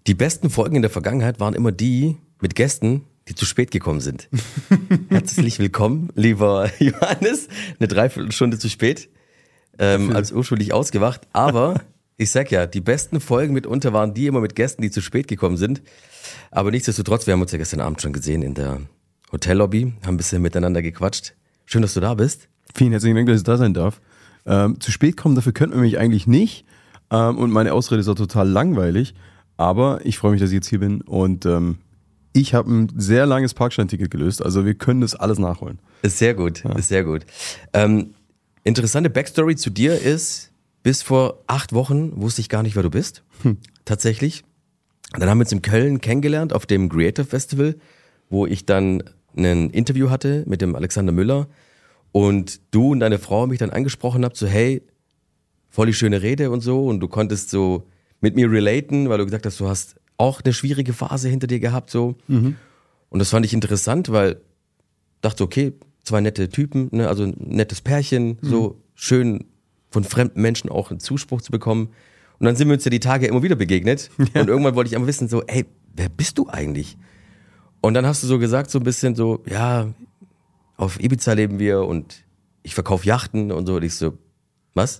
Die besten Folgen in der Vergangenheit waren immer die mit Gästen, die zu spät gekommen sind. Herzlich willkommen, lieber Johannes. Eine Dreiviertelstunde zu spät, als ursprünglich ausgewacht. Aber ich sag ja, die besten Folgen mitunter waren die immer mit Gästen, die zu spät gekommen sind. Aber nichtsdestotrotz, wir haben uns ja gestern Abend schon gesehen in der Hotellobby, haben ein bisschen miteinander gequatscht. Schön, dass du da bist. Vielen herzlichen Dank, dass ich da sein darf. Zu spät kommen, dafür könnte man mich eigentlich nicht. Und meine Ausrede ist auch total langweilig. Aber ich freue mich, dass ich jetzt hier bin. Und ich habe ein sehr langes Parksteinticket gelöst. Also wir können das alles nachholen. Ist sehr gut, ist sehr gut. Interessante Backstory zu dir ist, bis vor 8 Wochen wusste ich gar nicht, wer du bist. Tatsächlich. Dann haben wir uns in Köln kennengelernt auf dem Creator Festival, wo ich dann ein Interview hatte mit dem Alexander Müller und du und deine Frau mich dann angesprochen habt, so hey, voll die schöne Rede und so, und du konntest so mit mir relaten, weil du gesagt hast, du hast auch eine schwierige Phase hinter dir gehabt, so. Und das fand ich interessant, weil dachte, okay, 2 nette Typen, ne, also ein nettes Pärchen, so schön von fremden Menschen auch einen Zuspruch zu bekommen. Und dann sind wir uns ja die Tage immer wieder begegnet. Ja. Und irgendwann wollte ich einfach wissen, so, ey, wer bist du eigentlich? Und dann hast du so gesagt, so ein bisschen so, ja, auf Ibiza leben wir und ich verkaufe Yachten und so. Und ich so, was?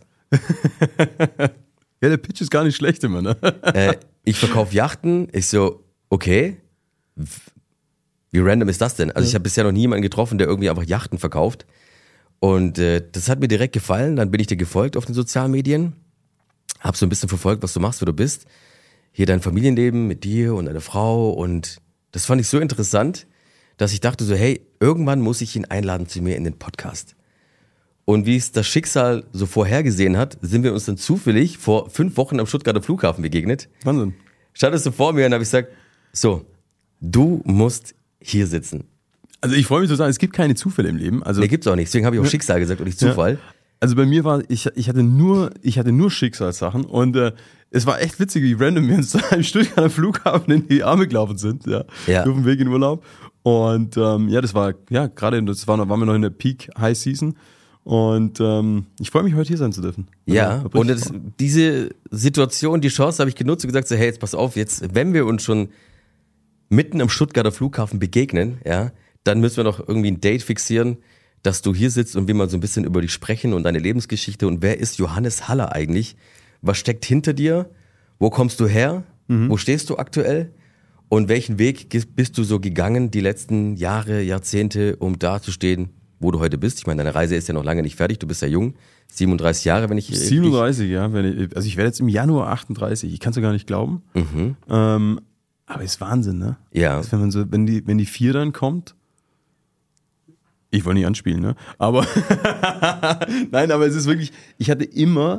Ja, der Pitch ist gar nicht schlecht immer, ne? Ich verkaufe Yachten. Ich so, okay. Wie random ist das denn? Also ich habe bisher noch niemanden getroffen, der irgendwie einfach Yachten verkauft. Und das hat mir direkt gefallen. Dann bin ich dir gefolgt auf den sozialen Medien. Hab so ein bisschen verfolgt, was du machst, wo du bist. Hier dein Familienleben mit dir und deiner Frau. Und das fand ich so interessant, dass ich dachte so, hey, irgendwann muss ich ihn einladen zu mir in den Podcast. Und wie es das Schicksal so vorhergesehen hat, sind wir uns dann zufällig vor 5 Wochen am Stuttgarter Flughafen begegnet. Wahnsinn. Standest du vor mir und habe ich gesagt, so, du musst hier sitzen. Also ich freue mich zu sagen, es gibt keine Zufälle im Leben. Also Nee, gibt's auch nicht. Deswegen habe ich auch Schicksal gesagt und nicht Zufall. Ja. Also bei mir war, ich hatte nur Schicksalssachen und es war echt witzig, wie random wir uns da im Stuttgarter Flughafen in die Arme gelaufen sind, ja. Auf dem Weg in Urlaub. Und das war, ja, gerade, waren wir noch in der Peak High Season. Und ich freue mich, heute hier sein zu dürfen. Ja, und diese Situation, die Chance habe ich genutzt und gesagt, so, hey, jetzt pass auf, jetzt, wenn wir uns schon mitten am Stuttgarter Flughafen begegnen, ja, dann müssen wir doch irgendwie ein Date fixieren, dass du hier sitzt und wir mal so ein bisschen über dich sprechen und deine Lebensgeschichte und wer ist Johannes Haller eigentlich? Was steckt hinter dir? Wo kommst du her? Wo stehst du aktuell? Und welchen Weg bist du so gegangen die letzten Jahre, Jahrzehnte, um da zu stehen, wo du heute bist? Ich meine, deine Reise ist ja noch lange nicht fertig, du bist ja jung, 37 Jahre, wenn ich... 37, ja. Also ich werde jetzt im Januar 38, ich kann es ja gar nicht glauben. Aber ist Wahnsinn, ne? Ja. Also wenn die 4 dann kommt, ich wollte nicht anspielen, ne? Aber nein, aber es ist wirklich, ich hatte immer,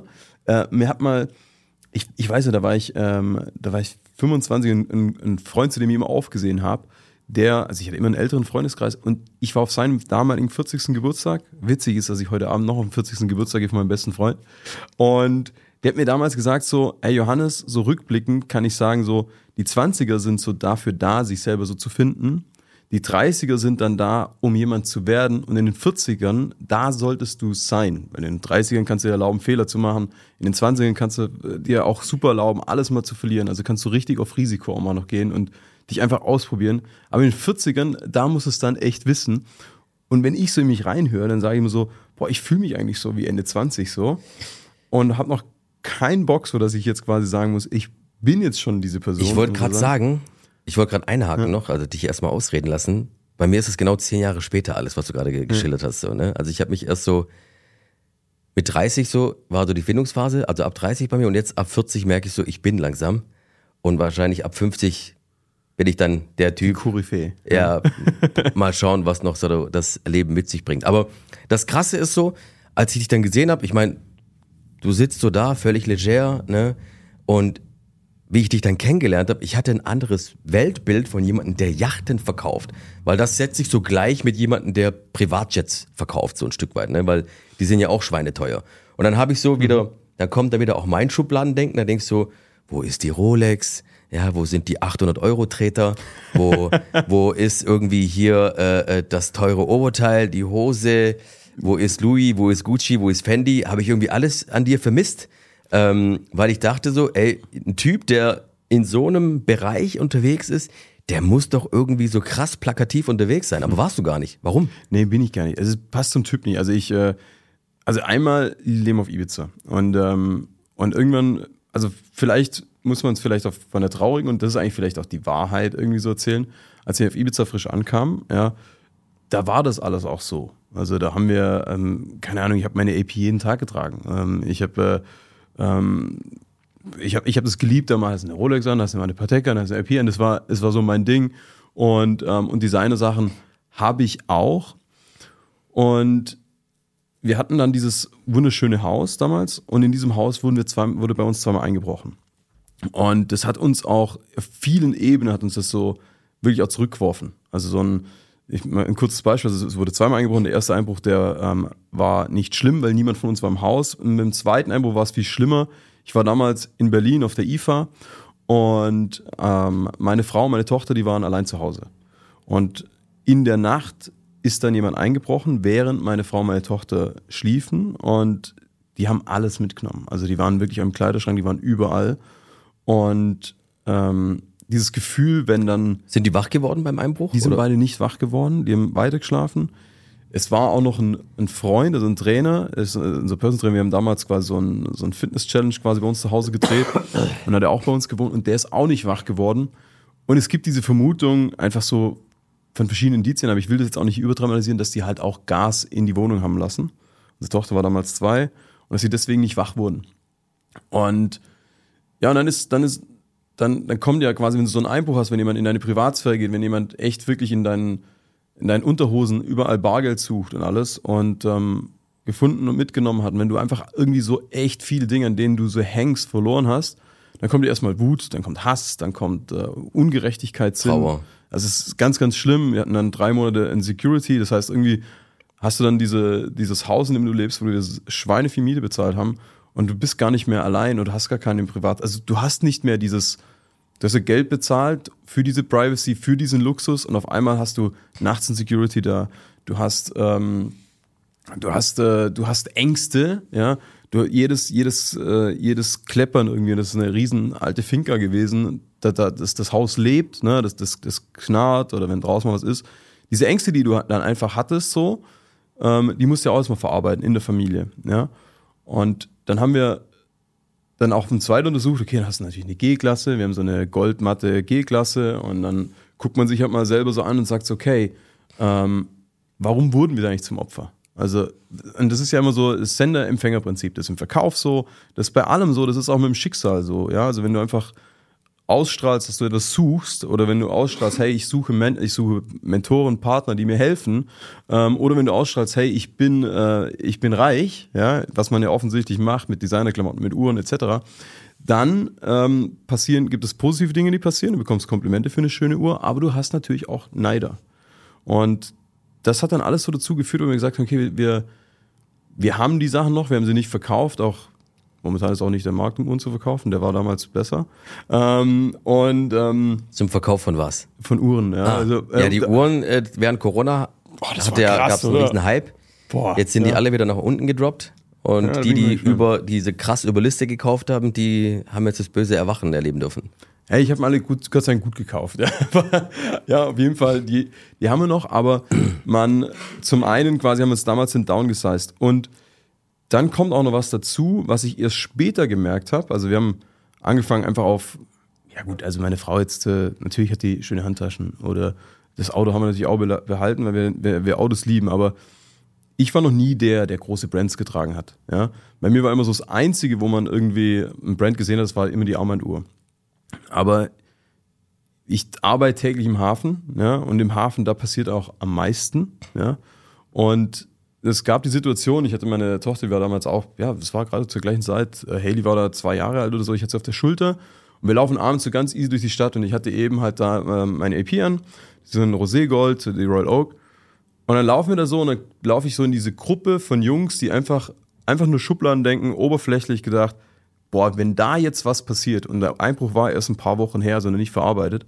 ich weiß ja, da war ich 25 und ein Freund, zu dem ich immer aufgesehen habe, also ich hatte immer einen älteren Freundeskreis und ich war auf seinem damaligen 40. Geburtstag. Witzig ist, dass ich heute Abend noch auf den 40. Geburtstag gehe von meinem besten Freund. Und der hat mir damals gesagt so, ey Johannes, so rückblickend kann ich sagen so, die 20er sind so dafür da, sich selber so zu finden. Die 30er sind dann da, um jemand zu werden, und in den 40ern, da solltest du sein. In den 30ern kannst du dir erlauben, Fehler zu machen. In den 20ern kannst du dir auch super erlauben, alles mal zu verlieren. Also kannst du richtig auf Risiko auch mal noch gehen und dich einfach ausprobieren. Aber in den 40ern, da musst du es dann echt wissen. Und wenn ich so in mich reinhöre, dann sage ich mir so, boah, ich fühle mich eigentlich so wie Ende 20 so. Und habe noch keinen Bock, so dass ich jetzt quasi sagen muss, ich bin jetzt schon diese Person. Ich wollte gerade einhaken noch, also dich erstmal ausreden lassen. Bei mir ist es genau 10 Jahre später alles, was du gerade geschildert hast. So, ne? Also ich habe mich erst so mit 30 so, war so die Findungsphase, also ab 30 bei mir, und jetzt ab 40 merke ich so, ich bin langsam. Und wahrscheinlich ab 50 bin ich dann der Typ. Koryphäe. Ja, mal schauen, was noch so das Leben mit sich bringt. Aber das Krasse ist so, als ich dich dann gesehen habe, ich meine, du sitzt so da, völlig leger, ne? Und wie ich dich dann kennengelernt habe, ich hatte ein anderes Weltbild von jemandem, der Yachten verkauft. Weil das setzt sich so gleich mit jemandem, der Privatjets verkauft, so ein Stück weit, ne? Weil die sind ja auch schweineteuer. Und dann habe ich so wieder, dann kommt da wieder auch mein Schubladendenken, da denkst du, wo ist die Rolex? Ja, wo sind die 800-Euro-Treter? Wo ist irgendwie hier das teure Oberteil, die Hose? Wo ist Louis? Wo ist Gucci? Wo ist Fendi? Habe ich irgendwie alles an dir vermisst? Weil ich dachte so, ey, ein Typ, der in so einem Bereich unterwegs ist, der muss doch irgendwie so krass plakativ unterwegs sein. Aber warst du gar nicht. Warum? Nee, bin ich gar nicht. Also es passt zum Typ nicht. Also einmal leben auf Ibiza und irgendwann, also vielleicht muss man es vielleicht auch von der traurigen, und das ist eigentlich vielleicht auch die Wahrheit irgendwie so erzählen, als ich auf Ibiza frisch ankam, ja, da war das alles auch so. Also da haben wir, keine Ahnung, ich habe meine AP jeden Tag getragen. Ich habe das geliebt, da mal hast du eine Rolex an, da hast du mal eine Patek an, da hast du eine AP an, es war so mein Ding. Und Designer-Sachen habe ich auch. Und wir hatten dann dieses wunderschöne Haus damals, und in diesem Haus wurde bei uns zweimal eingebrochen. Und das hat uns auch auf vielen Ebenen hat uns das so wirklich auch zurückgeworfen. Also ein kurzes Beispiel, also es wurde zweimal eingebrochen. Der erste Einbruch, der war nicht schlimm, weil niemand von uns war im Haus. Und mit dem zweiten Einbruch war es viel schlimmer. Ich war damals in Berlin auf der IFA und meine Frau und meine Tochter, die waren allein zu Hause. Und in der Nacht ist dann jemand eingebrochen, während meine Frau und meine Tochter schliefen, und die haben alles mitgenommen. Also die waren wirklich am Kleiderschrank, die waren überall. Und dieses Gefühl, wenn dann... Sind die wach geworden beim Einbruch? Die sind oder? beide nicht wach geworden, die haben beide geschlafen. Es war auch noch ein Freund, also ein Trainer, unser Personal Trainer, wir haben damals quasi so ein Fitness-Challenge quasi bei uns zu Hause gedreht und hat er auch bei uns gewohnt, und der ist auch nicht wach geworden. Und es gibt diese Vermutung, einfach so von verschiedenen Indizien, aber ich will das jetzt auch nicht überdramatisieren, dass die halt auch Gas in die Wohnung haben lassen. Unsere Tochter war damals 2 und dass sie deswegen nicht wach wurden. Und ja, und dann kommt ja quasi, wenn du so einen Einbruch hast, wenn jemand in deine Privatsphäre geht, wenn jemand echt wirklich in deinen Unterhosen überall Bargeld sucht und alles und gefunden und mitgenommen hat, und wenn du einfach irgendwie so echt viele Dinge, an denen du so hängst, verloren hast, dann kommt dir erstmal Wut, dann kommt Hass, dann kommt Ungerechtigkeit, Trauer. Also es ist ganz, ganz schlimm. Wir hatten dann 3 Monate in Security, das heißt irgendwie hast du dann dieses Haus, in dem du lebst, wo wir Schweine viel Miete bezahlt haben, und du bist gar nicht mehr allein und hast gar keinen Privat, also du hast nicht mehr du hast ja Geld bezahlt für diese Privacy, für diesen Luxus, und auf einmal hast du nachts in Security da, du hast Ängste, ja, jedes Kleppern irgendwie, das ist eine riesen alte Finca gewesen, das Haus lebt, ne, das knarrt, oder wenn draußen mal was ist. Diese Ängste, die du dann einfach hattest, so, die musst du ja auch erstmal verarbeiten in der Familie, ja. Und dann haben wir dann auch ein zweites untersucht, okay, dann hast du natürlich eine G-Klasse, wir haben so eine goldmatte G-Klasse, und dann guckt man sich halt mal selber so an und sagt so, okay, warum wurden wir da nicht zum Opfer? Also, und das ist ja immer so das Sender-Empfänger-Prinzip, das ist im Verkauf so, das ist bei allem so, das ist auch mit dem Schicksal so, ja, also wenn du einfach ausstrahlst, dass du etwas suchst, oder wenn du ausstrahlst, hey, ich suche Mentoren, Partner, die mir helfen, oder wenn du ausstrahlst, hey, ich bin reich, ja, was man ja offensichtlich macht mit Designerklamotten, mit Uhren etc., dann gibt es positive Dinge, die passieren, du bekommst Komplimente für eine schöne Uhr, aber du hast natürlich auch Neider. Und das hat dann alles so dazu geführt, wo wir gesagt haben, okay, wir haben die Sachen noch, wir haben sie nicht verkauft, auch momentan ist auch nicht der Markt, um Uhren zu verkaufen, der war damals besser. Zum Verkauf von was? Von Uhren, ja. Also, die Uhren während Corona gab es einen riesen Hype. Jetzt sind die alle wieder nach unten gedroppt. Und die diese krass über Liste gekauft haben, die haben jetzt das böse Erwachen erleben dürfen. Hey, ich habe alle Gott sei Dank gut gekauft. Ja, auf jeden Fall, die haben wir noch, aber zum einen quasi haben wir es damals downgesized. Und dann kommt auch noch was dazu, was ich erst später gemerkt habe. Also wir haben angefangen einfach auf, ja gut, also meine Frau jetzt, natürlich hat die schöne Handtaschen, oder das Auto haben wir natürlich auch behalten, weil wir Autos lieben, aber ich war noch nie der große Brands getragen hat. Ja? Bei mir war immer so das Einzige, wo man irgendwie ein Brand gesehen hat, das war immer die Armbanduhr. Aber ich arbeite täglich im Hafen, ja, und im Hafen, da passiert auch am meisten. Ja? Und es gab die Situation, ich hatte meine Tochter, die war damals auch, ja, das war gerade zur gleichen Zeit, Hailey war da 2 Jahre alt oder so, ich hatte sie auf der Schulter, und wir laufen abends so ganz easy durch die Stadt, und ich hatte eben halt da meine AP an, so ein Roségold, die Royal Oak, und dann laufen wir da so, und dann laufe ich so in diese Gruppe von Jungs, die einfach nur Schubladen denken, oberflächlich gedacht, boah, wenn da jetzt was passiert, und der Einbruch war erst ein paar Wochen her, sondern nicht verarbeitet,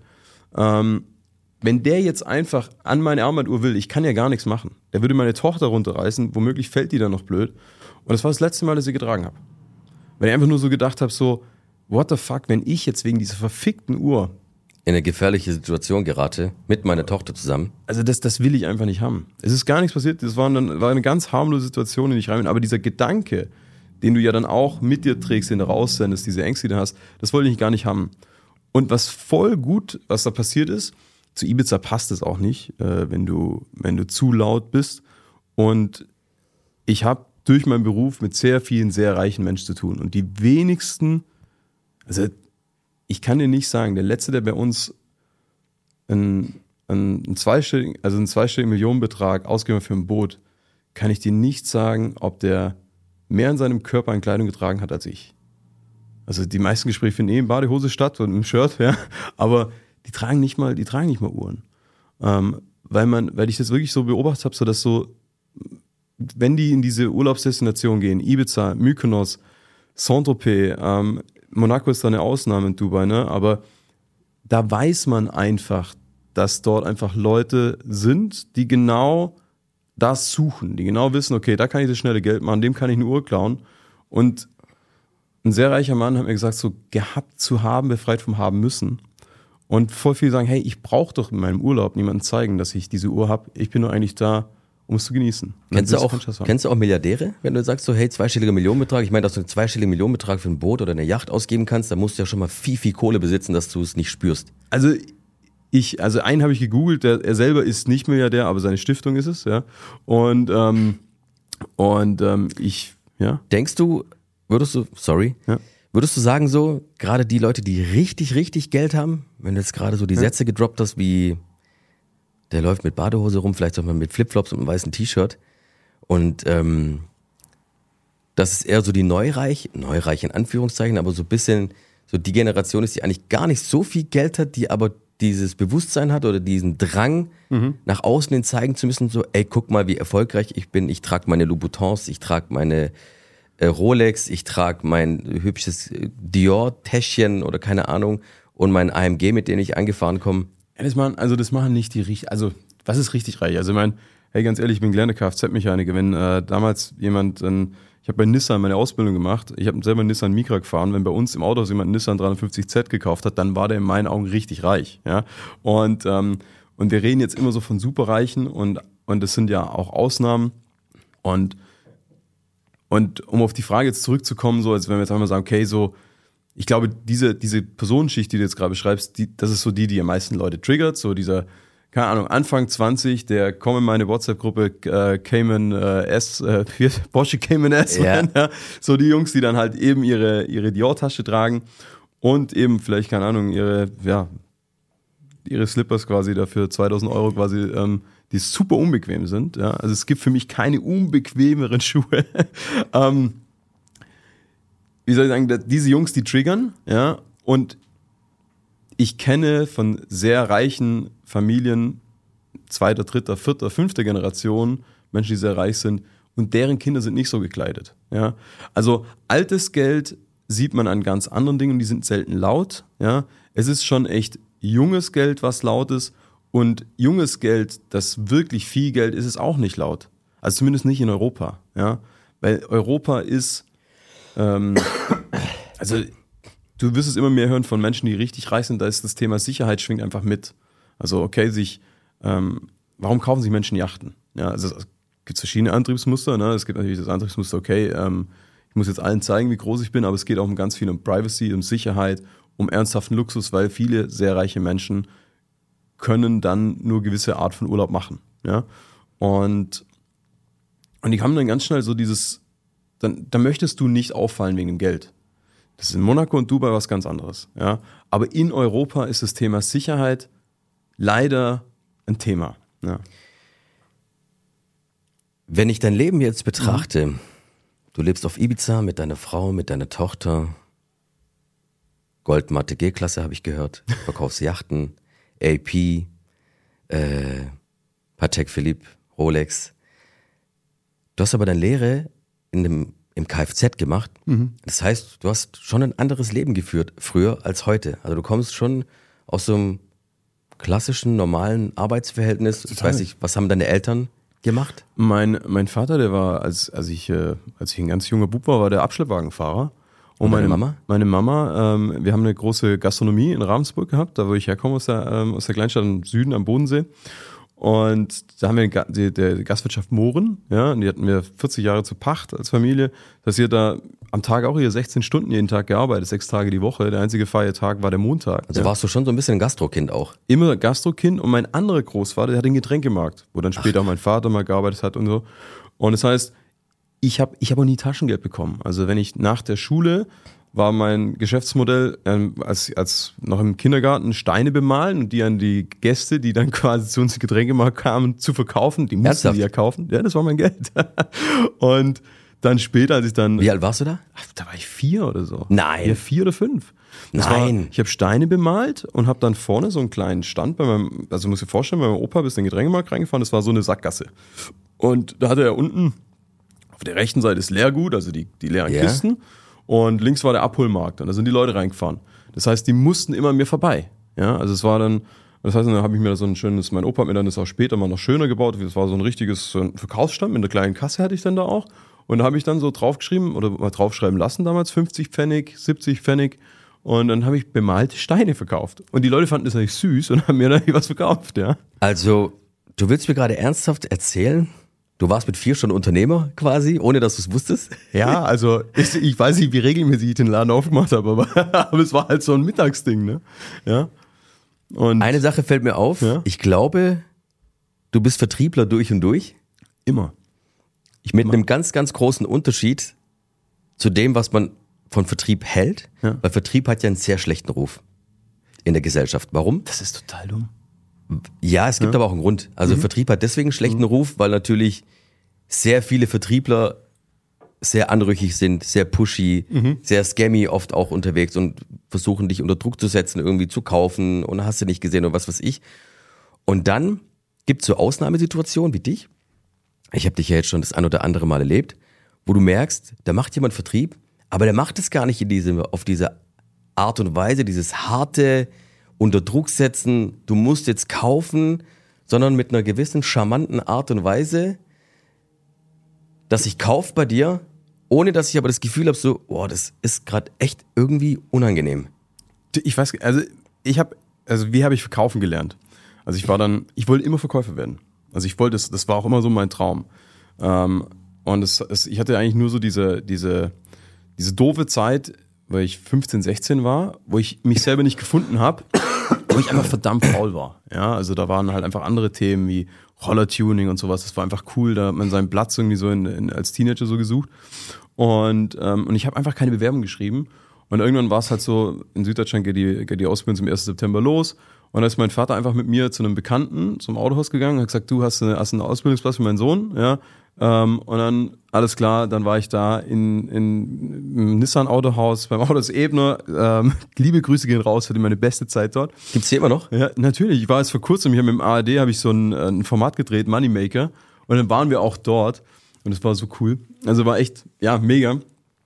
wenn der jetzt einfach an meine Armbanduhr will, ich kann ja gar nichts machen. Der würde meine Tochter runterreißen, womöglich fällt die dann noch blöd. Und das war das letzte Mal, dass ich sie getragen habe. Weil ich einfach nur so gedacht habe, so, what the fuck, wenn ich jetzt wegen dieser verfickten Uhr in eine gefährliche Situation gerate, mit meiner Tochter zusammen. Also das will ich einfach nicht haben. Es ist gar nichts passiert, das war eine ganz harmlose Situation, in die ich rein bin. Aber dieser Gedanke, den du ja dann auch mit dir trägst, den du raussendest, diese Ängste, die du hast, das wollte ich gar nicht haben. Und was voll gut, was da passiert ist, zu Ibiza passt es auch nicht, wenn du zu laut bist. Und ich habe durch meinen Beruf mit sehr vielen, sehr reichen Menschen zu tun. Und die wenigsten, also ich kann dir nicht sagen, der Letzte, der bei uns einen zweistelligen Millionenbetrag ausgegeben hat für ein Boot, kann ich dir nicht sagen, ob der mehr in seinem Körper an Kleidung getragen hat als ich. Also die meisten Gespräche finden in Badehose statt und im Shirt, ja, aber die tragen nicht mal Uhren. Weil ich das wirklich so beobachtet habe, so dass so, wenn die in diese Urlaubsdestination gehen, Ibiza, Mykonos, Saint-Tropez, Monaco ist da eine Ausnahme in Dubai, ne? Aber da weiß man einfach, dass dort einfach Leute sind, die genau das suchen, die genau wissen, okay, da kann ich das schnelle Geld machen, dem kann ich eine Uhr klauen. Und ein sehr reicher Mann hat mir gesagt, so gehabt zu haben, befreit vom Haben müssen. Und voll viele sagen, hey, ich brauche doch in meinem Urlaub niemandem zeigen, dass ich diese Uhr habe. Ich bin nur eigentlich da, um es zu genießen. Kennst du auch Milliardäre, wenn du sagst so, hey, zweistelliger Millionenbetrag? Ich meine, dass du einen zweistelligen Millionenbetrag für ein Boot oder eine Yacht ausgeben kannst, da musst du ja schon mal viel Kohle besitzen, dass du es nicht spürst. Also einen habe ich gegoogelt, er selber ist nicht Milliardär, aber seine Stiftung ist es, ja. Und ja. Denkst du, würdest du sagen so, gerade die Leute, die richtig, richtig Geld haben, wenn du jetzt gerade so die Sätze gedroppt hast, wie der läuft mit Badehose rum, vielleicht auch mal mit Flipflops und einem weißen T-Shirt und das ist eher so die neureich in Anführungszeichen, aber so ein bisschen so die Generation ist, die eigentlich gar nicht so viel Geld hat, die aber dieses Bewusstsein hat oder diesen Drang, nach außen hin zeigen zu müssen, so, ey, guck mal, wie erfolgreich ich bin, ich trage meine Louboutins, ich trage meine Rolex, ich trage mein hübsches Dior-Täschchen oder keine Ahnung und mein AMG, mit dem ich angefahren komme. Ja, das machen nicht die richtig, also was ist richtig reich? Also ich meine, hey, ganz ehrlich, ich bin gelernter Kfz-Mechaniker, wenn damals jemand, ich habe bei Nissan meine Ausbildung gemacht, ich habe selber einen Nissan Micra gefahren, wenn bei uns im Autohaus jemand einen Nissan 350Z gekauft hat, dann war der in meinen Augen richtig reich, ja, und wir reden jetzt immer so von Superreichen und das sind ja auch Ausnahmen und um auf die Frage jetzt zurückzukommen, so als wenn wir jetzt einmal sagen, okay, so, ich glaube, diese Personenschicht, die du jetzt gerade beschreibst, das ist so die am meisten Leute triggert, so dieser, keine Ahnung, Anfang 20, der kommt in meine WhatsApp-Gruppe Porsche Cayman S, ja. So die Jungs, die dann halt eben ihre Dior-Tasche tragen und eben vielleicht, keine Ahnung, ihre Slippers quasi dafür 2.000 Euro quasi, die super unbequem sind. Ja? Also es gibt für mich keine unbequemeren Schuhe. Wie soll ich sagen, diese Jungs, die triggern, ja, und ich kenne von sehr reichen Familien, 2., 3., 4., 5. Generation, Menschen, die sehr reich sind, und deren Kinder sind nicht so gekleidet. Ja? Also altes Geld sieht man an ganz anderen Dingen, die sind selten laut. Ja? Es ist schon echt junges Geld, was laut ist, und junges Geld, das wirklich viel Geld ist, ist auch nicht laut. Also zumindest nicht in Europa. Ja? Weil Europa ist, also du wirst es immer mehr hören von Menschen, die richtig reich sind, da ist das Thema Sicherheit schwingt einfach mit. Also okay, warum kaufen sich Menschen Yachten? Ja, also es gibt verschiedene Antriebsmuster. Ne? Es gibt natürlich das Antriebsmuster, okay, ich muss jetzt allen zeigen, wie groß ich bin, aber es geht auch ganz viel um Privacy, um Sicherheit, um ernsthaften Luxus, weil viele sehr reiche Menschen können dann nur gewisse Art von Urlaub machen. Ja? Und die haben dann ganz schnell so dieses, dann möchtest du nicht auffallen wegen dem Geld. Das ist in Monaco und Dubai was ganz anderes. Ja? Aber in Europa ist das Thema Sicherheit leider ein Thema. Ja. Wenn ich dein Leben jetzt betrachte, du lebst auf Ibiza mit deiner Frau, mit deiner Tochter, Goldmatte G-Klasse habe ich gehört, verkaufst Yachten, AP, Patek Philippe, Rolex. Du hast aber deine Lehre im Kfz gemacht. Das heißt, du hast schon ein anderes Leben geführt, früher als heute. Also du kommst schon aus so einem klassischen, normalen Arbeitsverhältnis. Ich weiß nicht, was haben deine Eltern gemacht? Mein Vater, der war, als ich ein ganz junger Bub war der Abschleppwagenfahrer. Und meine Mama? Meine Mama, wir haben eine große Gastronomie in Ravensburg gehabt, da wo ich herkomme aus der Kleinstadt im Süden am Bodensee. Und da haben wir die Gastwirtschaft Mohren, ja, und die hatten wir 40 Jahre zu Pacht als Familie. Dass ihr da am Tag auch hier 16 Stunden jeden Tag gearbeitet, 6 Tage die Woche. Der einzige freie Tag war der Montag. Also warst du schon so ein bisschen ein Gastrokind auch? Immer Gastrokind, und mein anderer Großvater, der hat den Getränkemarkt, wo dann später auch mein Vater mal gearbeitet hat und so. Und das heißt, ich hab auch nie Taschengeld bekommen. Also wenn ich nach der Schule war mein Geschäftsmodell, als noch im Kindergarten Steine bemalen und die an die Gäste, die dann quasi zu uns im Getränkemarkt kamen, zu verkaufen. Die mussten Ernsthaft? die ja kaufen. Ja, das war mein Geld. Und dann später, als ich dann... Wie alt warst du da? Da war ich 4 oder so. Nein. Ja, 4 oder 5. Nein. Ich habe Steine bemalt und habe dann vorne so einen kleinen Stand bei meinem, also muss ich dir vorstellen, bei meinem Opa bis in den Getränkemarkt reingefahren, das war so eine Sackgasse. Und da hatte er unten, auf der rechten Seite ist Leergut, also die leeren Ja. Kisten. Und links war der Abholmarkt und da sind die Leute reingefahren. Das heißt, die mussten immer an mir vorbei. Ja, also es war dann, das heißt, dann habe ich mir da so ein schönes, mein Opa hat mir dann das auch später mal noch schöner gebaut. Das war so ein richtiges so ein Verkaufsstand mit einer kleinen Kasse hatte ich dann da auch. Und da habe ich dann so draufgeschrieben oder mal draufschreiben lassen damals, 50 Pfennig, 70 Pfennig. Und dann habe ich bemalte Steine verkauft. Und die Leute fanden das natürlich süß und haben mir dann was verkauft, ja. Also, du willst mir gerade ernsthaft erzählen, du warst mit 4 schon Unternehmer quasi, ohne dass du es wusstest? Ja, also ich weiß nicht, wie regelmäßig ich den Laden aufgemacht habe, aber es war halt so ein Mittagsding, ne? Ja. Und Eine Sache fällt mir auf, Ja? ich glaube, du bist Vertriebler durch und durch, immer. mit einem ganz, ganz großen Unterschied zu dem, was man von Vertrieb hält, Ja. weil Vertrieb hat ja einen sehr schlechten Ruf in der Gesellschaft. Warum? Das ist total dumm. Ja, es gibt aber auch einen Grund. Also Vertrieb hat deswegen einen schlechten Ruf, weil natürlich sehr viele Vertriebler sehr anrüchig sind, sehr pushy, sehr scammy oft auch unterwegs und versuchen dich unter Druck zu setzen, irgendwie zu kaufen und hast du nicht gesehen und was weiß ich. Und dann gibt es so Ausnahmesituationen wie dich. Ich habe dich ja jetzt schon das ein oder andere Mal erlebt, wo du merkst, da macht jemand Vertrieb, aber der macht es gar nicht auf diese Art und Weise, dieses harte unter Druck setzen, du musst jetzt kaufen, sondern mit einer gewissen charmanten Art und Weise, dass ich kaufe bei dir, ohne dass ich aber das Gefühl habe, so, oh, das ist gerade echt irgendwie unangenehm. Ich weiß, also wie habe ich verkaufen gelernt? Also ich wollte immer Verkäufer werden. Also das war auch immer so mein Traum. Und ich hatte eigentlich nur so diese doofe Zeit, weil ich 15, 16 war, wo ich mich selber nicht gefunden habe, wo ich einfach verdammt faul war. Ja, also da waren halt einfach andere Themen wie Rollertuning und sowas. Das war einfach cool, da hat man seinen Platz irgendwie so als Teenager so gesucht. Und ich habe einfach keine Bewerbung geschrieben. Und irgendwann war es halt so, in Süddeutschland geht die Ausbildung zum 1. September los. Und da ist mein Vater einfach mit mir zu einem Bekannten zum Autohaus gegangen und hat gesagt, du hast einen Ausbildungsplatz für meinen Sohn, ja. Und dann, alles klar, dann war ich da im Nissan-Autohaus, beim Autohaus Ebner. Liebe Grüße gehen raus, hatte meine beste Zeit dort. Gibt's hier immer noch? Ja, natürlich. Ich war jetzt vor kurzem, hier mit dem ARD, habe ich so ein Format gedreht, Moneymaker. Und dann waren wir auch dort. Und es war so cool. Also war echt, ja, mega.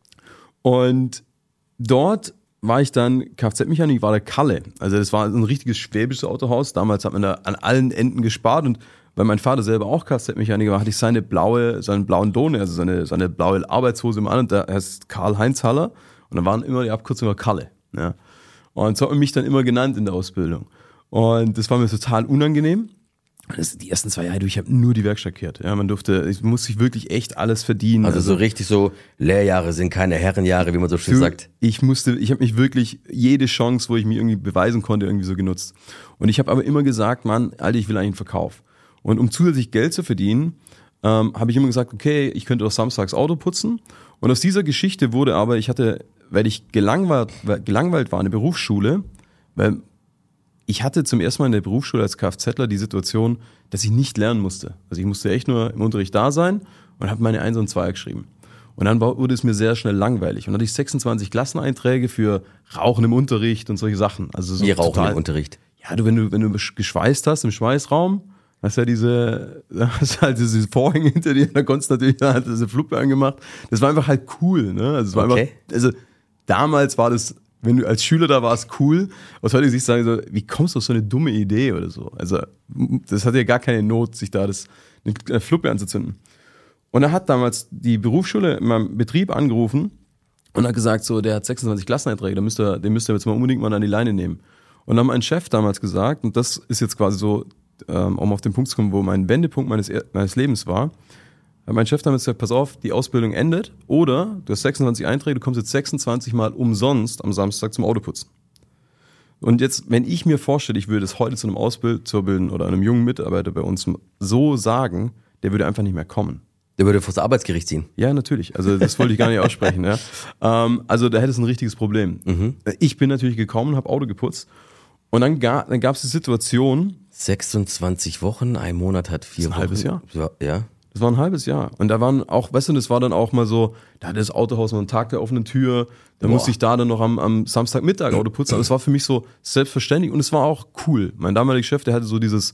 Und dort war ich dann Kfz-Mechanik, war der Kalle. Also das war ein richtiges schwäbisches Autohaus. Damals hat man da an allen Enden gespart und weil mein Vater selber auch Kfz-Mechaniker war, hatte ich seinen blauen Don, also seine blaue Arbeitshose im An und der heißt Karl-Heinz Haller und dann waren immer die Abkürzungen Kalle. Ja. Und so hat man mich dann immer genannt in der Ausbildung. Und das war mir total unangenehm. Die ersten 2 Jahre, ich habe nur die Werkstatt gehört. Ja, ich musste sich wirklich echt alles verdienen. Also so richtig so, Lehrjahre sind keine Herrenjahre, wie man so schön sagt. Ich habe mich wirklich jede Chance, wo ich mich irgendwie beweisen konnte, irgendwie so genutzt. Und ich habe aber immer gesagt, Mann, Alter, ich will eigentlich einen Verkauf. Und um zusätzlich Geld zu verdienen, habe ich immer gesagt, okay, ich könnte auch samstags Auto putzen. Und aus dieser Geschichte wurde aber, weil ich gelangweilt war in der Berufsschule, weil ich hatte zum ersten Mal in der Berufsschule als Kfzler die Situation, dass ich nicht lernen musste. Also ich musste echt nur im Unterricht da sein und habe meine 1 und 2 geschrieben. Und dann wurde es mir sehr schnell langweilig. Und dann hatte ich 26 Klasseneinträge für Rauchen im Unterricht und solche Sachen. Also so Wie Rauchen im Unterricht? Ja, wenn du geschweißt hast im Schweißraum, hast ja diese Vorhänge hinter dir, da konntest du natürlich halt diese Fluppe angemacht. Das war einfach halt cool, ne? Also es war Okay. einfach, damals war das, wenn du als Schüler da warst, cool. Aus heutiger Sicht sagen so, wie kommst du auf so eine dumme Idee oder so? Also das hatte ja gar keine Not, sich da eine Fluppe anzuzünden. Und da hat damals die Berufsschule in meinem Betrieb angerufen Und hat gesagt, so, der hat 26 Klasseneinträge, den müsst ihr jetzt mal unbedingt mal an die Leine nehmen. Und dann hat mein Chef damals gesagt, und das ist jetzt quasi so, um auf den Punkt zu kommen, wo mein Wendepunkt meines Lebens war, hat mein Chef damals gesagt, pass auf, die Ausbildung endet, oder du hast 26 Einträge, du kommst jetzt 26 Mal umsonst am Samstag zum Autoputzen. Und jetzt, wenn ich mir vorstelle, ich würde es heute zu einem Auszubildenden oder einem jungen Mitarbeiter bei uns so sagen, der würde einfach nicht mehr kommen. Der würde vor das Arbeitsgericht ziehen. Ja, natürlich. Also das wollte ich gar nicht aussprechen. Ja. Also da hätte es ein richtiges Problem. Ich bin natürlich gekommen, habe Auto geputzt und dann gab es die Situation. 26 Wochen, ein Monat hat 4 Wochen. Ein halbes Jahr. Ja. Das war ein halbes Jahr. Und da waren auch, weißt du, das war dann auch mal so, da hatte das Autohaus noch einen Tag der offenen Tür, da musste ich da dann noch am Samstagmittag Auto putzen. Aber es war für mich so selbstverständlich und es war auch cool. Mein damaliger Chef, der hatte so diese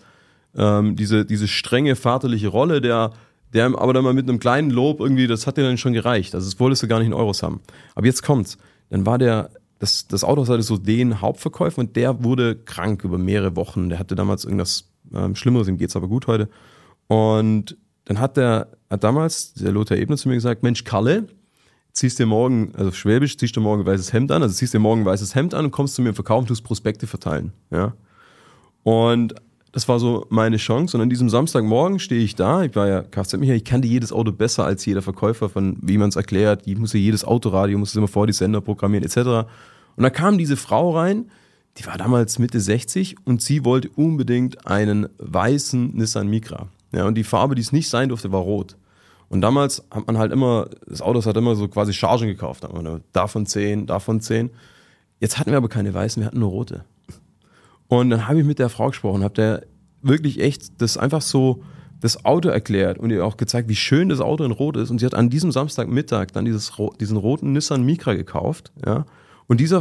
strenge vaterliche Rolle, der aber dann mal mit einem kleinen Lob irgendwie, das hat dir dann schon gereicht. Also das wolltest du gar nicht in Euros haben. Aber jetzt kommt's. Dann war das Autohaus hatte so den Hauptverkäufer und der wurde krank über mehrere Wochen. Der hatte damals irgendwas Schlimmeres, ihm geht's aber gut heute. Und dann hat damals der Lothar Ebner zu mir gesagt, Mensch, Kalle, ziehst dir morgen ein weißes Hemd an, und kommst zu mir im Verkauf und tust Prospekte verteilen. Ja. Und das war so meine Chance. Und an diesem Samstagmorgen stehe ich da, ich war ja Kfz-Mechaniker, ich kannte jedes Auto besser als jeder Verkäufer, von wie man es erklärt. Ich musste jedes Autoradio, musste immer vor die Sender programmieren etc. Und da kam diese Frau rein, die war damals Mitte 60 und sie wollte unbedingt einen weißen Nissan Micra. Ja, und die Farbe, die es nicht sein durfte, war rot. Und damals hat man halt immer, das Auto hat immer so quasi Chargen gekauft. Davon 10. Jetzt hatten wir aber keine weißen, wir hatten nur rote. Und dann habe ich mit der Frau gesprochen, habe der wirklich echt das einfach so das Auto erklärt und ihr auch gezeigt, wie schön das Auto in Rot ist. Und sie hat an diesem Samstagmittag dann diesen roten Nissan Micra gekauft. Ja. Und dieser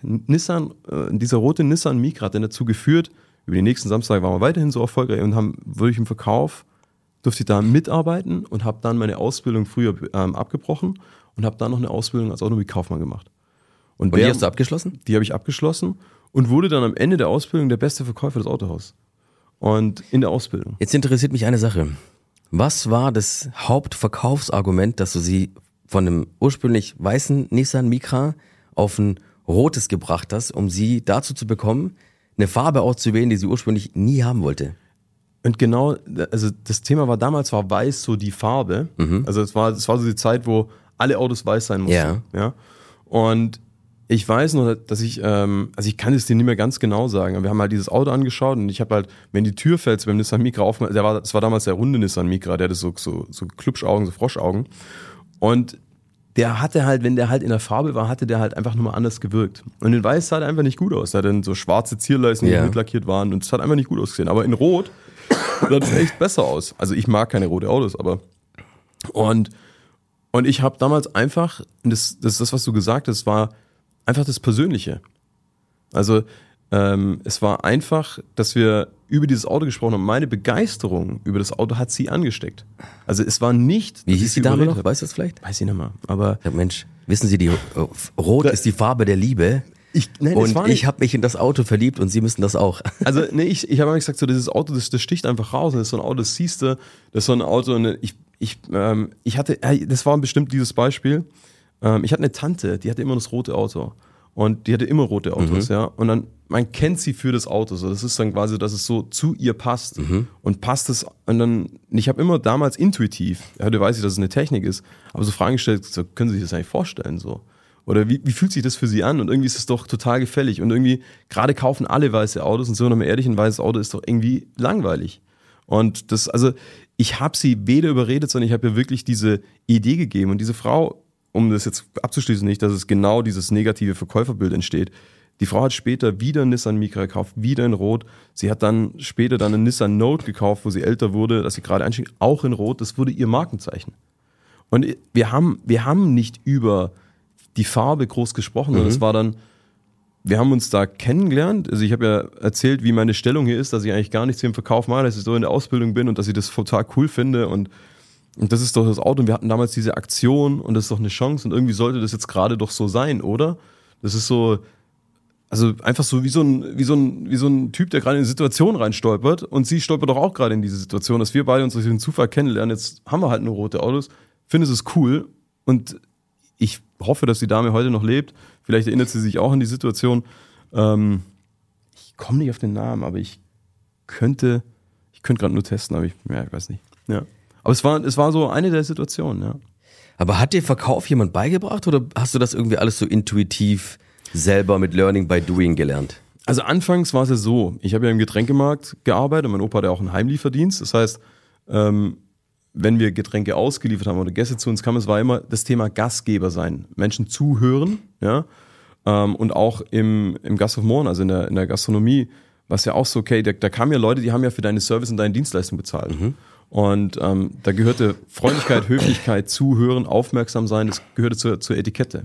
dieser rote Nissan Micra hat dann dazu geführt, über die nächsten Samstag waren wir weiterhin so erfolgreich und haben wirklich im Verkauf, durfte ich da mitarbeiten und habe dann meine Ausbildung früher abgebrochen und habe dann noch eine Ausbildung als Automobilkaufmann gemacht. Und die hast du abgeschlossen? Die habe ich abgeschlossen und wurde dann am Ende der Ausbildung der beste Verkäufer des Autohauses. Und in der Ausbildung. Jetzt interessiert mich eine Sache. Was war das Hauptverkaufsargument, dass du sie von einem ursprünglich weißen Nissan Micra auf ein rotes gebracht hast, um sie dazu zu bekommen, eine Farbe auszuwählen, die sie ursprünglich nie haben wollte? Und genau, also das Thema war damals weiß so die Farbe. Also es war so die Zeit, wo alle Autos weiß sein mussten. Ja. Und ich weiß noch, dass ich kann es dir nicht mehr ganz genau sagen, aber wir haben halt dieses Auto angeschaut und ich habe halt, wenn die Tür fällt beim Nissan Micra aufgemacht, das war damals der runde Nissan Micra, der hatte so Klubschaugen, so Froschaugen. Und der hatte halt, wenn der halt in der Farbe war, hatte der halt einfach nur mal anders gewirkt. Und in Weiß sah der einfach nicht gut aus. Da hat dann so schwarze Zierleisten, die mitlackiert waren und es hat einfach nicht gut ausgesehen. Aber in Rot sah das echt besser aus. Also ich mag keine rote Autos, aber und ich habe damals einfach, das ist das, was du gesagt hast, war einfach das Persönliche. Also es war einfach, dass wir über dieses Auto gesprochen haben. Meine Begeisterung über das Auto hat sie angesteckt. Also es war nicht... Wie hieß die Dame noch? Weißt du das vielleicht? Weiß ich nicht mehr. Aber ja, Mensch, wissen Sie, Rot ist die Farbe der Liebe. Ich habe mich in das Auto verliebt und Sie müssen das auch. Also ich habe immer gesagt, so dieses Auto, das sticht einfach raus. Das ist so ein Auto, das siehst du, das ist so ein Auto. Und ich hatte, das war bestimmt dieses Beispiel. Ich hatte eine Tante, die hatte immer das rote Auto. Und die hatte immer rote Autos, ja. Und dann, man kennt sie für das Auto. So. Das ist dann quasi, dass es so zu ihr passt. Und passt es, und dann, ich habe immer damals intuitiv, heute weiß ich, dass es eine Technik ist, aber so Fragen gestellt, so, können Sie sich das eigentlich vorstellen, so? Oder wie fühlt sich das für Sie an? Und irgendwie ist es doch total gefällig. Und irgendwie, gerade kaufen alle weiße Autos und so, noch mal ehrlich, ein weißes Auto ist doch irgendwie langweilig. Und das, also, ich habe sie weder überredet, sondern ich habe ihr wirklich diese Idee gegeben. Und diese Frau, um das jetzt abzuschließen, nicht, dass es genau dieses negative Verkäuferbild entsteht. Die Frau hat später wieder einen Nissan Micra gekauft, wieder in Rot. Sie hat dann später einen Nissan Note gekauft, wo sie älter wurde, dass sie gerade einstieg, auch in Rot. Das wurde ihr Markenzeichen. Und wir haben nicht über die Farbe groß gesprochen, sondern es war dann, wir haben uns da kennengelernt. Also ich habe ja erzählt, wie meine Stellung hier ist, dass ich eigentlich gar nichts hier im Verkauf mache, dass ich so in der Ausbildung bin und dass ich das total cool finde und das ist doch das Auto und wir hatten damals diese Aktion und das ist doch eine Chance und irgendwie sollte das jetzt gerade doch so sein, oder? Das ist so, also einfach so wie so ein Typ, der gerade in eine Situation reinstolpert und sie stolpert doch auch gerade in diese Situation, dass wir beide uns durch den Zufall kennenlernen. Jetzt haben wir halt nur rote Autos, finde es cool und ich hoffe, dass die Dame heute noch lebt. Vielleicht erinnert sie sich auch an die Situation. Ich komme nicht auf den Namen, aber ich könnte gerade nur testen, aber ich weiß nicht. Ja. Aber es war so eine der Situationen, ja. Aber hat dir Verkauf jemand beigebracht oder hast du das irgendwie alles so intuitiv selber mit Learning by Doing gelernt? Also anfangs war es ja so, ich habe ja im Getränkemarkt gearbeitet, mein Opa hatte auch einen Heimlieferdienst, das heißt, wenn wir Getränke ausgeliefert haben oder Gäste zu uns kamen, es war immer das Thema Gastgeber sein, Menschen zuhören, ja, und auch im Gasthof Mohren, also in der Gastronomie, was ja auch so, okay, da kamen ja Leute, die haben ja für deine Service und deine Dienstleistung bezahlt. Und da gehörte Freundlichkeit, Höflichkeit, Zuhören, aufmerksam sein, das gehörte zur Etikette.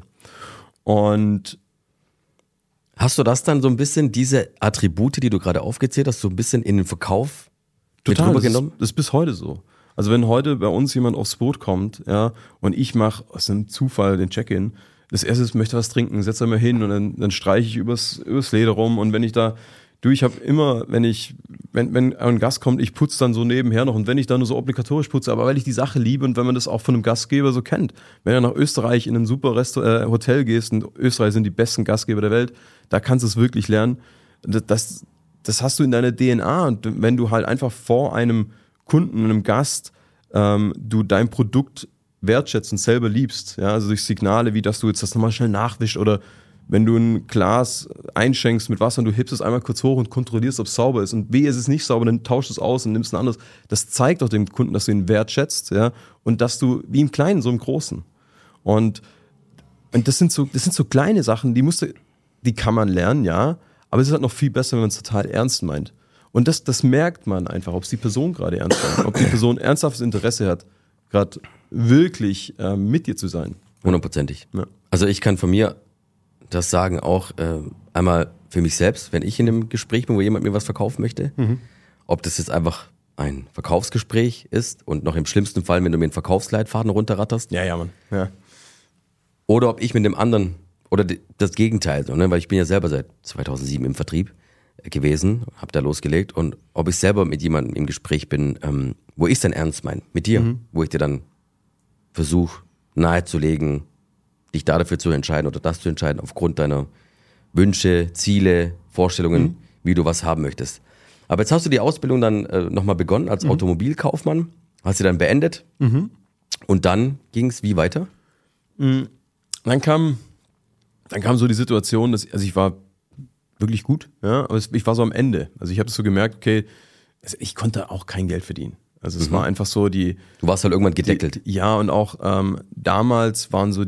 Und hast du das dann so ein bisschen, diese Attribute, die du gerade aufgezählt hast, so ein bisschen in den Verkauf mit rübergenommen? Das ist bis heute so. Also wenn heute bei uns jemand aufs Boot kommt, ja, und ich mache aus einem Zufall den Check-in, das erste ist, möchte was trinken, setze er mir hin und dann streiche ich übers Leder rum und wenn ich da, ich habe immer, wenn ein Gast kommt, ich putze dann so nebenher noch und wenn ich da nur so obligatorisch putze, aber weil ich die Sache liebe und wenn man das auch von einem Gastgeber so kennt. Wenn du nach Österreich in ein super Hotel gehst und Österreich sind die besten Gastgeber der Welt, da kannst du es wirklich lernen. Das hast du in deiner DNA und wenn du halt einfach vor einem Kunden, einem Gast, du dein Produkt wertschätzt und selber liebst, ja, also durch Signale, wie dass du jetzt das nochmal schnell nachwischst oder wenn du ein Glas einschenkst mit Wasser und du hebst es einmal kurz hoch und kontrollierst, ob es sauber ist und wehe, es ist nicht sauber, dann tauschst es aus und nimmst ein anderes. Das zeigt auch dem Kunden, dass du ihn wertschätzt, ja, und dass du, wie im Kleinen, so im Großen. Und das sind so kleine Sachen, die kann man lernen, ja, aber es ist halt noch viel besser, wenn man es total ernst meint. Und das merkt man einfach, ob es die Person gerade ernst meint, ob die Person ernsthaftes Interesse hat, gerade wirklich mit dir zu sein. 100%. Ja. Also ich kann von mir das sagen auch einmal für mich selbst, wenn ich in einem Gespräch bin, wo jemand mir was verkaufen möchte, ob das jetzt einfach ein Verkaufsgespräch ist und noch im schlimmsten Fall, wenn du mir einen Verkaufsleitfaden runterratterst. Ja, Mann. Ja. Oder ob ich mit dem anderen, oder das Gegenteil, so, ne? Weil ich bin ja selber seit 2007 im Vertrieb gewesen, habe da losgelegt und ob ich selber mit jemandem im Gespräch bin, wo ich es dann ernst meine, mit dir, wo ich dir dann versuche nahezulegen, dich dafür zu entscheiden oder das zu entscheiden aufgrund deiner Wünsche, Ziele, Vorstellungen, wie du was haben möchtest. Aber jetzt hast du die Ausbildung dann nochmal begonnen als Automobilkaufmann, hast sie dann beendet und dann ging es wie weiter? Dann kam so die Situation, dass ich war wirklich gut, ja, aber ich war so am Ende. Also ich habe so gemerkt, okay, ich konnte auch kein Geld verdienen. Also es war einfach so du warst halt irgendwann gedeckelt. Ja, und auch damals waren so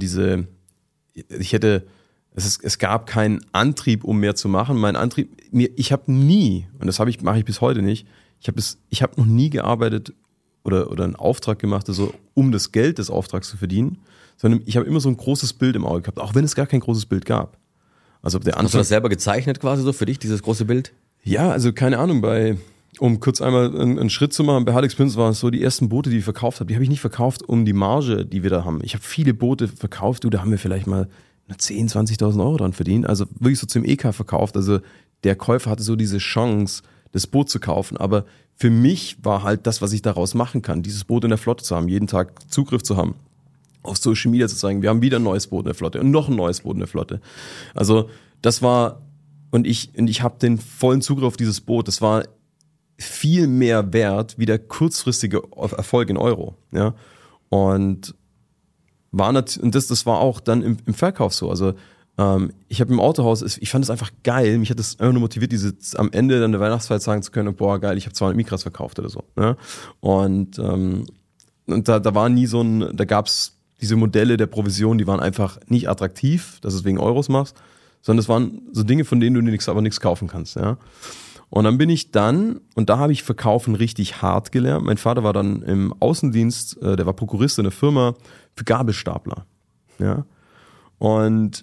es gab keinen Antrieb, um mehr zu machen. Mein Antrieb, ich habe nie, und das mache ich bis heute nicht, ich habe noch nie gearbeitet oder einen Auftrag gemacht, also um das Geld des Auftrags zu verdienen, sondern ich habe immer so ein großes Bild im Auge gehabt, auch wenn es gar kein großes Bild gab. Also hast du das selber gezeichnet quasi so für dich, dieses große Bild? Ja, also keine Ahnung, um kurz einmal einen Schritt zu machen, bei Haldex Pins waren es so die ersten Boote, die ich verkauft habe. Die habe ich nicht verkauft um die Marge, die wir da haben. Ich habe viele Boote verkauft, da haben wir vielleicht mal 10.000, 20.000 Euro dran verdient. Also wirklich so zum EK verkauft. Also der Käufer hatte so diese Chance, das Boot zu kaufen. Aber für mich war halt das, was ich daraus machen kann, dieses Boot in der Flotte zu haben, jeden Tag Zugriff zu haben, auf Social Media zu zeigen, wir haben wieder ein neues Boot in der Flotte und noch ein neues Boot in der Flotte. Also das war, und ich habe den vollen Zugriff auf dieses Boot. Das war viel mehr wert wie der kurzfristige Erfolg in Euro, ja. Und das war auch dann im Verkauf so. Also ich habe im Autohaus, ich fand es einfach geil. Mich hat das einfach nur motiviert, am Ende dann der Weihnachtszeit sagen zu können, boah geil, ich habe 200 Mikras verkauft oder so. Ja? Und da war nie da gab's diese Modelle der Provision, die waren einfach nicht attraktiv, dass du es wegen Euros machst, sondern es waren so Dinge, von denen du aber nichts kaufen kannst, ja. Und dann und da habe ich Verkaufen richtig hart gelernt. Mein Vater war dann im Außendienst, der war Prokurist in der Firma für Gabelstapler. Ja. Und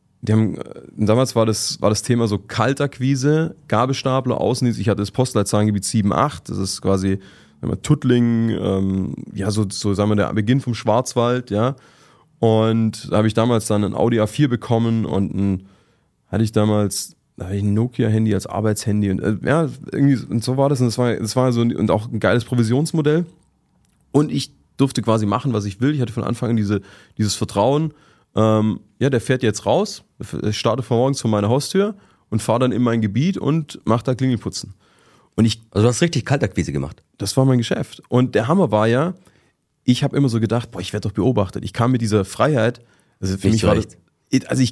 damals war das Thema so Kaltakquise, Gabelstapler, Außendienst. Ich hatte das Postleitzahlengebiet 7-8, das ist quasi Tuttling, so sagen wir der Beginn vom Schwarzwald, ja. Und da habe ich damals dann ein Audi A4 bekommen und da hatte ich ein Nokia-Handy als Arbeitshandy und irgendwie und so war das und das war so und auch ein geiles Provisionsmodell und ich durfte quasi machen, was ich will. Ich hatte von Anfang an dieses Vertrauen der fährt jetzt raus, startet von morgens vor meiner Haustür und fahre dann in mein Gebiet und macht da Klingelputzen. Und Also du hast richtig Kaltakquise gemacht. das war mein Geschäft. Und der Hammer war ja, ich habe immer so gedacht, ich werde doch beobachtet. Ich kam mit dieser Freiheit, also für Nicht mich war das, zurecht. also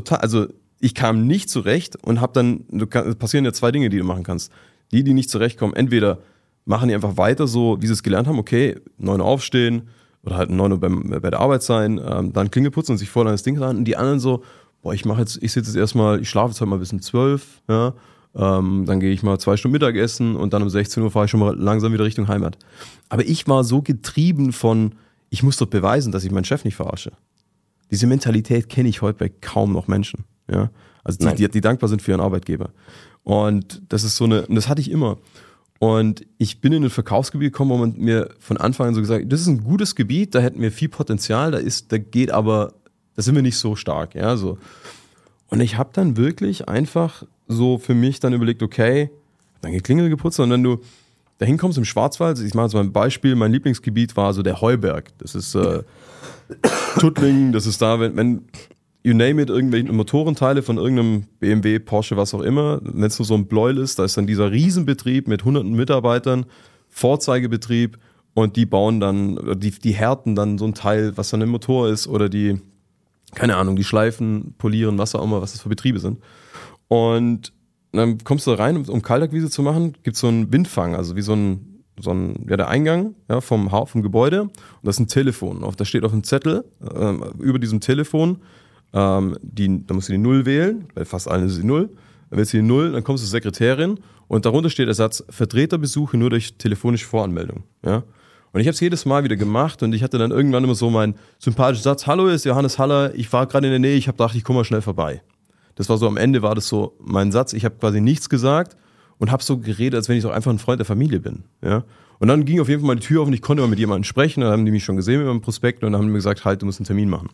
ich kam nicht zurecht und habe dann, es passieren ja 2 Dinge, die du machen kannst. Die nicht zurechtkommen, entweder machen die einfach weiter so, wie sie es gelernt haben, okay, 9 Uhr aufstehen oder halt 9 Uhr bei der Arbeit sein, dann Klingel putzen und sich voll an das Ding ran. Und die anderen so, ich sitze jetzt erstmal, ich schlafe jetzt halt mal bis um 12, ja, dann gehe ich mal 2 Stunden Mittagessen und dann um 16 Uhr fahre ich schon mal langsam wieder Richtung Heimat. Aber ich war so getrieben von, ich muss doch beweisen, dass ich meinen Chef nicht verarsche. Diese Mentalität kenne ich heute bei kaum noch Menschen. Ja? Also die dankbar sind für ihren Arbeitgeber. Und das ist und das hatte ich immer. Und ich bin in ein Verkaufsgebiet gekommen, wo man mir von Anfang an so gesagt hat, das ist ein gutes Gebiet, da hätten wir viel Potenzial, da sind wir nicht so stark. Ja, so. Und ich habe dann wirklich einfach so für mich dann überlegt, okay, dann geklingelt geputzt und wenn du da hinkommst im Schwarzwald, ich mache jetzt mal ein Beispiel, mein Lieblingsgebiet war so der Heuberg. Das ist Tuttlingen, das ist da, wenn you name it, irgendwelche Motorenteile von irgendeinem BMW, Porsche, was auch immer, wenn es nur so ein Bläul ist, da ist dann dieser Riesenbetrieb mit hunderten Mitarbeitern, Vorzeigebetrieb und die bauen dann, die härten dann so ein Teil, was dann im Motor ist oder die, keine Ahnung, die schleifen, polieren, was auch immer, was das für Betriebe sind. Und dann kommst du da rein, um Kaltakquise zu machen, gibt's so einen Windfang, also wie so ein der Eingang vom Gebäude und das ist ein Telefon. Da steht auf einem Zettel über diesem Telefon, da musst du die 0 wählen, bei fast allen ist es die 0. Dann wählst du die 0, dann kommst du zur Sekretärin und darunter steht der Satz, Vertreterbesuche nur durch telefonische Voranmeldung. Ja? Und ich habe es jedes Mal wieder gemacht und ich hatte dann irgendwann immer so meinen sympathischen Satz, hallo, ist Johannes Haller, ich war gerade in der Nähe, ich habe gedacht, ich komme mal schnell vorbei. Das war so, am Ende war das so mein Satz, ich habe quasi nichts gesagt und habe so geredet, als wenn ich doch einfach ein Freund der Familie bin. Ja? Und dann ging auf jeden Fall mal die Tür auf und ich konnte mal mit jemandem sprechen, dann haben die mich schon gesehen mit meinem Prospekt und dann haben die mir gesagt, halt, du musst einen Termin machen.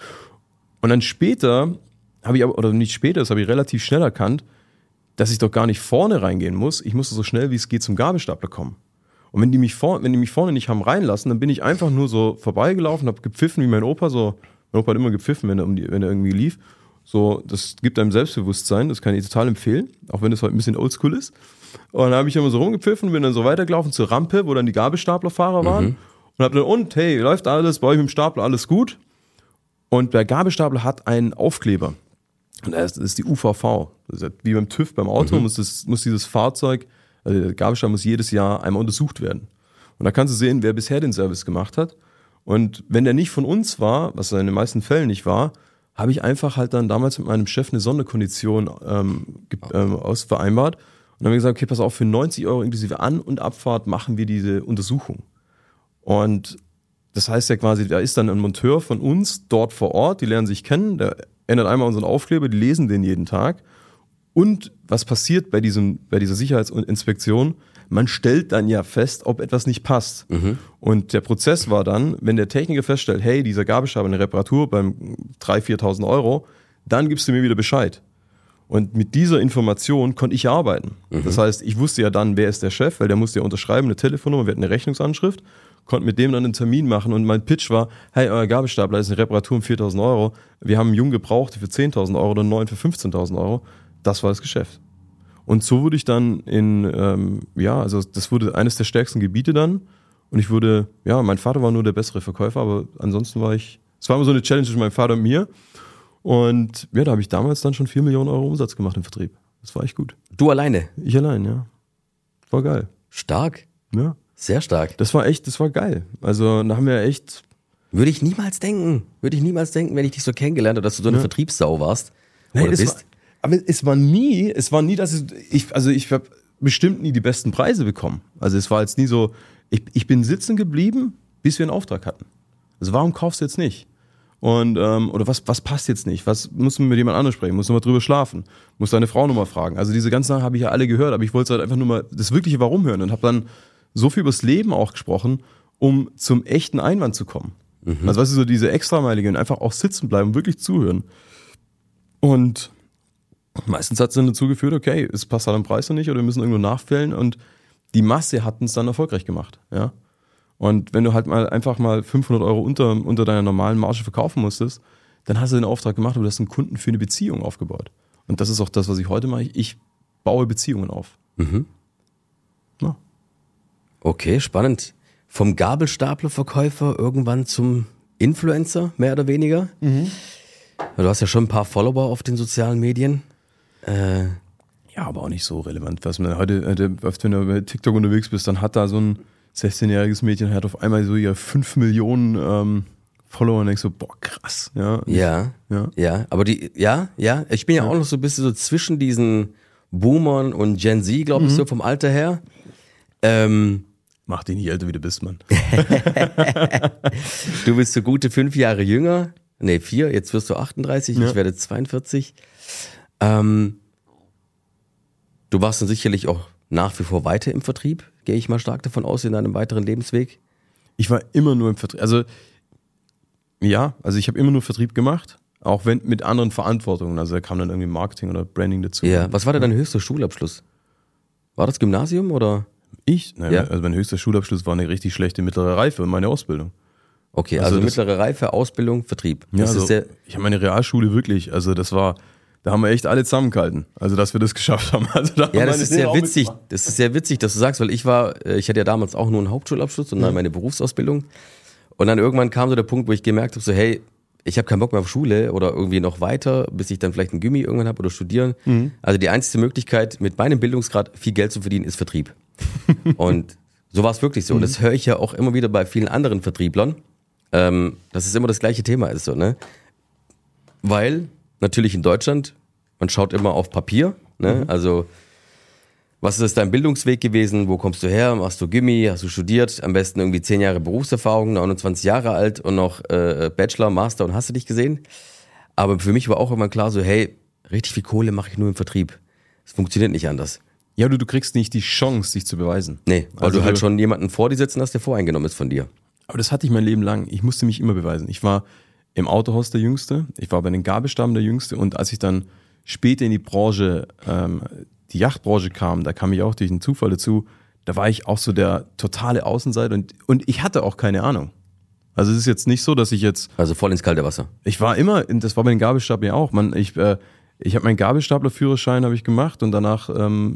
Und dann später das habe ich relativ schnell erkannt, dass ich doch gar nicht vorne reingehen muss, ich musste so schnell wie es geht zum Gabelstapler kommen. Und wenn die mich vorne nicht haben reinlassen, dann bin ich einfach nur so vorbeigelaufen, habe gepfiffen wie mein Opa, mein Opa hat immer gepfiffen, wenn er irgendwie lief. So, das gibt einem Selbstbewusstsein, das kann ich total empfehlen, auch wenn das heute ein bisschen oldschool ist. Und dann habe ich immer so rumgepfiffen, bin dann so weitergelaufen zur Rampe, wo dann die Gabelstaplerfahrer waren und habe dann, hey, läuft alles, bei euch mit dem Stapler, alles gut? Und der Gabelstapler hat einen Aufkleber. Und das ist die UVV. Das ist wie beim TÜV, beim Auto muss dieses Fahrzeug, also der Gabelstapler muss jedes Jahr einmal untersucht werden. Und da kannst du sehen, wer bisher den Service gemacht hat. Und wenn der nicht von uns war, was er in den meisten Fällen nicht war, habe ich einfach halt dann damals mit meinem Chef eine Sonderkondition ausvereinbart. Und dann haben wir gesagt, okay, pass auf, für 90 € inklusive An- und Abfahrt machen wir diese Untersuchung. Und das heißt ja quasi, da ist dann ein Monteur von uns dort vor Ort, die lernen sich kennen, der ändert einmal unseren Aufkleber, die lesen den jeden Tag. Und was passiert bei dieser Sicherheitsinspektion? Man stellt dann ja fest, ob etwas nicht passt. Und der Prozess war dann, wenn der Techniker feststellt, hey, dieser Gabelstapler eine Reparatur beim 3.000, 4.000 €, dann gibst du mir wieder Bescheid. Und mit dieser Information konnte ich arbeiten. Das heißt, ich wusste ja dann, wer ist der Chef, weil der musste ja unterschreiben, eine Telefonnummer, wir hatten eine Rechnungsanschrift, konnte mit dem dann einen Termin machen und mein Pitch war, hey, euer Gabelstapler ist eine Reparatur um 4.000 €, wir haben einen Jungen gebraucht für 10.000 € oder einen neuen für 15.000 €. Das war das Geschäft. Und so wurde ich dann das wurde eines der stärksten Gebiete dann. Und mein Vater war nur der bessere Verkäufer, aber ansonsten es war immer so eine Challenge zwischen meinem Vater und mir. Und ja, da habe ich damals dann schon 4 Millionen € Umsatz gemacht im Vertrieb. Das war echt gut. Du alleine? Ich allein, ja. War geil. Stark. Ja. Sehr stark. Das war geil. Also da haben wir echt... Würde ich niemals denken, wenn ich dich so kennengelernt habe, dass du so eine Vertriebssau warst. Aber es war nie, dass ich habe bestimmt nie die besten Preise bekommen. Also es war jetzt nie so, ich bin sitzen geblieben, bis wir einen Auftrag hatten. Also warum kaufst du jetzt nicht? Und, oder was passt jetzt nicht? Was muss man mit jemand anderem sprechen? Muss man mal drüber schlafen? Muss deine Frau nochmal fragen? Also diese ganzen Sachen habe ich ja alle gehört, aber ich wollte halt einfach nur mal das wirkliche Warum hören und habe dann so viel übers Leben auch gesprochen, um zum echten Einwand zu kommen. Also weißt du, so diese Extrameilige und einfach auch sitzen bleiben, wirklich zuhören. Und meistens hat es dann dazu geführt, okay, es passt halt am Preis noch nicht oder wir müssen irgendwo nachfällen und die Masse hat uns dann erfolgreich gemacht, ja. Und wenn du halt einfach mal 500 € unter deiner normalen Marge verkaufen musstest, dann hast du den Auftrag gemacht, aber du hast einen Kunden für eine Beziehung aufgebaut. Und das ist auch das, was ich heute mache. Ich baue Beziehungen auf. Ja. Okay, spannend. Vom Gabelstaplerverkäufer irgendwann zum Influencer, mehr oder weniger. Du hast ja schon ein paar Follower auf den sozialen Medien. Ja, aber auch nicht so relevant. Was man heute, wenn du bei TikTok unterwegs bist, dann hat da so ein 16-jähriges Mädchen, hat auf einmal so ihre 5 Millionen Follower und denkst so, boah, krass. Ja, Aber ich bin ja auch noch so ein bisschen so zwischen diesen Boomern und Gen Z, glaube ich, so vom Alter her. Mach dich nicht älter, wie du bist, Mann. Du bist so gute 5 Jahre jünger. Nee, 4, jetzt wirst du 38, ich werde 42. Du warst dann sicherlich auch nach wie vor weiter im Vertrieb, gehe ich mal stark davon aus, in deinem weiteren Lebensweg. Ich war immer nur im Vertrieb. Also ich habe immer nur Vertrieb gemacht, auch wenn mit anderen Verantwortungen. Also da kam dann irgendwie Marketing oder Branding dazu. Ja, was war denn dein höchster Schulabschluss? War das Gymnasium oder? Also mein höchster Schulabschluss war eine richtig schlechte mittlere Reife und meine Ausbildung. Okay, also mittlere Reife, Ausbildung, Vertrieb. Das ist ich habe meine Realschule wirklich, also da haben wir echt alle zusammengehalten, also dass wir das geschafft haben. Also das ist sehr witzig. Das ist sehr witzig, dass du sagst, weil ich hatte ja damals auch nur einen Hauptschulabschluss und dann meine Berufsausbildung. Und dann irgendwann kam so der Punkt, wo ich gemerkt habe, so hey, ich habe keinen Bock mehr auf Schule oder irgendwie noch weiter, bis ich dann vielleicht ein Gymi irgendwann habe oder studieren. Also die einzige Möglichkeit, mit meinem Bildungsgrad viel Geld zu verdienen, ist Vertrieb. Und so war es wirklich so. Und das höre ich ja auch immer wieder bei vielen anderen Vertrieblern, dass es immer das gleiche Thema ist, so, ne? Weil natürlich in Deutschland, man schaut immer auf Papier, ne? Also was ist dein Bildungsweg gewesen? Wo kommst du her? Machst du Gymi? Hast du studiert? Am besten irgendwie 10 Jahre Berufserfahrung, 29 Jahre alt und noch Bachelor, Master und hast du dich gesehen? Aber für mich war auch immer klar so, hey, richtig viel Kohle mache ich nur im Vertrieb. Es funktioniert nicht anders. Ja, du kriegst nicht die Chance, dich zu beweisen. Nee, weil du halt schon jemanden vor dir sitzen hast, der voreingenommen ist von dir. Aber das hatte ich mein Leben lang. Ich musste mich immer beweisen. Ich war im Autohaus der Jüngste, ich war bei den Gabelstaben der Jüngste und als ich dann später in die Branche, die Yachtbranche kam, da kam ich auch durch einen Zufall dazu, da war ich auch so der totale Außenseiter und ich hatte auch keine Ahnung. Also es ist jetzt nicht so, dass ich jetzt... Also voll ins kalte Wasser. Ich war immer, das war bei den Gabelstapeln ja auch, ich habe meinen Gabelstaplerführerschein habe ich gemacht und danach,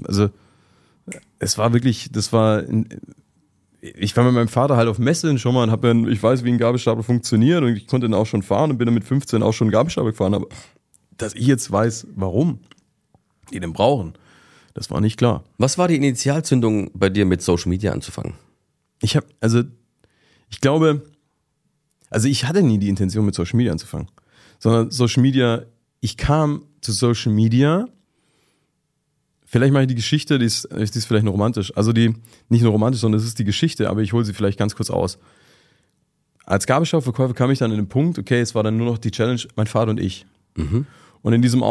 es war wirklich, ich war mit meinem Vater halt auf Messen schon mal und ich weiß, wie ein Gabelstapler funktioniert und ich konnte dann auch schon fahren und bin dann mit 15 auch schon Gabelstapler gefahren, aber dass ich jetzt weiß, warum die den brauchen, das war nicht klar. Was war die Initialzündung bei dir mit Social Media anzufangen? Ich hatte nie die Intention mit Social Media anzufangen, sondern Social Media, ich kam zu Social Media, vielleicht mache ich die Geschichte, die ist vielleicht nur romantisch, also nicht nur romantisch, sondern es ist die Geschichte, aber ich hole sie vielleicht ganz kurz aus. Als Gabelstaplerverkäufer kam ich dann in den Punkt, okay, es war dann nur noch die Challenge, mein Vater und ich. Und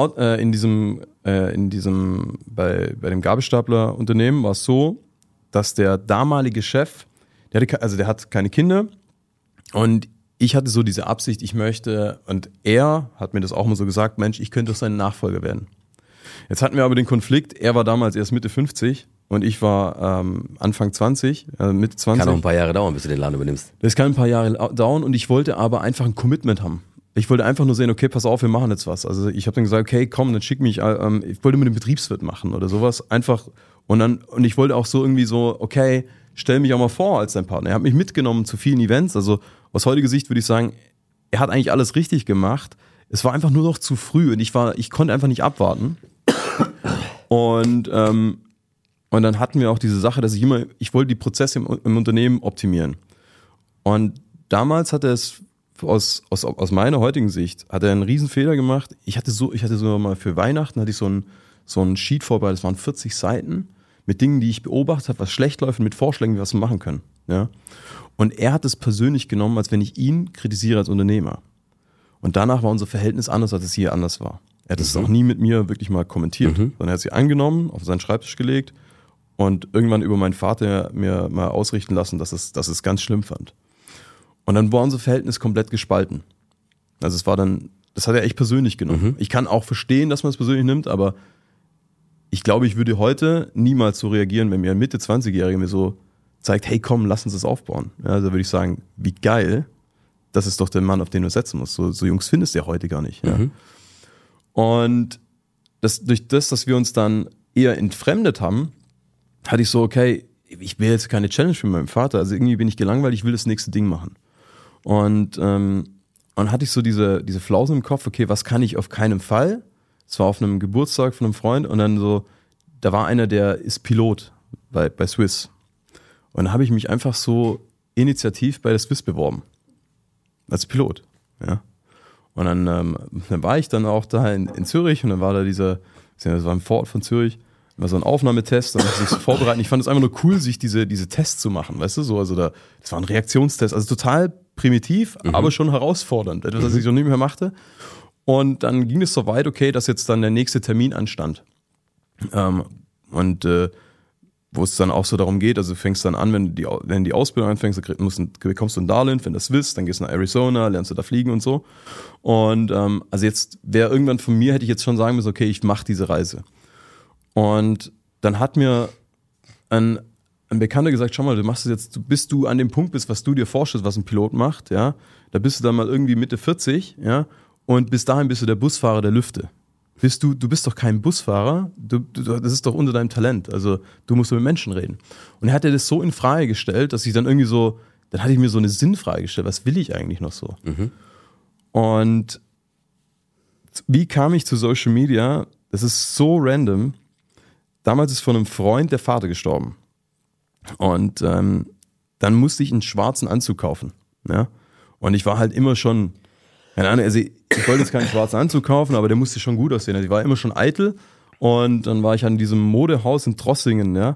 bei dem Gabelstaplerunternehmen war es so, dass der damalige Chef, der hat keine Kinder und ich hatte so diese Absicht, ich möchte, und er hat mir das auch mal so gesagt, Mensch, ich könnte doch sein Nachfolger werden. Jetzt hatten wir aber den Konflikt, er war damals erst Mitte 50 und ich war Anfang 20, Mitte 20. Kann noch ein paar Jahre dauern, bis du den Laden übernimmst. Das kann ein paar Jahre dauern und ich wollte aber einfach ein Commitment haben. Ich wollte einfach nur sehen, okay, pass auf, wir machen jetzt was. Also ich habe dann gesagt, okay, komm, dann schick mich, ich wollte mit dem Betriebswirt machen oder sowas. Einfach, und ich wollte auch so irgendwie so, okay, stell mich auch mal vor als dein Partner. Er hat mich mitgenommen zu vielen Events. Also aus heutiger Sicht würde ich sagen, er hat eigentlich alles richtig gemacht. Es war einfach nur noch zu früh und ich konnte einfach nicht abwarten. Und dann hatten wir auch diese Sache, dass ich wollte die Prozesse im Unternehmen optimieren. Und damals hat er es aus meiner heutigen Sicht hat er einen riesen Fehler gemacht. Ich hatte so mal für Weihnachten hatte ich so ein Sheet vorbereitet, das waren 40 Seiten mit Dingen, die ich beobachtet habe, was schlecht läuft und mit Vorschlägen, wie wir was machen können. Ja? Und er hat es persönlich genommen, als wenn ich ihn kritisiere als Unternehmer. Und danach war unser Verhältnis anders, als es hier anders war. Er hat es auch nie mit mir wirklich mal kommentiert, sondern er hat sie angenommen, auf seinen Schreibtisch gelegt und irgendwann über meinen Vater mir mal ausrichten lassen, dass es ganz schlimm fand. Und dann war unser Verhältnis komplett gespalten. Also das hat er echt persönlich genommen. Ich kann auch verstehen, dass man es persönlich nimmt, aber ich glaube, ich würde heute niemals so reagieren, wenn mir ein Mitte-20-Jähriger mir so zeigt, hey komm, lass uns das aufbauen. Ja, also würde ich sagen, wie geil, das ist doch der Mann, auf den du setzen musst. So Jungs findest du ja heute gar nicht. Ja. Und durch das, dass wir uns dann eher entfremdet haben, hatte ich so, okay, ich will jetzt keine Challenge mit meinem Vater, also irgendwie bin ich gelangweilt, ich will das nächste Ding machen. Und hatte ich so diese Flausen im Kopf, okay, was kann ich auf keinen Fall? Es war auf einem Geburtstag von einem Freund und dann so, da war einer, der ist Pilot bei Swiss. Und dann habe ich mich einfach so initiativ bei der Swiss beworben. Als Pilot, ja. Und dann war ich dann auch da in Zürich und dann war da das war ein Vorort von Zürich, war so ein Aufnahmetest, dann musste ich sich vorbereiten. Ich fand es einfach nur cool, sich diese Tests zu machen, weißt du, so, also das war ein Reaktionstest, also total primitiv, aber schon herausfordernd, etwas, was ich so nicht mehr machte. Und dann ging es so weit, okay, dass jetzt dann der nächste Termin anstand. Wo es dann auch so darum geht, also du fängst dann an, wenn die Ausbildung anfängst, bekommst du ein Darlehen, wenn das willst, dann gehst du nach Arizona, lernst du da fliegen und so. Und also jetzt wäre irgendwann von mir, hätte ich jetzt schon sagen müssen, okay, ich mache diese Reise. Und dann hat mir ein Bekannter gesagt, schau mal, du machst es jetzt, bis du an dem Punkt bist, was du dir vorstellst, was ein Pilot macht, ja, da bist du dann mal irgendwie Mitte 40, ja, und bis dahin bist du der Busfahrer der Lüfte. Du bist doch kein Busfahrer, das ist doch unter deinem Talent, also du musst mit Menschen reden. Und er hat das so in Frage gestellt, dass ich dann irgendwie so, dann hatte ich mir so eine Sinnfrage gestellt, was will ich eigentlich noch so? Und wie kam ich zu Social Media? Das ist so random. Damals ist von einem Freund der Vater gestorben. Und dann musste ich einen schwarzen Anzug kaufen. Ja? Und ich war halt immer schon, keine Ahnung, also ich wollte jetzt keinen schwarzen Anzug kaufen, aber der musste schon gut aussehen. Also ich war immer schon eitel. Und dann war ich an diesem Modehaus in Trossingen. Ja?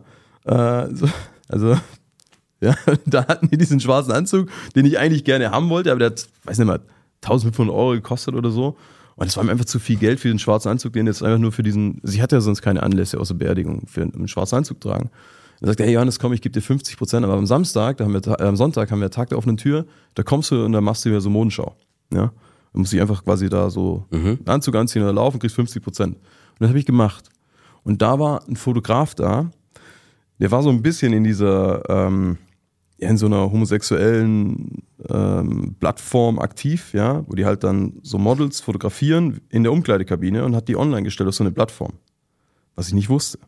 Also ja, da hatten die diesen schwarzen Anzug, den ich eigentlich gerne haben wollte, aber der hat, weiß nicht mal, 1.500 € gekostet oder so. Und das war mir einfach zu viel Geld für den schwarzen Anzug, den jetzt einfach nur für diesen, also ich hatte ja sonst keine Anlässe außer Beerdigung für einen schwarzen Anzug tragen. Dann sagt er, hey Johannes, komm, ich gebe dir 50%, aber am Sonntag haben wir Tag der offenen Tür, da kommst du und dann machst du wieder so Modenschau. Ja? Dann musst du einfach quasi da so einen Anzug anziehen oder laufen, kriegst 50%. Und das habe ich gemacht. Und da war ein Fotograf da, der war so ein bisschen in dieser, in so einer homosexuellen Plattform aktiv, ja, wo die halt dann so Models fotografieren in der Umkleidekabine und hat die online gestellt auf so eine Plattform, was ich nicht wusste.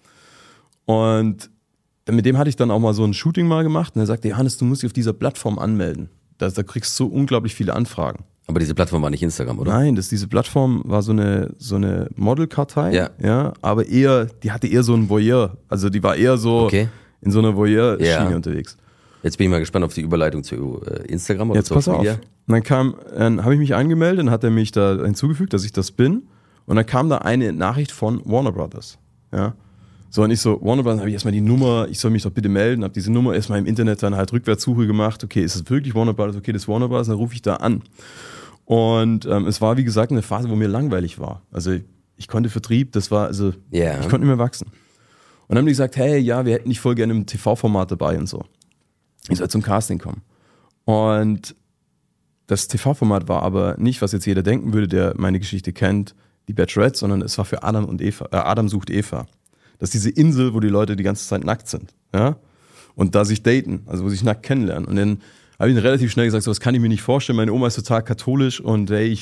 Und mit dem hatte ich dann auch mal so ein Shooting mal gemacht und er sagte, Johannes, du musst dich auf dieser Plattform anmelden. Da kriegst du so unglaublich viele Anfragen. Aber diese Plattform war nicht Instagram, oder? Nein, diese Plattform war so eine Modelkartei, ja, aber die hatte eher so ein Voyeur, also die war eher so in so einer Voyeur-Schiene unterwegs. Jetzt bin ich mal gespannt auf die Überleitung zu Instagram oder jetzt Social Media. Und dann habe ich mich angemeldet, dann hat er mich da hinzugefügt, dass ich das bin. Und dann kam da eine Nachricht von Warner Brothers. Ja. So, und ich so, Warner Brothers, habe ich erstmal die Nummer, ich soll mich doch bitte melden, habe diese Nummer erstmal im Internet dann halt Rückwärtssuche gemacht. Okay, ist es wirklich Warner Brothers? Okay, das ist Warner Brothers, dann rufe ich da an. Und es war, wie gesagt, eine Phase, wo mir langweilig war. Also ich konnte Vertrieb, ich konnte nicht mehr wachsen. Und dann haben die gesagt, hey, ja, wir hätten dich voll gerne im TV-Format dabei und so. Ich soll zum Casting kommen. Und das TV-Format war aber nicht, was jetzt jeder denken würde, der meine Geschichte kennt, die Bachelorette, sondern es war für Adam sucht Eva. Das ist diese Insel, wo die Leute die ganze Zeit nackt sind. Ja? Und da sich daten, also wo sich nackt kennenlernen. Und dann habe ich relativ schnell gesagt, so, das kann ich mir nicht vorstellen. Meine Oma ist total katholisch und hey,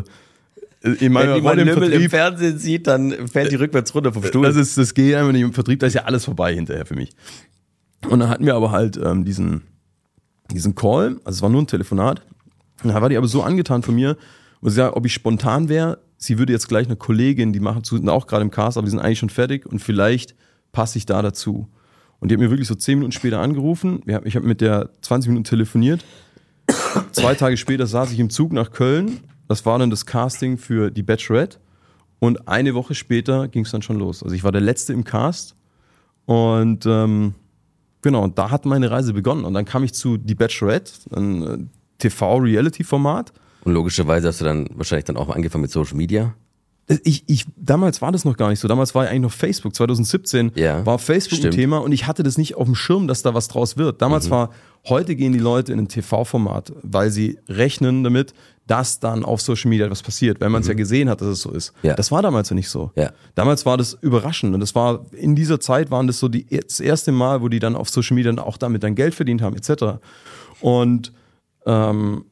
in meiner Rolle im Fernsehen sieht, dann fällt die rückwärts runter vom Stuhl. Das geht einfach nicht im Vertrieb, da ist ja alles vorbei hinterher für mich. Und dann hatten wir aber halt diesen Call, also es war nur ein Telefonat. Und da war die aber so angetan von mir, wo sie sagt, ob ich spontan wäre, sie würde jetzt gleich eine Kollegin, die sind auch gerade im Cast, aber die sind eigentlich schon fertig und vielleicht passe ich da dazu. Und die hat mir wirklich so 10 Minuten später angerufen, ich habe mit der 20 Minuten telefoniert. 2 Tage später saß ich im Zug nach Köln, das war dann das Casting für die Bachelorette und eine Woche später ging es dann schon los. Also ich war der Letzte im Cast und genau, und da hat meine Reise begonnen. Und dann kam ich zu Die Bachelorette, ein TV-Reality-Format. Und logischerweise hast du dann wahrscheinlich dann auch angefangen mit Social Media? Damals war das noch gar nicht so. Damals war ja eigentlich noch Facebook. 2017 war Facebook ein Thema und ich hatte das nicht auf dem Schirm, dass da was draus wird. Damals heute gehen die Leute in ein TV-Format, weil sie rechnen damit, dass dann auf Social Media etwas passiert, weil man es ja gesehen hat, dass es so ist. Ja. Das war damals ja nicht so. Ja. Damals war das überraschend und das war, in dieser Zeit waren das so das erste Mal, wo die dann auf Social Media auch damit dann Geld verdient haben, etc. Und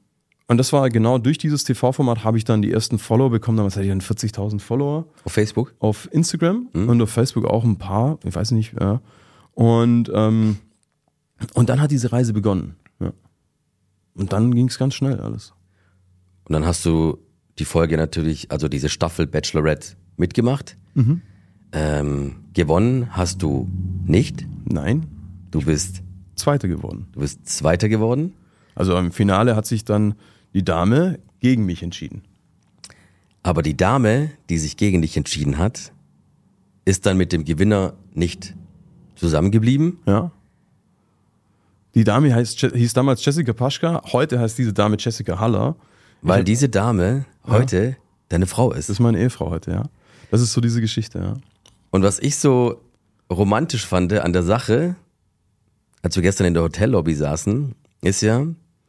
Und das war genau durch dieses TV-Format habe ich dann die ersten Follower bekommen. Damals hatte ich dann 40.000 Follower. Auf Facebook? Auf Instagram und auf Facebook auch ein paar. Ich weiß nicht. Ja. Und dann hat diese Reise begonnen. Ja. Und dann ging es ganz schnell alles. Und dann hast du die Folge natürlich, also diese Staffel Bachelorette mitgemacht. Gewonnen hast du nicht. Nein. Du bist Zweiter geworden. Zweiter geworden. Also im Finale hat sich dann die Dame gegen mich entschieden. Aber die Dame, die sich gegen dich entschieden hat, ist dann mit dem Gewinner nicht zusammengeblieben. Ja. Die Dame hieß damals Jessica Paschka, heute heißt diese Dame Jessica Haller. Weil diese Dame heute deine Frau ist. Das ist meine Ehefrau heute, ja. Das ist so diese Geschichte, ja. Und was ich so romantisch fand an der Sache, als wir gestern in der Hotellobby saßen, ist ja,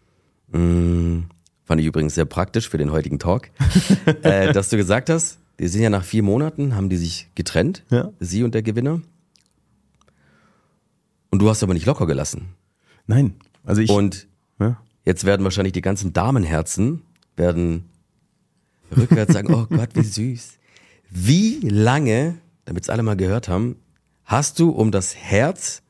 fand ich übrigens sehr praktisch für den heutigen Talk, dass du gesagt hast, die sind ja nach 4 Monaten, haben die sich getrennt, sie und der Gewinner. Und du hast aber nicht locker gelassen. Nein, also Und jetzt werden wahrscheinlich die ganzen Damenherzen werden rückwärts sagen, oh Gott, wie süß. Wie lange, damit es alle mal gehört haben, hast du um das Herz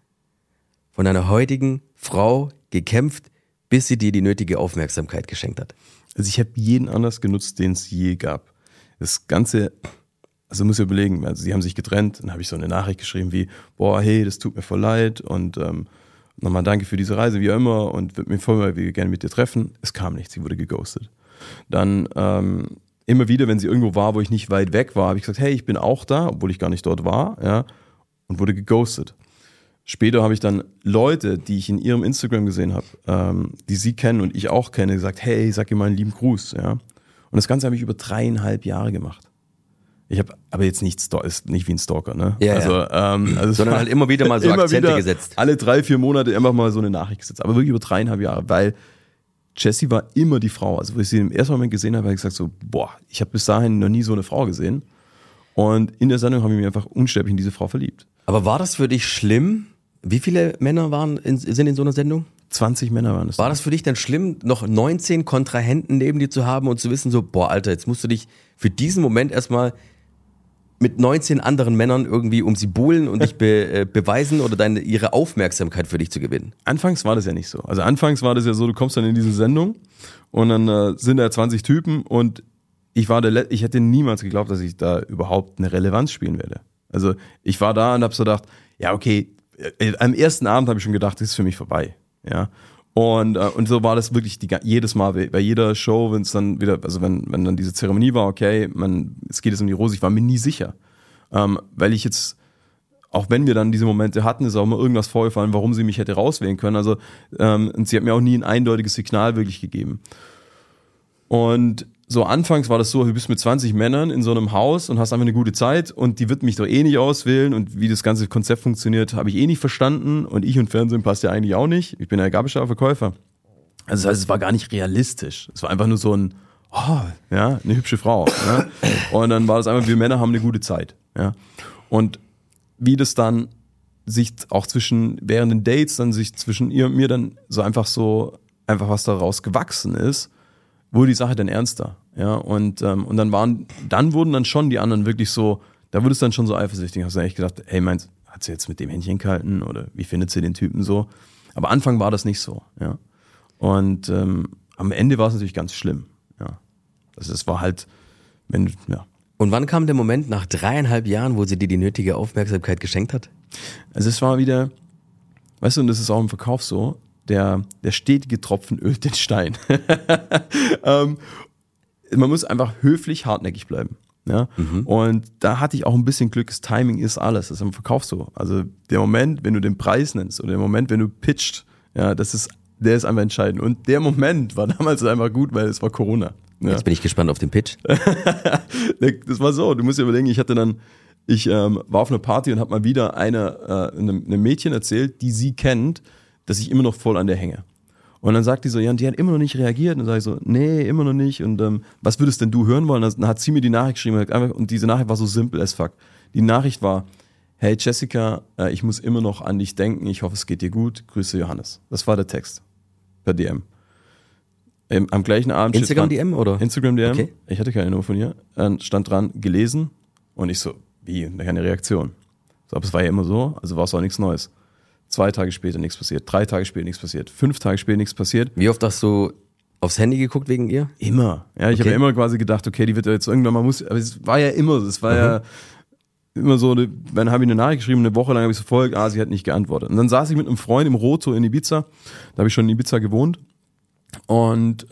von deiner heutigen Frau gekämpft, bis sie dir die nötige Aufmerksamkeit geschenkt hat? Also ich habe jeden Anlass genutzt, den es je gab. Das Ganze, also muss ich überlegen, also sie haben sich getrennt, dann habe ich so eine Nachricht geschrieben wie, boah, hey, das tut mir voll leid und nochmal danke für diese Reise, wie auch immer, und würde mich voll mal gerne mit dir treffen. Es kam nichts, sie wurde geghostet. Dann immer wieder, wenn sie irgendwo war, wo ich nicht weit weg war, habe ich gesagt, hey, ich bin auch da, obwohl ich gar nicht dort war, ja, und wurde geghostet. Später habe ich dann Leute, die ich in ihrem Instagram gesehen habe, die sie kennen und ich auch kenne, gesagt, hey, sag ihr mal einen lieben Gruß, ja. Und das Ganze habe ich über 3,5 Jahre gemacht. Ich habe aber jetzt ist nicht wie ein Stalker, ne? Ja, also sondern halt immer wieder mal so Akzente gesetzt. Alle 3-4 Monate immer mal so eine Nachricht gesetzt. Aber wirklich über 3,5 Jahre, weil Jessie war immer die Frau. Also, wo ich sie im ersten Moment gesehen habe, habe ich gesagt so, boah, ich habe bis dahin noch nie so eine Frau gesehen. Und in der Sendung habe ich mich einfach unsterblich in diese Frau verliebt. Aber war das für dich schlimm? Wie viele Männer sind in so einer Sendung? 20 Männer waren es. War das für dich dann schlimm, noch 19 Kontrahenten neben dir zu haben und zu wissen so, boah, Alter, jetzt musst du dich für diesen Moment erstmal mit 19 anderen Männern irgendwie um sie buhlen und dich beweisen oder ihre Aufmerksamkeit für dich zu gewinnen? Anfangs war das ja nicht so. Also anfangs war das ja so, du kommst dann in diese Sendung und dann sind da 20 Typen und ich hätte niemals geglaubt, dass ich da überhaupt eine Relevanz spielen werde. Also ich war da und habe so gedacht, ja okay, am ersten Abend habe ich schon gedacht, das ist für mich vorbei. Ja. Und so war das wirklich jedes Mal bei jeder Show, wenn es dann wieder, also wenn dann diese Zeremonie war, okay, es geht jetzt um die Rose, ich war mir nie sicher. Weil ich jetzt, auch wenn wir dann diese Momente hatten, ist auch immer irgendwas vorgefallen, warum sie mich hätte rauswählen können. Also und sie hat mir auch nie ein eindeutiges Signal wirklich gegeben. Und so anfangs war das so, du bist mit 20 Männern in so einem Haus und hast einfach eine gute Zeit und die wird mich doch eh nicht auswählen und wie das ganze Konzept funktioniert, habe ich eh nicht verstanden und ich und Fernsehen passt ja eigentlich auch nicht. Ich bin ja Gabelstaplerverkäufer. Also das heißt, es war gar nicht realistisch. Es war einfach nur so eine hübsche Frau. Ja? Und dann war das einfach, wir Männer haben eine gute Zeit. Ja? Und wie das dann sich auch während den Dates dann sich zwischen ihr und mir dann einfach was daraus gewachsen ist, wurde die Sache dann ernster, ja, und dann wurden dann schon die anderen wirklich so, da wurde es dann schon so eifersüchtig, hast du echt gedacht, hey, hat sie jetzt mit dem Händchen gehalten oder wie findet sie den Typen so? Aber Anfang war das nicht so, ja, und am Ende war es natürlich ganz schlimm, ja, also es war halt, Und wann kam der Moment nach 3,5 Jahren, wo sie dir die nötige Aufmerksamkeit geschenkt hat? Also es war wieder, weißt du, und das ist auch im Verkauf so, der stetige Tropfen ölt den Stein. Man muss einfach höflich hartnäckig bleiben. Ja? Und da hatte ich auch ein bisschen Glück, das Timing ist alles, das ist im Verkauf so. Also der Moment, wenn du den Preis nennst oder der Moment, wenn du pitcht, ja, der ist einfach entscheidend. Und der Moment war damals einfach gut, weil es war Corona. Ja. Jetzt bin ich gespannt auf den Pitch. Das war so, du musst dir überlegen, ich war auf einer Party und habe mal wieder einem Mädchen erzählt, die sie kennt, dass ich immer noch voll an der hänge. Und dann sagt die so, ja, und die hat immer noch nicht reagiert. Und dann sage ich so, nee, immer noch nicht. Und was würdest denn du hören wollen? Dann hat sie mir die Nachricht geschrieben und diese Nachricht war so simpel as fuck. Die Nachricht war, hey Jessica, ich muss immer noch an dich denken. Ich hoffe, es geht dir gut. Grüße Johannes. Das war der Text per DM. Am gleichen Abend Instagram DM oder? Instagram DM. Okay. Ich hatte keine Nummer von ihr. Dann stand dran, gelesen. Und ich so, wie? Keine Reaktion. So, aber es war ja immer so, also war es auch nichts Neues. 2 Tage später nichts passiert, 3 Tage später nichts passiert, 5 Tage später nichts passiert. Wie oft hast du aufs Handy geguckt wegen ihr? Immer. Ja, ich habe ja immer quasi gedacht, okay, die wird ja jetzt irgendwann mal aber es war ja immer, ja immer so, dann habe ich eine Nachricht geschrieben, eine Woche lang habe ich so verfolgt, sie hat nicht geantwortet. Und dann saß ich mit einem Freund im Roto in Ibiza, da habe ich schon in Ibiza gewohnt. Und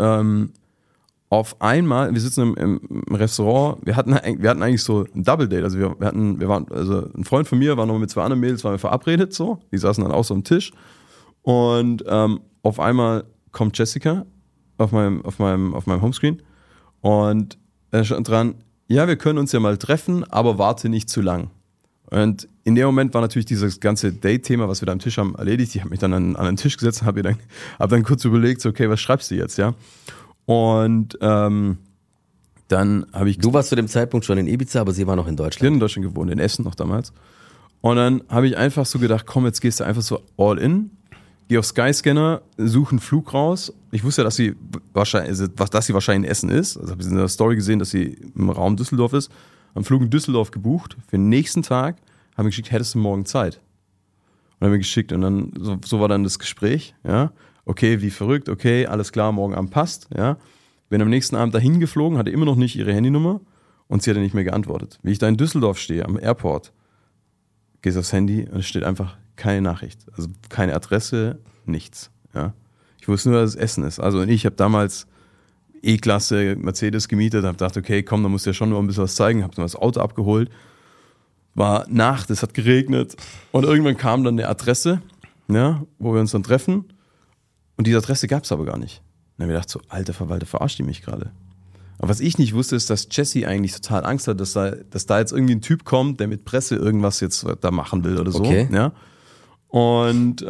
auf einmal, wir sitzen im Restaurant, wir hatten eigentlich so ein Double Date, also also ein Freund von mir war noch mit 2 anderen Mädels, waren wir verabredet so, die saßen dann auch so am Tisch und auf einmal kommt Jessica auf meinem Homescreen und da stand dran, ja, wir können uns ja mal treffen, aber warte nicht zu lang. Und in dem Moment war natürlich dieses ganze Date-Thema, was wir da am Tisch haben, erledigt. Ich habe mich dann an den Tisch gesetzt und habe dann kurz überlegt, so, okay, was schreibst du jetzt, ja? Und dann habe ich... Du warst zu dem Zeitpunkt schon in Ibiza, aber sie war noch in Ich bin Deutschland. in Deutschland gewohnt, in Essen noch damals. Und dann habe ich einfach so gedacht, komm, jetzt gehst du einfach so all in, geh auf Skyscanner, such einen Flug raus. Ich wusste ja, dass sie wahrscheinlich in Essen ist. Also habe ich in der Story gesehen, dass sie im Raum Düsseldorf ist. Am Flug in Düsseldorf gebucht. Für den nächsten Tag haben wir geschickt, hättest du morgen Zeit? Und haben wir geschickt und dann, so war dann das Gespräch, ja. Okay, wie verrückt, okay, alles klar, morgen Abend passt, ja. Bin am nächsten Abend dahin geflogen, hatte immer noch nicht ihre Handynummer und sie hatte nicht mehr geantwortet. Wie ich da in Düsseldorf stehe, am Airport, gehst aufs Handy und es steht einfach keine Nachricht. Also keine Adresse, nichts, ja. Ich wusste nur, dass es Essen ist. Also ich habe damals E-Klasse Mercedes gemietet, habe gedacht, okay, komm, da musst du ja schon noch ein bisschen was zeigen, habe dann das Auto abgeholt. War Nacht, es hat geregnet und irgendwann kam dann eine Adresse, ja, wo wir uns dann treffen und diese Adresse gab es aber gar nicht. Dann habe ich gedacht so, alter Verwalter, verarscht die mich gerade. Aber was ich nicht wusste, ist, dass Jessie eigentlich total Angst hat, dass da jetzt irgendwie ein Typ kommt, der mit Presse irgendwas jetzt da machen will oder so. Okay. Ja. Und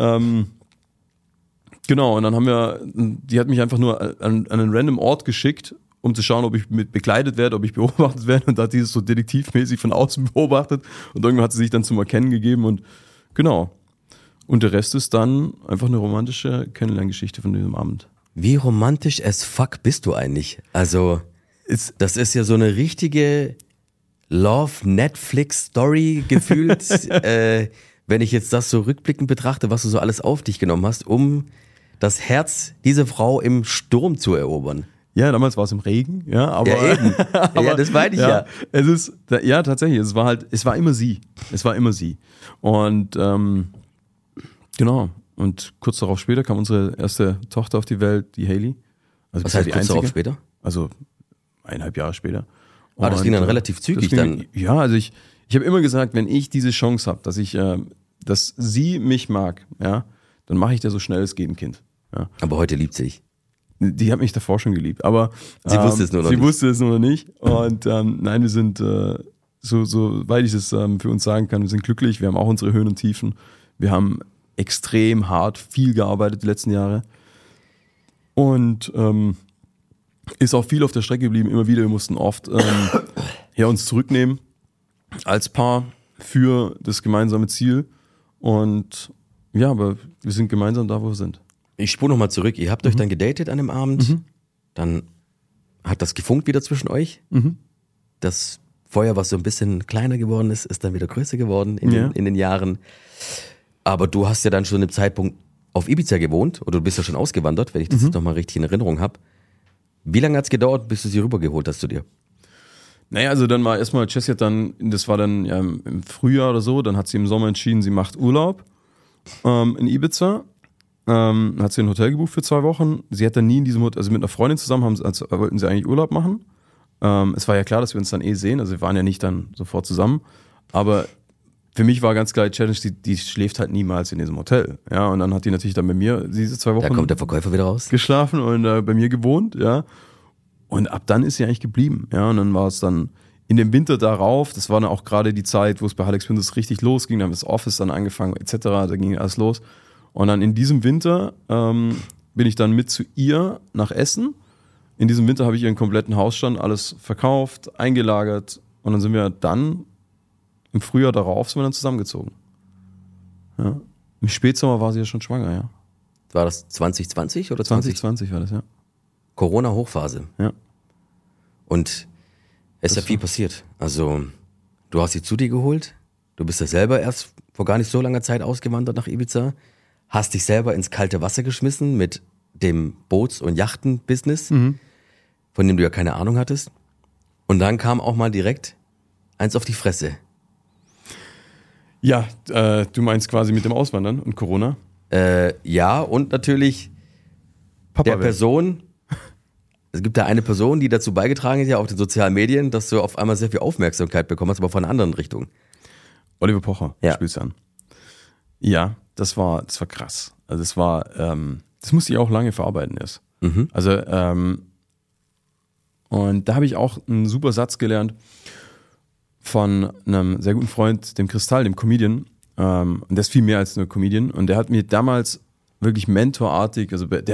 genau, und dann die hat mich einfach nur an einen random Ort geschickt, um zu schauen, ob ich mit begleitet werde, ob ich beobachtet werde. Und da hat die es so detektivmäßig von außen beobachtet. Und irgendwann hat sie sich dann zum Erkennen gegeben und genau. Und der Rest ist dann einfach eine romantische Kennenlerngeschichte von diesem Abend. Wie romantisch as fuck bist du eigentlich? Also, das ist ja so eine richtige Love-Netflix-Story gefühlt. Wenn ich jetzt das so rückblickend betrachte, was du so alles auf dich genommen hast, um das Herz dieser Frau im Sturm zu erobern. Ja, damals war es im Regen, ja, aber. Ja, eben. Ja, das meine ich ja. Es ist, ja, tatsächlich, es war immer sie. Es war immer sie. Und, genau. Und kurz darauf später kam unsere erste Tochter auf die Welt, die Hailey. Also was heißt kurz darauf später? Also 1,5 Jahre später. Das ging dann relativ zügig dann. Ja, also ich habe immer gesagt, wenn ich diese Chance habe, dass sie mich mag, ja, dann mache ich dir so schnell es geht ein Kind. Ja. Aber heute liebt sie dich. Die hat mich davor schon geliebt, aber sie wusste es nur noch nicht. Sie wusste es nur noch nicht. Und nein, wir sind, soweit ich es für uns sagen kann, wir sind glücklich. Wir haben auch unsere Höhen und Tiefen. Wir haben extrem hart, viel gearbeitet die letzten Jahre. Und ist auch viel auf der Strecke geblieben. Immer wieder, wir mussten oft uns zurücknehmen als Paar für das gemeinsame Ziel. Und ja, aber wir sind gemeinsam da, wo wir sind. Ich spule nochmal zurück. Ihr habt euch dann gedatet an dem Abend. Dann hat das gefunkt wieder zwischen euch. Das Feuer, was so ein bisschen kleiner geworden ist, ist dann wieder größer geworden in den Jahren. Aber du hast ja dann schon im Zeitpunkt auf Ibiza gewohnt oder du bist ja schon ausgewandert, wenn ich das noch mal richtig in Erinnerung habe. Wie lange hat es gedauert, bis du sie rübergeholt hast zu dir? Naja, also dann war erstmal, Jessie hat dann, das war dann ja im Frühjahr oder so, dann hat sie im Sommer entschieden, sie macht Urlaub in Ibiza. Hat sie ein Hotel gebucht für 2 Wochen. Sie hat dann nie in diesem Hotel, also mit einer Freundin zusammen wollten sie eigentlich Urlaub machen. Es war ja klar, dass wir uns dann sehen, also wir waren ja nicht dann sofort zusammen. Aber für mich war ganz klar die Challenge, die schläft halt niemals in diesem Hotel. Ja, und dann hat die natürlich dann bei mir diese 2 Wochen. Da kommt der Verkäufer wieder raus. Geschlafen und bei mir gewohnt, ja. Und ab dann ist sie eigentlich geblieben, ja. Und dann war es dann in dem Winter darauf, das war dann auch gerade die Zeit, wo es bei Alex Pintus richtig losging, da haben wir das Office dann angefangen, etc., da ging alles los. Und dann in diesem Winter bin ich dann mit zu ihr nach Essen. In diesem Winter habe ich ihren kompletten Hausstand, alles verkauft, eingelagert. Und dann sind wir dann im Frühjahr darauf sind wir dann zusammengezogen. Ja. Im Spätsommer war sie ja schon schwanger, ja. War das 2020 oder 2020 war das, ja. Corona-Hochphase. Ja. Und es ist ja viel passiert. Also, du hast sie zu dir geholt. Du bist ja selber erst vor gar nicht so langer Zeit ausgewandert nach Ibiza. Hast dich selber ins kalte Wasser geschmissen mit dem Boots- und Yachten-Business, von dem du ja keine Ahnung hattest. Und dann kam auch mal direkt eins auf die Fresse. Ja, du meinst quasi mit dem Auswandern und Corona? Ja, und natürlich der Person, es gibt da eine Person, die dazu beigetragen hat, ja auf den sozialen Medien, dass du auf einmal sehr viel Aufmerksamkeit bekommen hast, aber von einer anderen Richtung. Oliver Pocher, Ja. spielst du an. Ja, das war krass. Also das musste ich auch lange verarbeiten erst. Also, und da habe ich auch einen super Satz gelernt von einem sehr guten Freund, dem Kristall, dem Comedian. Und der ist viel mehr als nur Comedian. Und der hat mir damals wirklich mentorartig, also der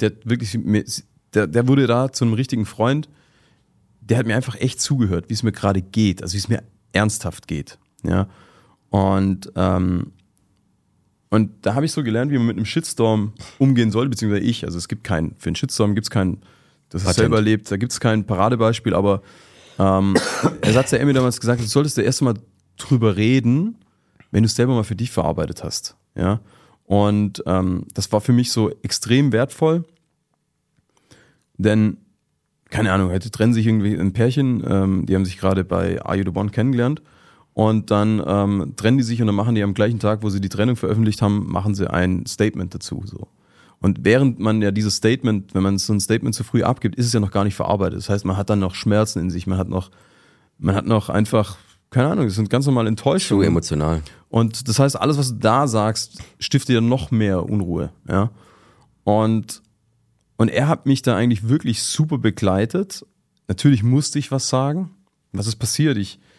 wurde da zu einem richtigen Freund. Der hat mir einfach echt zugehört, wie es mir gerade geht, also wie es mir ernsthaft geht. Ja. Und da habe ich so gelernt, wie man mit einem Shitstorm umgehen soll, beziehungsweise ich. Also für einen Shitstorm gibt es keinen, das es selber erlebt, da gibt es kein Paradebeispiel, aber er hat ja mir damals gesagt, du solltest ja erst mal drüber reden, wenn du es selber mal für dich verarbeitet hast. Ja? Und das war für mich so extrem wertvoll, denn, keine Ahnung, heute trennen sich irgendwie ein Pärchen, die haben sich gerade bei Are You The One kennengelernt und dann trennen die sich und dann machen die am gleichen Tag, wo sie die Trennung veröffentlicht haben, machen sie ein Statement dazu. So. Und während man ja dieses Statement, wenn man so ein Statement zu früh abgibt, ist es ja noch gar nicht verarbeitet. Das heißt, man hat dann noch Schmerzen in sich, man hat noch einfach, keine Ahnung, das sind ganz normal Enttäuschungen. Zu emotional. Und das heißt, alles, was du da sagst, stiftet ja noch mehr Unruhe. Ja? Und er hat mich da eigentlich wirklich super begleitet. Natürlich musste ich was sagen. Was ist passiert?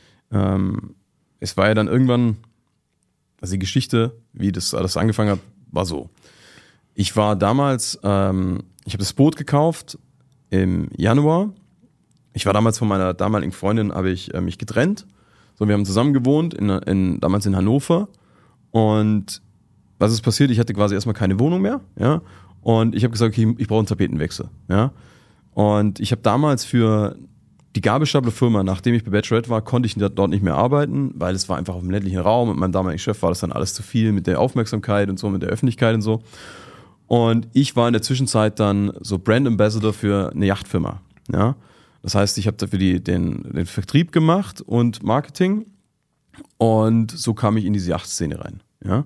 Es war ja dann irgendwann, also die Geschichte, wie das alles angefangen hat, war so. Ich war damals, ich habe das Boot gekauft im Januar. Ich war damals von meiner damaligen Freundin, habe ich mich getrennt. So, wir haben zusammen gewohnt, damals in Hannover. Und was ist passiert? Ich hatte quasi erstmal keine Wohnung mehr. Ja? Und ich habe gesagt, okay, ich brauche einen Tapetenwechsel. Ja? Und ich habe damals für die Gabelstaplerfirma, nachdem ich bei Bachelorette war, konnte ich dort nicht mehr arbeiten, weil es war einfach auf dem ländlichen Raum. Und meinem damaligen Chef war das dann alles zu viel mit der Aufmerksamkeit und so, mit der Öffentlichkeit und so. Und ich war in der Zwischenzeit dann so Brand Ambassador für eine Yachtfirma. Ja? Das heißt, ich habe dafür den Vertrieb gemacht und Marketing und so kam ich in diese Yachtszene rein. Ja?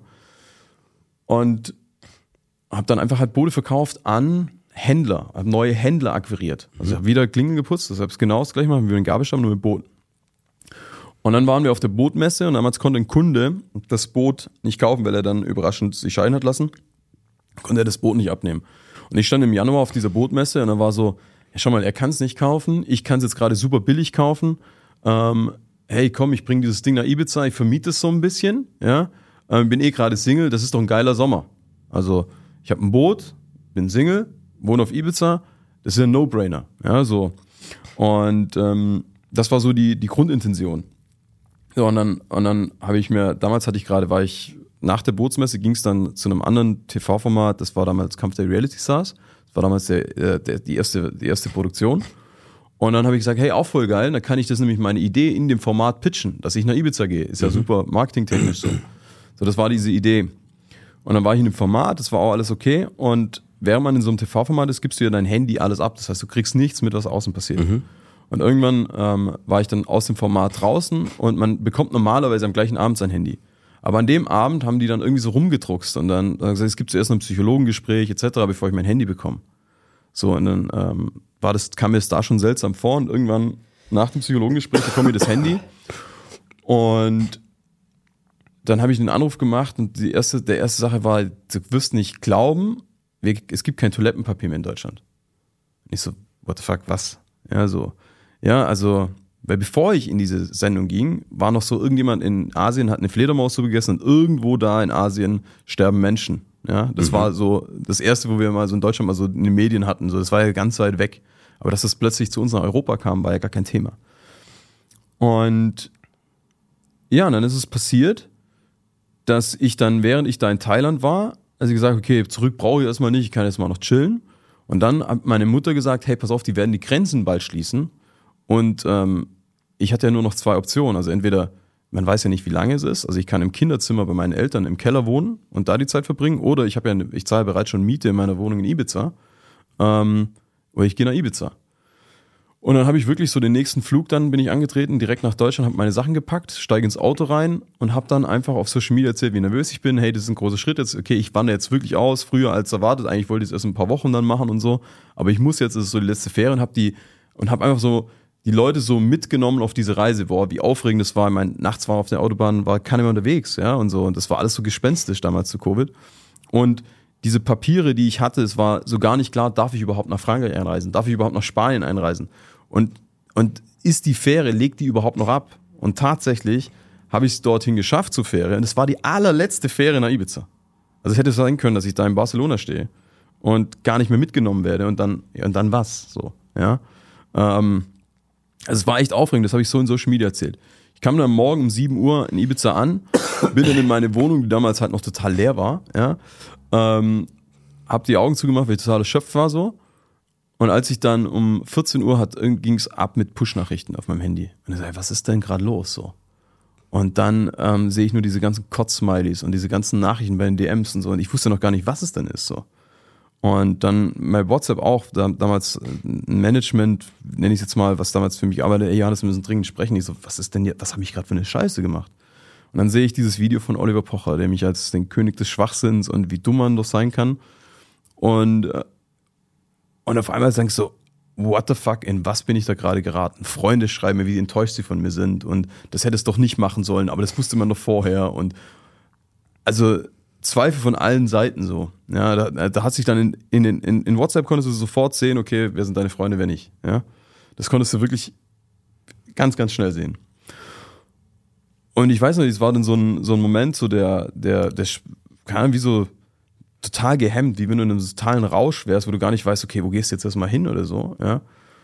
Und habe dann einfach halt Boote verkauft an Händler, habe neue Händler akquiriert. Also habe wieder Klingen geputzt, das ist genau das gleiche machen wie einen Gabelstamm, nur mit Booten. Und dann waren wir auf der Bootmesse und damals konnte ein Kunde das Boot nicht kaufen, weil er dann überraschend sich scheiden hat lassen. Konnte er das Boot nicht abnehmen. Und ich stand im Januar auf dieser Bootmesse und dann war so, ja, schau mal, er kann es nicht kaufen, ich kann es jetzt gerade super billig kaufen. Hey, komm, ich bringe dieses Ding nach Ibiza, ich vermiete es so ein bisschen, ja. Bin gerade Single, das ist doch ein geiler Sommer. Also, ich habe ein Boot, bin Single, wohne auf Ibiza, das ist ein No-Brainer, ja, so. Und das war so die Grundintention. So, und dann habe ich mir, damals war ich nach der Bootsmesse ging es dann zu einem anderen TV-Format, das war damals Kampf der Reality Stars. Das war damals die erste Produktion. Und dann habe ich gesagt, hey, auch voll geil, dann kann ich das nämlich meine Idee in dem Format pitchen, dass ich nach Ibiza gehe. Ist ja super marketingtechnisch so. So, das war diese Idee. Und dann war ich in dem Format, das war auch alles okay. Und während man in so einem TV-Format ist, gibst du ja dein Handy alles ab. Das heißt, du kriegst nichts mit, was außen passiert. Und irgendwann war ich dann aus dem Format draußen und man bekommt normalerweise am gleichen Abend sein Handy. Aber an dem Abend haben die dann irgendwie so rumgedruckst und dann gesagt, es gibt zuerst ein Psychologengespräch etc., bevor ich mein Handy bekomme. So, und dann kam mir das da schon seltsam vor und irgendwann nach dem Psychologengespräch bekomme ich das Handy und dann habe ich einen Anruf gemacht und der erste Sache war, du wirst nicht glauben, es gibt kein Toilettenpapier mehr in Deutschland. Und ich so, what the fuck, was? Ja, so, ja, also, weil bevor ich in diese Sendung ging, war noch so irgendjemand in Asien, hat eine Fledermaus so gegessen und irgendwo da in Asien sterben Menschen. Ja, das war so das erste, wo wir mal so in Deutschland mal so in den Medien hatten. So, das war ja ganz weit weg. Aber dass das plötzlich zu uns nach Europa kam, war ja gar kein Thema. Und ja, und dann ist es passiert, dass ich dann, während ich da in Thailand war, also ich gesagt, okay, zurück brauche ich erstmal nicht, ich kann jetzt mal noch chillen. Und Und dann hat meine Mutter gesagt, hey, pass auf, die werden die Grenzen bald schließen. Und ich hatte ja nur noch 2 Optionen. Also entweder, man weiß ja nicht, wie lange es ist. Also ich kann im Kinderzimmer bei meinen Eltern im Keller wohnen und da die Zeit verbringen. Oder ich zahle bereits schon Miete in meiner Wohnung in Ibiza. Oder ich gehe nach Ibiza. Und dann habe ich wirklich so den nächsten Flug, dann bin ich angetreten, direkt nach Deutschland, habe meine Sachen gepackt, steige ins Auto rein und habe dann einfach auf Social Media erzählt, wie nervös ich bin. Hey, das ist ein großer Schritt jetzt. Okay, ich wandere jetzt wirklich aus, früher als erwartet. Eigentlich wollte ich es erst ein paar Wochen dann machen und so. Aber ich muss jetzt, das ist so die letzte Fähre und habe einfach so die Leute so mitgenommen auf diese Reise. Boah, wie aufregend das war. Ich meine, nachts war auf der Autobahn, war keiner mehr unterwegs, ja, und so. Und das war alles so gespenstisch damals zu Covid. Und diese Papiere, die ich hatte, es war so gar nicht klar, darf ich überhaupt nach Frankreich einreisen? Darf ich überhaupt nach Spanien einreisen? Und ist die Fähre, legt die überhaupt noch ab? Und tatsächlich habe ich es dorthin geschafft zur Fähre. Und es war die allerletzte Fähre nach Ibiza. Also es hätte sein können, dass ich da in Barcelona stehe und gar nicht mehr mitgenommen werde und dann was? So, ja. Also es war echt aufregend, das habe ich so in Social Media erzählt. Ich kam dann morgen um 7 Uhr in Ibiza an, bin dann in meine Wohnung, die damals halt noch total leer war, ja. Hab die Augen zugemacht, weil ich total erschöpft war so. Und als ich dann um 14 Uhr ging es ab mit Push-Nachrichten auf meinem Handy. Und ich sage, was ist denn gerade los so? Und dann sehe ich nur diese ganzen Kotz-Smileys und diese ganzen Nachrichten bei den DMs und so. Und ich wusste noch gar nicht, was es denn ist so. Und dann bei WhatsApp auch, damals ein Management, nenne ich es jetzt mal, was damals für mich arbeitet, ey Johannes, wir müssen dringend sprechen. Ich so, was habe ich gerade für eine Scheiße gemacht? Und dann sehe ich dieses Video von Oliver Pocher, der mich als den König des Schwachsinns und wie dumm man doch sein kann. Und auf einmal denkst du so, what the fuck, in was bin ich da gerade geraten? Freunde schreiben mir, wie enttäuscht sie von mir sind und das hätte es doch nicht machen sollen, aber das wusste man doch vorher und also Zweifel von allen Seiten so. Ja, da hat sich dann in WhatsApp konntest du sofort sehen, okay, wer sind deine Freunde, wer nicht. Ja, das konntest du wirklich ganz, ganz schnell sehen. Und ich weiß noch, es war dann so ein Moment, so der keine Ahnung, wie so total gehemmt, wie wenn du in einem totalen Rausch wärst, wo du gar nicht weißt, okay, wo gehst du jetzt erstmal hin oder so, ja.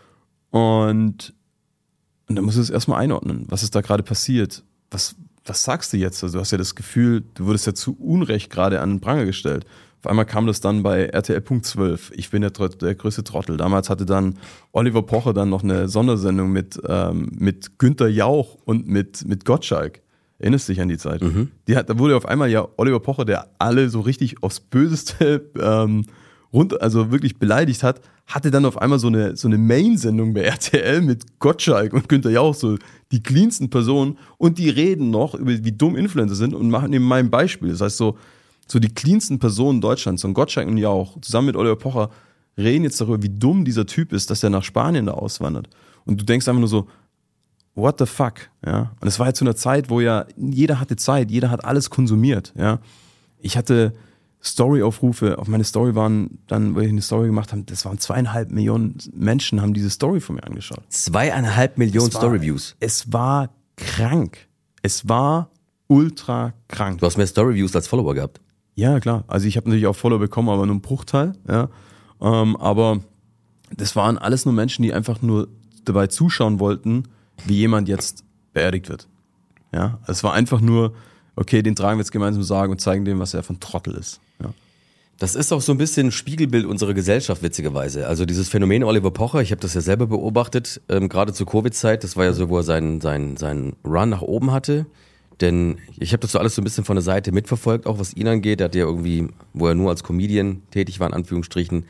Und dann musst du es erstmal einordnen, was ist da gerade passiert, was sagst du jetzt? Also du hast ja das Gefühl, du wurdest ja zu Unrecht gerade an den Pranger gestellt. Auf einmal kam das dann bei RTL Punkt 12, ich bin der größte Trottel. Damals hatte dann Oliver Pocher dann noch eine Sondersendung mit Günther Jauch und mit Gottschalk. Erinnerst du dich an die Zeit? Mhm. Da wurde auf einmal ja Oliver Pocher, der alle so richtig aufs Böseste also wirklich beleidigt hat, hatte dann auf einmal so eine Main-Sendung bei RTL mit Gottschalk und Günther Jauch, so die cleansten Personen, und die reden noch über, wie dumm Influencer sind und machen eben mein Beispiel. Das heißt so die cleansten Personen Deutschlands, so ein Gottschalk und Jauch, zusammen mit Oliver Pocher, reden jetzt darüber, wie dumm dieser Typ ist, dass er nach Spanien da auswandert. Und du denkst einfach nur so, what the fuck, ja. Und es war halt zu einer Zeit, wo ja jeder hatte Zeit, jeder hat alles konsumiert, ja. Ich hatte Story-Aufrufe, auf meine Story waren dann, wo ich eine Story gemacht habe, das waren 2,5 Millionen Menschen, haben diese Story von mir angeschaut. 2,5 Millionen Story-Views? Es war krank. Es war ultra krank. Du hast mehr Story-Views als Follower gehabt? Ja, klar. Also ich habe natürlich auch Follower bekommen, aber nur einen Bruchteil, ja. Aber das waren alles nur Menschen, die einfach nur dabei zuschauen wollten, wie jemand jetzt beerdigt wird. Ja, es war einfach nur, okay, den tragen wir jetzt gemeinsam Sarg und zeigen dem, was er für ein Trottel ist. Ja. Das ist auch so ein bisschen ein Spiegelbild unserer Gesellschaft, witzigerweise. Also dieses Phänomen Oliver Pocher, ich habe das ja selber beobachtet, gerade zur Covid-Zeit, das war ja so, wo er seinen Run nach oben hatte. Denn ich habe das so alles so ein bisschen von der Seite mitverfolgt, auch was ihn angeht. Er hat ja irgendwie, wo er nur als Comedian tätig war, in Anführungsstrichen,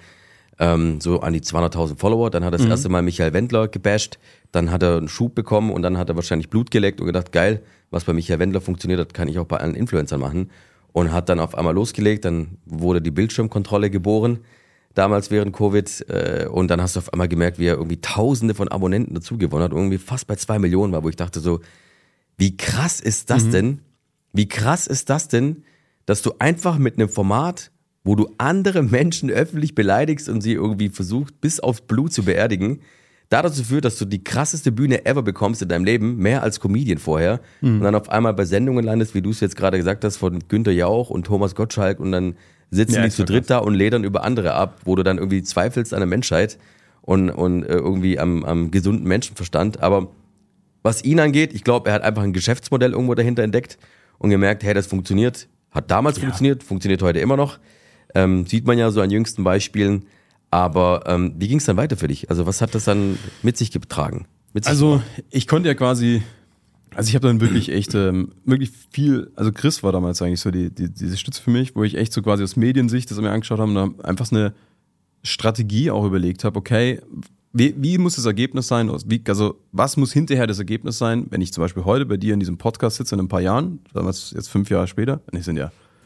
so an die 200.000 Follower. Dann hat er das erste Mal Michael Wendler gebasht, dann hat er einen Schub bekommen und dann hat er wahrscheinlich Blut geleckt und gedacht, geil, was bei Michael Wendler funktioniert hat, kann ich auch bei allen Influencern machen. Und hat dann auf einmal losgelegt, dann wurde die Bildschirmkontrolle geboren, damals während Covid. Und dann hast du auf einmal gemerkt, wie er irgendwie Tausende von Abonnenten dazu gewonnen hat, irgendwie fast bei 2 Millionen war, wo ich dachte so, wie krass ist das denn? Wie krass ist das denn, dass du einfach mit einem Format, wo du andere Menschen öffentlich beleidigst und sie irgendwie versucht, bis aufs Blut zu beerdigen, da dazu führt, dass du die krasseste Bühne ever bekommst in deinem Leben, mehr als Comedian vorher, und dann auf einmal bei Sendungen landest, wie du es jetzt gerade gesagt hast, von Günther Jauch und Thomas Gottschalk, und dann sitzen die zu dritt da und ledern über andere ab, wo du dann irgendwie zweifelst an der Menschheit und irgendwie am gesunden Menschenverstand. Aber was ihn angeht, ich glaube, er hat einfach ein Geschäftsmodell irgendwo dahinter entdeckt und gemerkt, hey, das funktioniert, hat damals funktioniert heute immer noch. Sieht man ja so an jüngsten Beispielen. Aber wie ging es dann weiter für dich? Also was hat das dann mit sich getragen? Also ich konnte ja quasi, ich habe dann wirklich echt, wirklich viel, also Chris war damals eigentlich so diese Stütze für mich, wo ich echt so quasi aus Mediensicht das mir angeschaut habe und da einfach so eine Strategie auch überlegt habe, okay, wie muss das Ergebnis sein? Also was muss hinterher das Ergebnis sein, wenn ich zum Beispiel heute bei dir in diesem Podcast sitze in ein paar Jahren, damals jetzt 5 Jahre später, es sind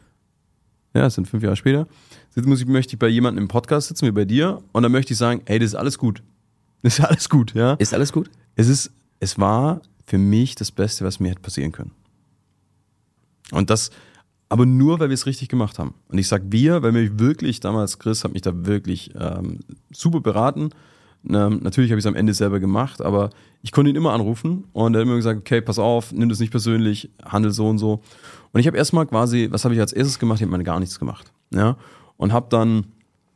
5 Jahre später, möchte ich bei jemandem im Podcast sitzen wie bei dir und dann möchte ich sagen, hey, das ist alles gut. Das ist alles gut, ja. Ist alles gut? Es war für mich das Beste, was mir hätte passieren können. Und das, aber nur, weil wir es richtig gemacht haben. Und ich sage wir, weil mich wirklich damals, Chris hat mich da wirklich super beraten. Natürlich habe ich es am Ende selber gemacht, aber ich konnte ihn immer anrufen und er hat immer gesagt, okay, pass auf, nimm das nicht persönlich, handel so und so. Und ich habe erstmal quasi, was habe ich als erstes gemacht? Ich habe gar nichts gemacht. Ja? Und habe dann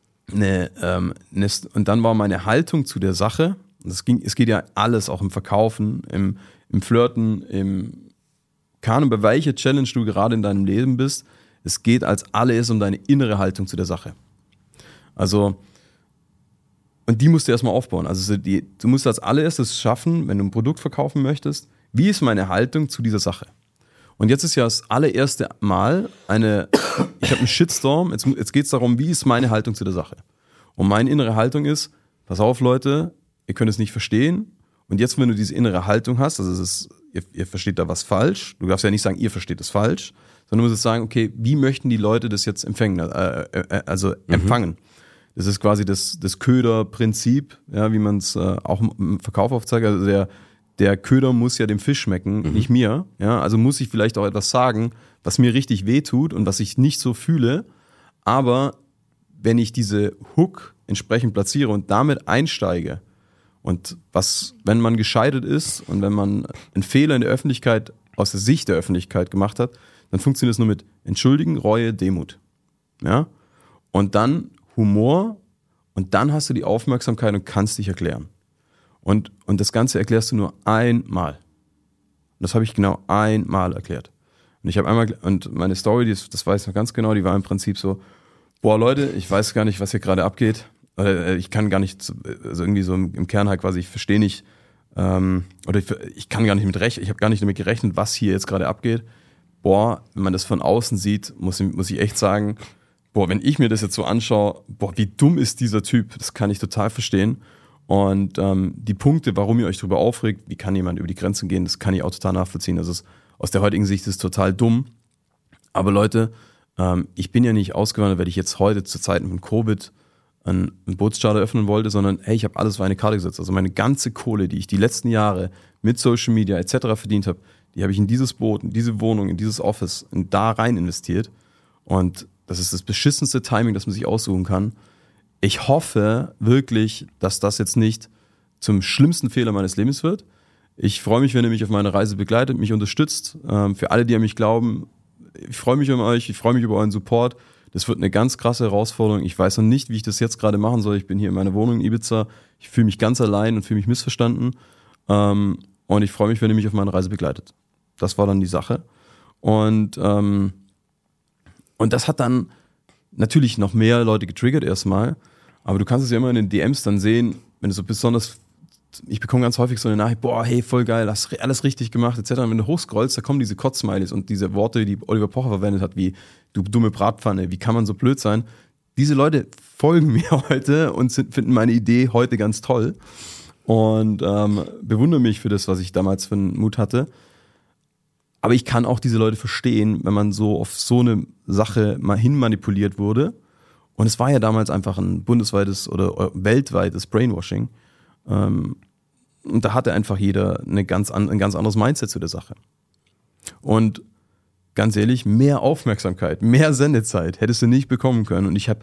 und dann war meine Haltung zu der Sache, es geht ja alles auch im Verkaufen, im Flirten, bei welcher Challenge du gerade in deinem Leben bist, es geht als alles um deine innere Haltung zu der Sache. Also, und die musst du erstmal aufbauen. Also du musst als allererstes schaffen, wenn du ein Produkt verkaufen möchtest, wie ist meine Haltung zu dieser Sache? Und jetzt ist ja das allererste Mal ich habe einen Shitstorm, jetzt geht es darum, wie ist meine Haltung zu der Sache? Und meine innere Haltung ist, pass auf Leute, ihr könnt es nicht verstehen. Und jetzt, wenn du diese innere Haltung hast, also ihr versteht da was falsch, du darfst ja nicht sagen, ihr versteht es falsch, sondern du musst sagen, okay, wie möchten die Leute das jetzt empfangen? Das ist quasi das Köder-Prinzip, ja, wie man es auch im Verkauf aufzeigt. Also der Köder muss ja dem Fisch schmecken, nicht mir. Ja, also muss ich vielleicht auch etwas sagen, was mir richtig wehtut und was ich nicht so fühle. Aber wenn ich diese Hook entsprechend platziere und damit einsteige und wenn man gescheitert ist und wenn man einen Fehler in der Öffentlichkeit, aus der Sicht der Öffentlichkeit gemacht hat, dann funktioniert es nur mit Entschuldigen, Reue, Demut. Ja? Und dann Humor und dann hast du die Aufmerksamkeit und kannst dich erklären. Und das Ganze erklärst du nur einmal. Und das habe ich genau einmal erklärt. Und ich habe und meine Story, das weiß ich noch ganz genau, die war im Prinzip so, boah Leute, ich weiß gar nicht, was hier gerade abgeht. Ich kann gar nicht, also irgendwie so im Kern halt quasi, ich verstehe nicht, ich kann gar nicht ich habe gar nicht damit gerechnet, was hier jetzt gerade abgeht. Boah, wenn man das von außen sieht, muss ich echt sagen, boah, wenn ich mir das jetzt so anschaue, boah, wie dumm ist dieser Typ, das kann ich total verstehen. Und die Punkte, warum ihr euch darüber aufregt, wie kann jemand über die Grenzen gehen, das kann ich auch total nachvollziehen. Also aus der heutigen Sicht ist es total dumm. Aber Leute, ich bin ja nicht ausgewandert, weil ich jetzt heute zu Zeiten von Covid einen Bootscharter öffnen wollte, sondern hey, ich habe alles auf eine Karte gesetzt. Also meine ganze Kohle, die ich die letzten Jahre mit Social Media etc. verdient habe, die habe ich in dieses Boot, in diese Wohnung, in dieses Office, da rein investiert. Und das ist das beschissenste Timing, das man sich aussuchen kann. Ich hoffe wirklich, dass das jetzt nicht zum schlimmsten Fehler meines Lebens wird. Ich freue mich, wenn ihr mich auf meiner Reise begleitet, mich unterstützt. Für alle, die an mich glauben, ich freue mich um euch, ich freue mich über euren Support. Das wird eine ganz krasse Herausforderung. Ich weiß noch nicht, wie ich das jetzt gerade machen soll. Ich bin hier in meiner Wohnung in Ibiza. Ich fühle mich ganz allein und fühle mich missverstanden. Und ich freue mich, wenn ihr mich auf meiner Reise begleitet. Das war dann die Sache. Und das hat dann natürlich noch mehr Leute getriggert erstmal. Aber du kannst es ja immer in den DMs dann sehen, wenn du so besonders, ich bekomme ganz häufig so eine Nachricht, boah, hey, voll geil, hast alles richtig gemacht, etc. Und wenn du hochscrollst, da kommen diese Kotzsmileys und diese Worte, die Oliver Pocher verwendet hat, wie du dumme Bratpfanne, wie kann man so blöd sein? Diese Leute folgen mir heute und finden meine Idee heute ganz toll und bewundern mich für das, was ich damals für einen Mut hatte. Aber ich kann auch diese Leute verstehen, wenn man so auf so eine Sache mal hinmanipuliert wurde. Und es war ja damals einfach ein bundesweites oder weltweites Brainwashing. Und da hatte einfach jeder ein ganz anderes Mindset zu der Sache. Und ganz ehrlich, mehr Aufmerksamkeit, mehr Sendezeit hättest du nicht bekommen können. Und ich habe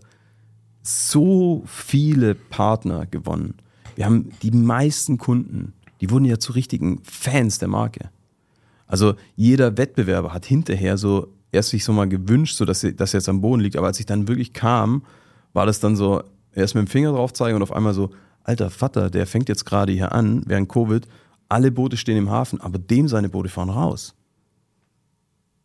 so viele Partner gewonnen. Wir haben die meisten Kunden, die wurden ja zu richtigen Fans der Marke. Also jeder Wettbewerber hat hinterher so erst sich so mal gewünscht, so dass er jetzt am Boden liegt. Aber als ich dann wirklich kam, war das dann so, erst mit dem Finger drauf zeigen und auf einmal so, alter Vater, der fängt jetzt gerade hier an, während Covid, alle Boote stehen im Hafen, aber dem seine Boote fahren raus.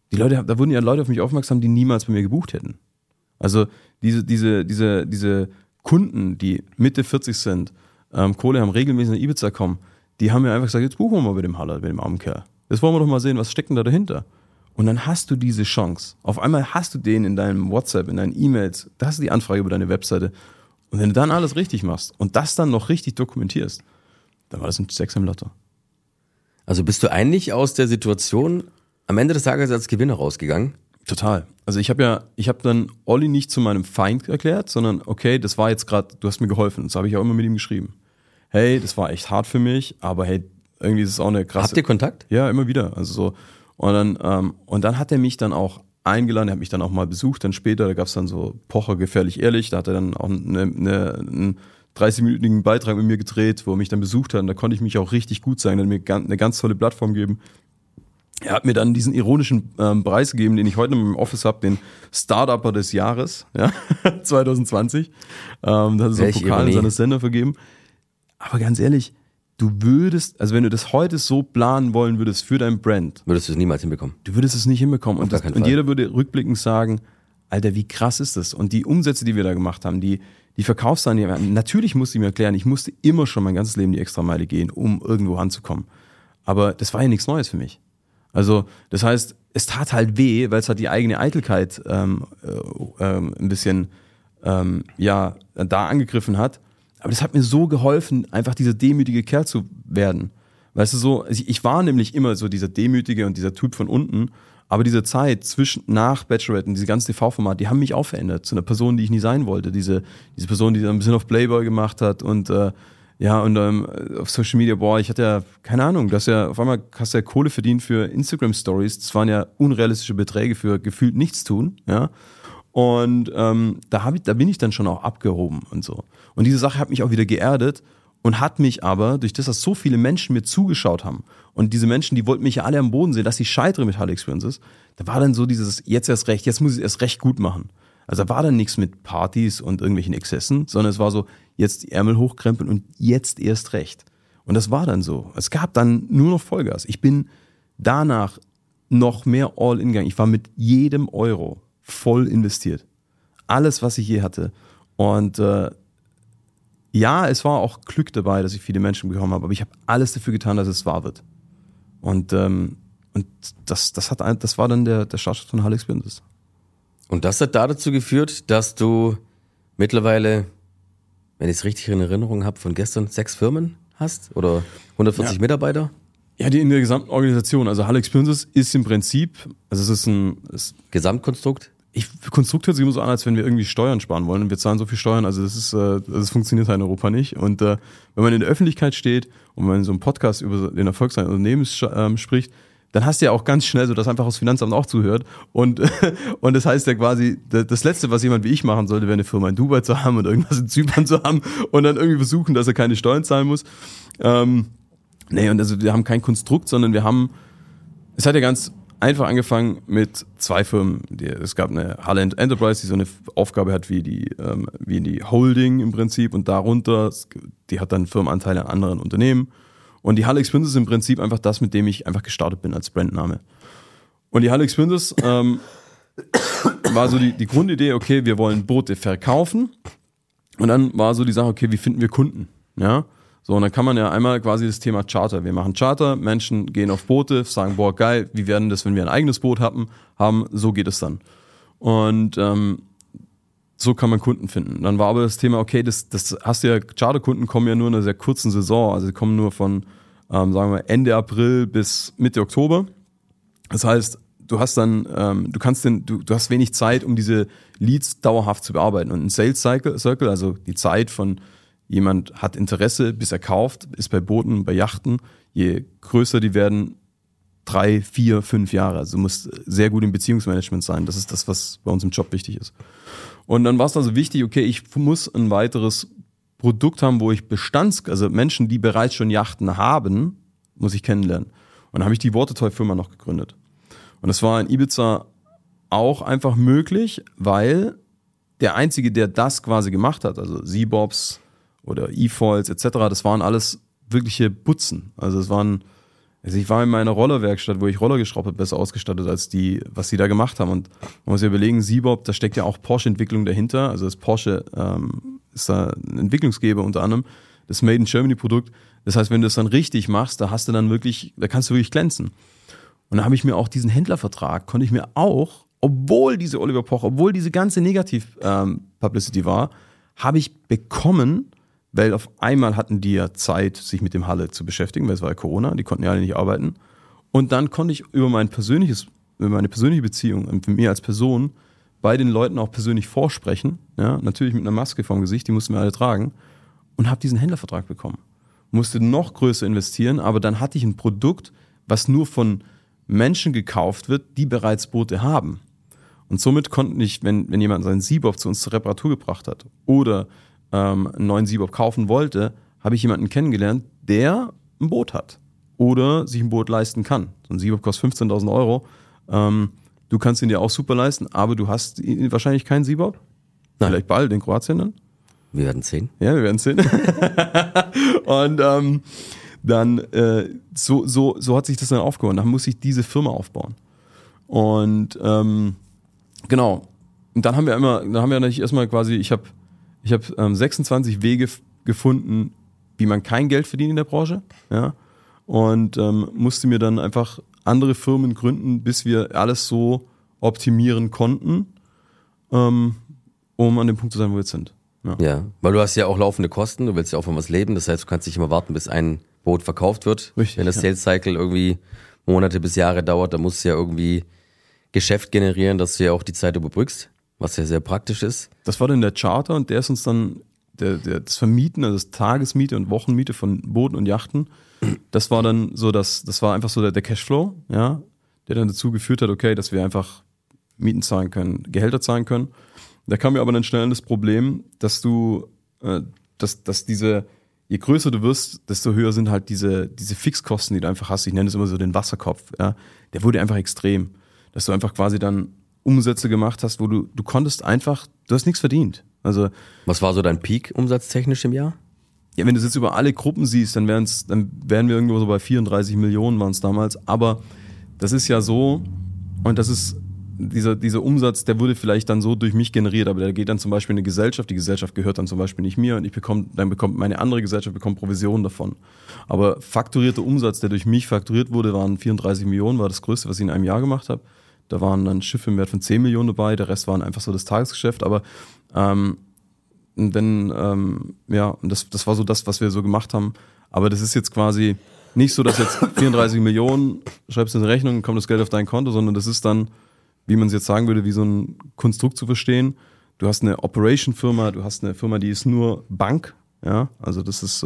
Da wurden ja Leute auf mich aufmerksam, die niemals bei mir gebucht hätten. Also diese Kunden, die Mitte 40 sind, Kohle haben, regelmäßig nach Ibiza kommen, die haben mir einfach gesagt, jetzt buchen wir mal bei dem Haller, bei dem armen Kerl. Jetzt wollen wir doch mal sehen, was steckt denn da dahinter. Und dann hast du diese Chance. Auf einmal hast du den in deinem WhatsApp, in deinen E-Mails, da hast du die Anfrage über deine Webseite. Und wenn du dann alles richtig machst und das dann noch richtig dokumentierst, dann war das ein 6 im Lotto. Also bist du eigentlich aus der Situation am Ende des Tages als Gewinner rausgegangen? Total. Also ich habe dann Olli nicht zu meinem Feind erklärt, sondern okay, das war jetzt gerade, du hast mir geholfen. Das habe ich auch immer mit ihm geschrieben. Hey, das war echt hart für mich, aber hey, irgendwie ist es auch eine krasse... Habt ihr Kontakt? Ja, immer wieder. Also so. Und dann hat er mich dann auch eingeladen, er hat mich dann auch mal besucht, dann später, da gab es dann so Pocher gefährlich ehrlich, da hat er dann auch einen 30-minütigen Beitrag mit mir gedreht, wo er mich dann besucht hat und da konnte ich mich auch richtig gut zeigen, er hat mir eine ganz tolle Plattform gegeben. Er hat mir dann diesen ironischen Preis gegeben, den ich heute noch im Office habe, den Startupper des Jahres, ja, 2020. Da hat er so einen Pokal in seiner Sender vergeben. Aber ganz ehrlich, du würdest, also wenn du das heute so planen wollen würdest für dein Brand, würdest du es niemals hinbekommen. Du würdest es nicht hinbekommen. Und jeder würde rückblickend sagen, Alter, wie krass ist das? Und die Umsätze, die wir da gemacht haben, die Verkaufszahlen, die wir hatten, natürlich musste ich mir erklären, ich musste immer schon mein ganzes Leben die Extrameile gehen, um irgendwo anzukommen. Aber das war ja nichts Neues für mich. Also, das heißt, es tat halt weh, weil es halt die eigene Eitelkeit ein bisschen da angegriffen hat. Aber das hat mir so geholfen, einfach dieser demütige Kerl zu werden. Weißt du, so, ich war nämlich immer so dieser demütige und dieser Typ von unten, aber diese Zeit nach Bachelorette und diese ganze TV-Format, die haben mich auch verändert zu einer Person, die ich nie sein wollte. Diese Person, die dann ein bisschen auf Playboy gemacht hat und auf Social Media, ich hatte ja, keine Ahnung, auf einmal hast du ja Kohle verdient für Instagram-Stories, das waren ja unrealistische Beträge für gefühlt nichts tun, ja. Und da bin ich dann schon auch abgehoben und so. Und diese Sache hat mich auch wieder geerdet und hat mich aber, durch das, dass so viele Menschen mir zugeschaut haben und diese Menschen, die wollten mich ja alle am Boden sehen, dass ich scheitere mit Halle Experiences, da war dann so dieses, jetzt erst recht, jetzt muss ich es erst recht gut machen. Also da war dann nichts mit Partys und irgendwelchen Exzessen, sondern es war so, jetzt die Ärmel hochkrempeln und jetzt erst recht. Und das war dann so. Es gab dann nur noch Vollgas. Ich bin danach noch mehr All-in gegangen. Ich war mit jedem Euro voll investiert. Alles, was ich je hatte. Und es war auch Glück dabei, dass ich viele Menschen bekommen habe, aber ich habe alles dafür getan, dass es wahr wird. Und das war dann der Startschuss von Halle Experiences. Und das hat dazu geführt, dass du mittlerweile, wenn ich es richtig in Erinnerung habe, von gestern 6 Firmen hast oder 140 Mitarbeiter? Ja, die in der gesamten Organisation. Also Halle Experiences ist im Prinzip, also es ist ein Gesamtkonstrukt? Konstrukt hört sich immer so an, als wenn wir irgendwie Steuern sparen wollen und wir zahlen so viel Steuern, also das funktioniert halt in Europa nicht. Und wenn man in der Öffentlichkeit steht und man in so einem Podcast über den Erfolg seines Unternehmens spricht, dann hast du ja auch ganz schnell so, dass einfach das Finanzamt auch zuhört. Und das heißt ja quasi, das Letzte, was jemand wie ich machen sollte, wäre eine Firma in Dubai zu haben und irgendwas in Zypern zu haben und dann irgendwie versuchen, dass er keine Steuern zahlen muss. Und also wir haben kein Konstrukt, sondern es hat ja ganz einfach angefangen mit 2 Firmen. Es gab eine Halle Enterprise, die so eine Aufgabe hat wie die Holding im Prinzip und darunter, die hat dann Firmenanteile an anderen Unternehmen. Und die Halle Experiences ist im Prinzip einfach das, mit dem ich einfach gestartet bin als Brandname. Und die Halle Experiences war so die Grundidee, okay, wir wollen Boote verkaufen. Und dann war so die Sache, okay, wie finden wir Kunden? Ja, so, und dann kann man ja einmal quasi das Thema Charter. Wir machen Charter, Menschen gehen auf Boote, sagen, boah, geil, wie werden das, wenn wir ein eigenes Boot haben? So geht es dann. Und so kann man Kunden finden. Dann war aber das Thema, okay, das hast du ja, Charterkunden kommen ja nur in einer sehr kurzen Saison, also die kommen nur von, sagen wir, Ende April bis Mitte Oktober. Das heißt, du hast dann, du hast wenig Zeit, um diese Leads dauerhaft zu bearbeiten. Und ein Sales Circle, also die Zeit von jemand hat Interesse, bis er kauft, ist bei Booten, bei Yachten, je größer die werden, 3, 4, 5 Jahre. Also du musst sehr gut im Beziehungsmanagement sein. Das ist das, was bei uns im Job wichtig ist. Und dann war es also wichtig, okay, ich muss ein weiteres Produkt haben, wo ich also Menschen, die bereits schon Yachten haben, muss ich kennenlernen. Und dann habe ich die Watertoy-Firma noch gegründet. Und das war in Ibiza auch einfach möglich, weil der Einzige, der das quasi gemacht hat, also Seabobs oder E-Foils etc., das waren alles wirkliche Butzen. Also ich war in meiner Rollerwerkstatt, wo ich Roller geschraubt habe, besser ausgestattet als was die da gemacht haben. Und man muss ja überlegen, Seabob, da steckt ja auch Porsche-Entwicklung dahinter. Also das Porsche ist da ein Entwicklungsgeber unter anderem, das Made in Germany Produkt. Das heißt, wenn du das dann richtig machst, da kannst du wirklich glänzen. Und da habe ich mir auch diesen Händlervertrag, konnte ich mir auch, obwohl diese Oliver Poch, obwohl diese ganze Negativ-Publicity war, habe ich bekommen, weil auf einmal hatten die ja Zeit, sich mit dem Halle zu beschäftigen, weil es war ja Corona, die konnten ja alle nicht arbeiten. Und dann konnte ich über meine persönliche Beziehung und für mich als Person bei den Leuten auch persönlich vorsprechen, ja, natürlich mit einer Maske vorm Gesicht, die mussten wir alle tragen, und habe diesen Händlervertrag bekommen. Musste noch größer investieren, aber dann hatte ich ein Produkt, was nur von Menschen gekauft wird, die bereits Boote haben. Und somit konnten ich, wenn jemand seinen Seabob zu uns zur Reparatur gebracht hat oder einen neuen Seabob kaufen wollte, habe ich jemanden kennengelernt, der ein Boot hat oder sich ein Boot leisten kann. So ein Seabob kostet 15.000 Euro. Du kannst ihn dir auch super leisten, aber du hast wahrscheinlich keinen Seabob. Vielleicht bald in Kroatien dann. Wir werden sehen. Ja, wir werden sehen. Und dann so hat sich das dann aufgebaut. Dann muss ich diese Firma aufbauen. Und genau. Und dann haben wir natürlich erstmal quasi, ich habe 26 Wege gefunden, wie man kein Geld verdient in der Branche. Ja. Und musste mir dann einfach andere Firmen gründen, bis wir alles so optimieren konnten, um an dem Punkt zu sein, wo wir jetzt sind. Ja, weil du hast ja auch laufende Kosten, du willst ja auch von was leben, das heißt, du kannst nicht immer warten, bis ein Boot verkauft wird. Richtig, wenn das Sales Cycle irgendwie Monate bis Jahre dauert, dann musst du ja irgendwie Geschäft generieren, dass du ja auch die Zeit überbrückst, was ja sehr praktisch ist. Das war dann der Charter und der ist uns dann, das Vermieten, also das Tagesmiete und Wochenmiete von Booten und Yachten, das war dann so, das war einfach so der Cashflow, ja, der dann dazu geführt hat, okay, dass wir einfach Mieten zahlen können, Gehälter zahlen können. Da kam mir aber dann schnell das Problem, dass je größer du wirst, desto höher sind halt diese Fixkosten, die du einfach hast. Ich nenne es immer so den Wasserkopf. Ja. Der wurde einfach extrem. Dass du einfach quasi dann Umsätze gemacht hast, wo du hast nichts verdient. Also, was war so dein Peak umsatztechnisch im Jahr? Ja, wenn du es jetzt über alle Gruppen siehst, dann wären wir irgendwo so bei 34 Millionen waren es damals. Aber das ist ja so, und das ist dieser Umsatz, der wurde vielleicht dann so durch mich generiert, aber der geht dann zum Beispiel in eine Gesellschaft, die Gesellschaft gehört dann zum Beispiel nicht mir und dann bekommt meine andere Gesellschaft Provisionen davon. Aber fakturierter Umsatz, der durch mich fakturiert wurde, waren 34 Millionen, war das Größte, was ich in einem Jahr gemacht habe. Da waren dann Schiffe im Wert von 10 Millionen dabei, der Rest waren einfach so das Tagesgeschäft, aber und das war so das, was wir so gemacht haben. Aber das ist jetzt quasi nicht so, dass jetzt 34 Millionen, schreibst du eine Rechnung, kommt das Geld auf dein Konto, sondern das ist dann, wie man es jetzt sagen würde, wie so ein Konstrukt zu verstehen. Du hast eine Operation-Firma, du hast eine Firma, die ist nur Bank, ja, also das ist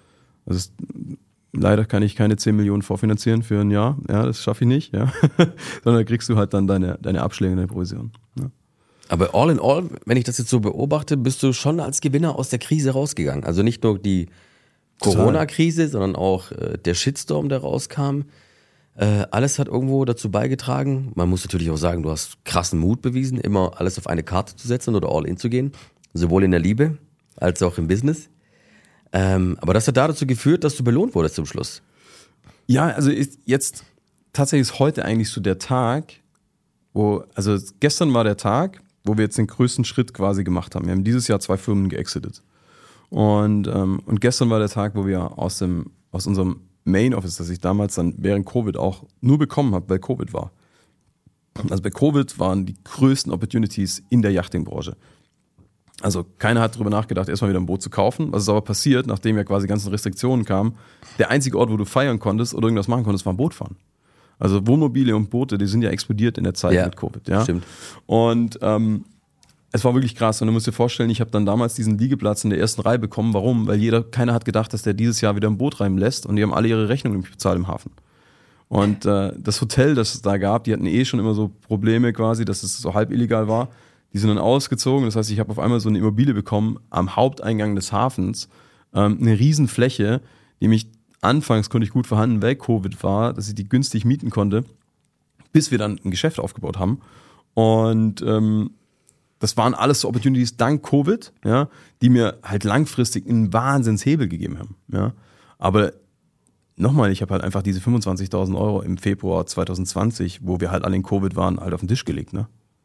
leider kann ich keine 10 Millionen vorfinanzieren für ein Jahr, ja, das schaffe ich nicht, ja, sondern da kriegst du halt dann deine Abschläge, deine Provision. Ja. Aber all in all, wenn ich das jetzt so beobachte, bist du schon als Gewinner aus der Krise rausgegangen. Also nicht nur die Corona-Krise, sondern auch der Shitstorm, der rauskam. Alles hat irgendwo dazu beigetragen. Man muss natürlich auch sagen, du hast krassen Mut bewiesen, immer alles auf eine Karte zu setzen oder all in zu gehen. Sowohl in der Liebe als auch im Business. Aber das hat dazu geführt, dass du belohnt wurdest zum Schluss. Ja, also tatsächlich ist heute eigentlich so der Tag, also gestern war der Tag, wo wir jetzt den größten Schritt quasi gemacht haben. Wir haben dieses Jahr 2 Firmen geexitet. Und gestern war der Tag, wo wir aus unserem Main Office, das ich damals dann während Covid auch nur bekommen habe, weil Covid war. Also bei Covid waren die größten Opportunities in der Yachting-Branche. Also keiner hat darüber nachgedacht, erstmal wieder ein Boot zu kaufen. Was ist aber passiert, nachdem ja quasi ganzen Restriktionen kamen, der einzige Ort, wo du feiern konntest oder irgendwas machen konntest, war ein Boot fahren. Also Wohnmobile und Boote, die sind ja explodiert in der Zeit mit Covid. Ja, stimmt. Und es war wirklich krass. Und du musst dir vorstellen, ich habe dann damals diesen Liegeplatz in der ersten Reihe bekommen. Warum? Weil keiner hat gedacht, dass der dieses Jahr wieder ein Boot reinlässt und die haben alle ihre Rechnungen bezahlt im Hafen. Und das Hotel, das es da gab, die hatten schon immer so Probleme quasi, dass es so halb illegal war. Die sind dann ausgezogen. Das heißt, ich habe auf einmal so eine Immobilie bekommen am Haupteingang des Hafens. Eine Riesenfläche, die mich anfangs konnte ich gut verhandeln, weil Covid war, dass ich die günstig mieten konnte, bis wir dann ein Geschäft aufgebaut haben. Und das waren alles so Opportunities dank Covid, ja, die mir halt langfristig einen Wahnsinnshebel gegeben haben. Ja. Aber nochmal, ich habe halt einfach diese 25.000 Euro im Februar 2020, wo wir halt alle in Covid waren, halt auf den Tisch gelegt. Ne?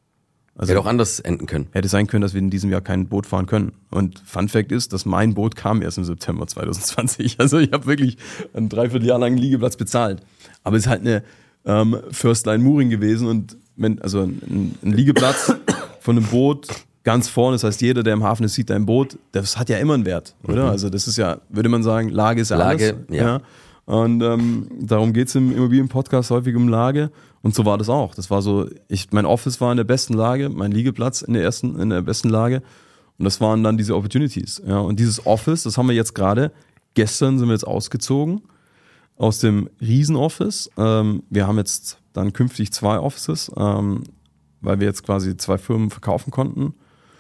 Also Hätte auch anders enden können. hätte sein können, dass wir in diesem Jahr kein Boot fahren können. Und Fun Fact ist, dass mein Boot kam erst im September 2020. Also ich habe wirklich ein Dreivierteljahr lang einen Liegeplatz bezahlt. Aber es ist halt eine First Line Mooring gewesen und also ein Liegeplatz von einem Boot ganz vorne. Das heißt, jeder, der im Hafen ist, sieht dein Boot. Das hat ja immer einen Wert, oder? Also das ist ja, würde man sagen, Lage ist ja Lage, alles. ja. Und darum geht's im Immobilien-Podcast häufig um Lage. Und so war das auch. Das war so, mein Office war in der besten Lage, mein Liegeplatz in der besten Lage. Und das waren dann diese Opportunities. Ja. Und dieses Office, das haben wir jetzt gerade, gestern sind wir jetzt ausgezogen aus dem Riesenoffice. Wir haben jetzt dann künftig 2 Offices, weil wir jetzt quasi 2 Firmen verkaufen konnten.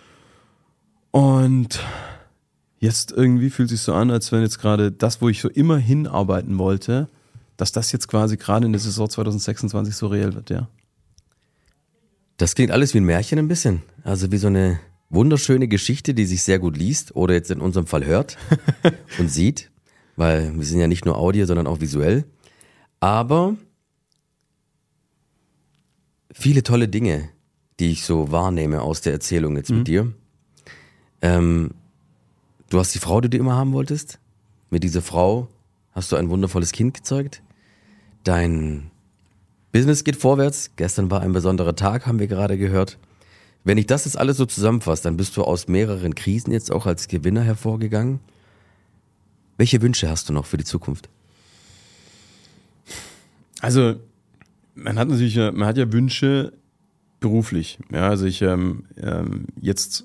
Und jetzt irgendwie fühlt es sich so an, als wenn jetzt gerade das, wo ich so immer hinarbeiten wollte, dass das jetzt quasi gerade in der Saison 2026 so real wird, ja. Das klingt alles wie ein Märchen ein bisschen. Also wie so eine wunderschöne Geschichte, die sich sehr gut liest oder jetzt in unserem Fall hört und sieht, weil wir sind ja nicht nur Audio, sondern auch visuell. Aber viele tolle Dinge, die ich so wahrnehme aus der Erzählung jetzt mit dir. Du hast die Frau, die du immer haben wolltest. Mit dieser Frau hast du ein wundervolles Kind gezeugt. Dein Business geht vorwärts. Gestern war ein besonderer Tag, haben wir gerade gehört. Wenn ich das jetzt alles so zusammenfasse, dann bist du aus mehreren Krisen jetzt auch als Gewinner hervorgegangen. Welche Wünsche hast du noch für die Zukunft? Also, man hat ja Wünsche beruflich. Ja, also jetzt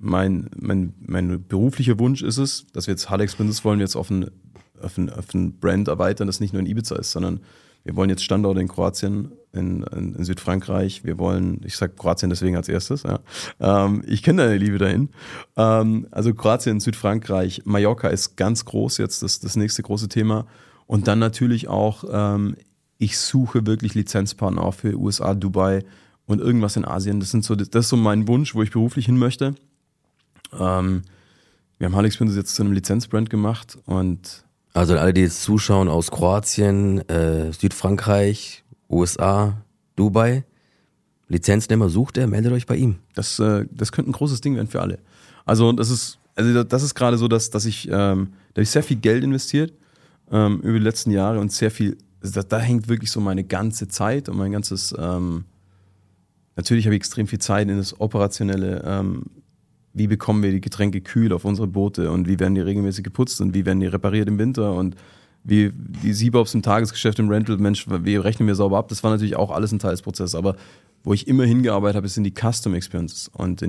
mein beruflicher Wunsch ist es, dass wir jetzt Halex Business wollen jetzt auf ein Brand erweitern, das nicht nur in Ibiza ist, sondern wir wollen jetzt Standorte in Kroatien, in Südfrankreich. Wir wollen, ich sage Kroatien deswegen als erstes, ja. Ich kenne deine Liebe dahin. Also Kroatien, Südfrankreich, Mallorca ist ganz groß jetzt, das nächste große Thema. Und dann natürlich auch, ich suche wirklich Lizenzpartner auch für USA, Dubai und irgendwas in Asien. Das ist so mein Wunsch, wo ich beruflich hin möchte. Wir haben Halex Business jetzt zu einem Lizenzbrand gemacht und Also alle, die jetzt zuschauen aus Kroatien, Südfrankreich, USA, Dubai, Lizenznehmer sucht er, meldet euch bei ihm. das könnte ein großes Ding werden für alle. Also das ist gerade so, dass ich da habe ich sehr viel Geld investiert über die letzten Jahre und sehr viel, da hängt wirklich so meine ganze Zeit und mein ganzes, natürlich habe ich extrem viel Zeit in das Operationelle, wie bekommen wir die Getränke kühl auf unsere Boote und wie werden die regelmäßig geputzt und wie werden die repariert im Winter und wie die Siebobs im Tagesgeschäft, im Rental, Mensch, wie rechnen wir sauber ab, das war natürlich auch alles ein Teil des Prozesses, aber wo ich immer hingearbeitet habe, ist in die Custom Experiences und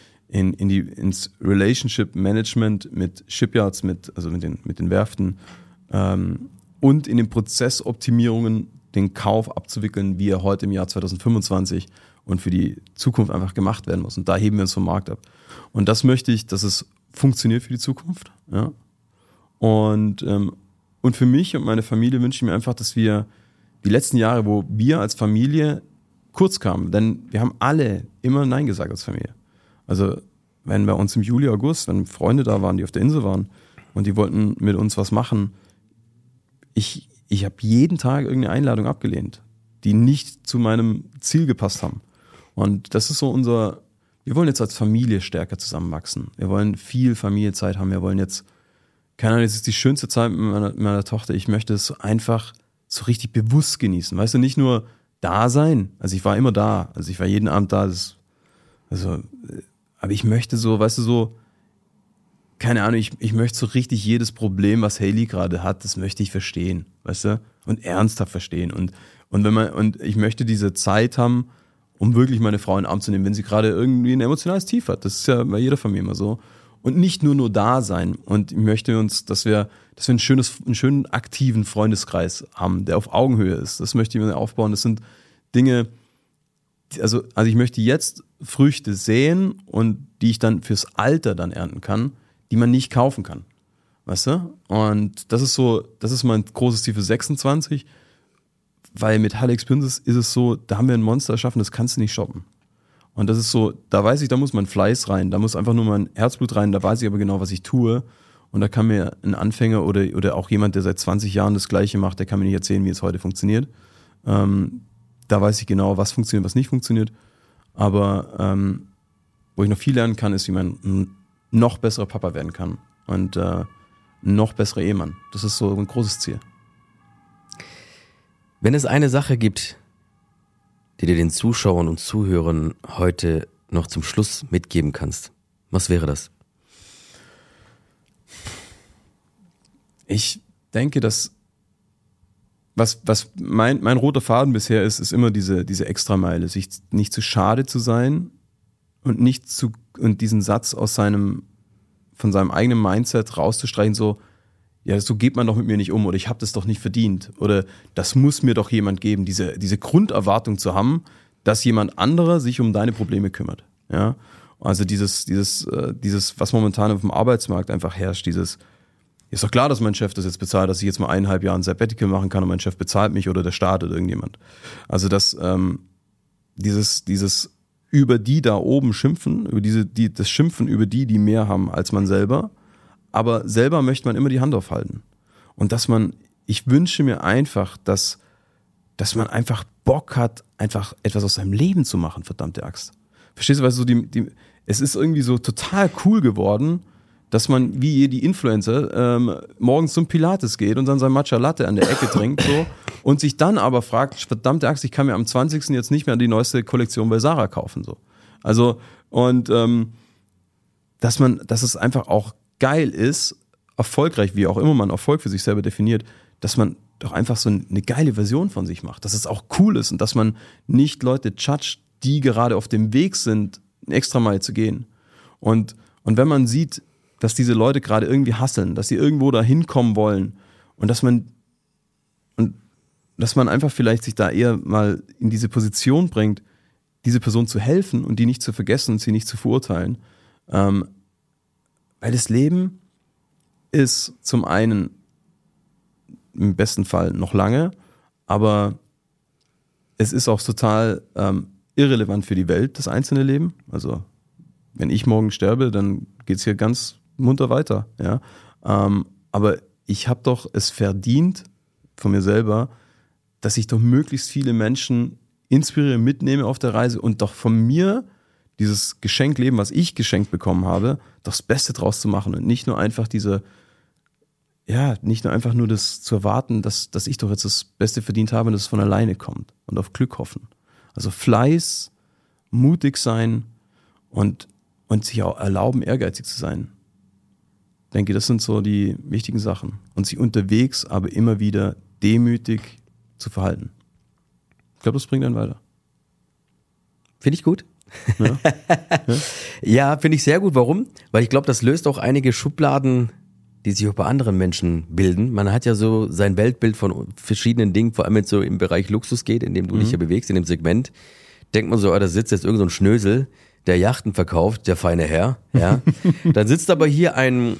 ins Relationship Management mit Shipyards, mit den Werften und in den Prozessoptimierungen den Kauf abzuwickeln, wie er heute im Jahr 2025 und für die Zukunft einfach gemacht werden muss. Und da heben wir uns vom Markt ab. Und das möchte ich, dass es funktioniert für die Zukunft. Ja. Und für mich und meine Familie wünsche ich mir einfach, dass wir die letzten Jahre, wo wir als Familie kurz kamen, denn wir haben alle immer Nein gesagt als Familie. Also wenn bei uns im Juli, August, wenn Freunde da waren, die auf der Insel waren und die wollten mit uns was machen, ich habe jeden Tag irgendeine Einladung abgelehnt, die nicht zu meinem Ziel gepasst haben. Und das ist so wir wollen jetzt als Familie stärker zusammenwachsen. Wir wollen viel Familienzeit haben. Wir wollen jetzt, keine Ahnung, jetzt ist die schönste Zeit mit meiner Tochter. Ich möchte es so so richtig bewusst genießen. Weißt du, nicht nur da sein. Also ich war immer da. Also ich war jeden Abend da. Aber ich möchte so, weißt du, so, keine Ahnung, ich möchte so richtig jedes Problem, was Hayley gerade hat, das möchte ich verstehen, weißt du? Und ernsthaft verstehen. Und ich möchte diese Zeit haben, um wirklich meine Frau in den Arm zu nehmen, wenn sie gerade irgendwie ein emotionales Tief hat. Das ist ja bei jeder Familie immer so. Und nicht nur da sein. Und ich möchte dass wir einen schönen aktiven Freundeskreis haben, der auf Augenhöhe ist. Das möchte ich mir aufbauen. Das sind Dinge, also ich möchte jetzt Früchte säen und die ich dann fürs Alter dann ernten kann, die man nicht kaufen kann. Weißt du? Und das ist mein großes Ziel für 26. Weil mit Halex Business ist es so, da haben wir ein Monster erschaffen, das kannst du nicht shoppen. Und das ist so, da weiß ich, da muss mein Fleiß rein, da muss einfach nur mein Herzblut rein, da weiß ich aber genau, was ich tue. Und da kann mir ein Anfänger oder auch jemand, der seit 20 Jahren das Gleiche macht, der kann mir nicht erzählen, wie es heute funktioniert. Da weiß ich genau, was funktioniert, was nicht funktioniert. Aber wo ich noch viel lernen kann, ist, wie man ein noch besserer Papa werden kann und ein noch besserer Ehemann. Das ist so ein großes Ziel. Wenn es eine Sache gibt, die du den Zuschauern und Zuhörern heute noch zum Schluss mitgeben kannst, was wäre das? Ich denke, dass was mein roter Faden bisher ist immer diese Extrameile, sich nicht zu schade zu sein und und diesen Satz von seinem eigenen Mindset rauszustreichen, so, ja, so geht man doch mit mir nicht um oder ich habe das doch nicht verdient oder das muss mir doch jemand geben, diese Grunderwartung zu haben, dass jemand anderer sich um deine Probleme kümmert. Ja? Also dieses, was momentan auf dem Arbeitsmarkt einfach herrscht, ist doch klar, dass mein Chef das jetzt bezahlt, dass ich jetzt mal 1,5 Jahre ein Sabbatical machen kann und mein Chef bezahlt mich oder der Staat oder irgendjemand. Also dieses über die da oben schimpfen, das Schimpfen über die mehr haben als man selber, aber selber möchte man immer die Hand aufhalten. Und ich wünsche mir einfach, dass man einfach Bock hat, einfach etwas aus seinem Leben zu machen, verdammte Axt. Verstehst du, weil so es ist irgendwie so total cool geworden, dass man wie die Influencer morgens zum Pilates geht und dann sein Matcha Latte an der Ecke trinkt so, und sich dann aber fragt, verdammte Axt, ich kann mir am 20. jetzt nicht mehr die neueste Kollektion bei Sarah kaufen. So. Also, und dass es einfach auch geil ist, erfolgreich, wie auch immer man Erfolg für sich selber definiert, dass man doch einfach so eine geile Version von sich macht, dass es auch cool ist und dass man nicht Leute judgt, die gerade auf dem Weg sind, eine Extrameile zu gehen. Und wenn man sieht, dass diese Leute gerade irgendwie hustlen, dass sie irgendwo da hinkommen wollen und dass man einfach vielleicht sich da eher mal in diese Position bringt, diese Person zu helfen und die nicht zu vergessen und sie nicht zu verurteilen. Weil das Leben ist zum einen im besten Fall noch lange, aber es ist auch total irrelevant für die Welt, das einzelne Leben. Also wenn ich morgen sterbe, dann geht's hier ganz munter weiter. Ja? Aber ich habe doch es verdient von mir selber, dass ich doch möglichst viele Menschen inspiriere, mitnehme auf der Reise und doch von mir dieses Geschenkleben, was ich geschenkt bekommen habe, doch das Beste draus zu machen und nicht nur einfach nur das zu erwarten, dass ich doch jetzt das Beste verdient habe und dass es von alleine kommt und auf Glück hoffen. Also Fleiß, mutig sein und sich auch erlauben, ehrgeizig zu sein. Ich denke, das sind so die wichtigen Sachen. Und sich unterwegs aber immer wieder demütig zu verhalten. Ich glaube, das bringt einen weiter. Finde ich gut. Ja, Ja, finde ich sehr gut. Warum? Weil ich glaube, das löst auch einige Schubladen, die sich auch bei anderen Menschen bilden. Man hat ja so sein Weltbild von verschiedenen Dingen, vor allem wenn es so im Bereich Luxus geht, in dem du dich ja bewegst, in dem Segment, denkt man so, da sitzt jetzt irgend so ein Schnösel, der Yachten verkauft, der feine Herr. Ja. Dann sitzt aber hier ein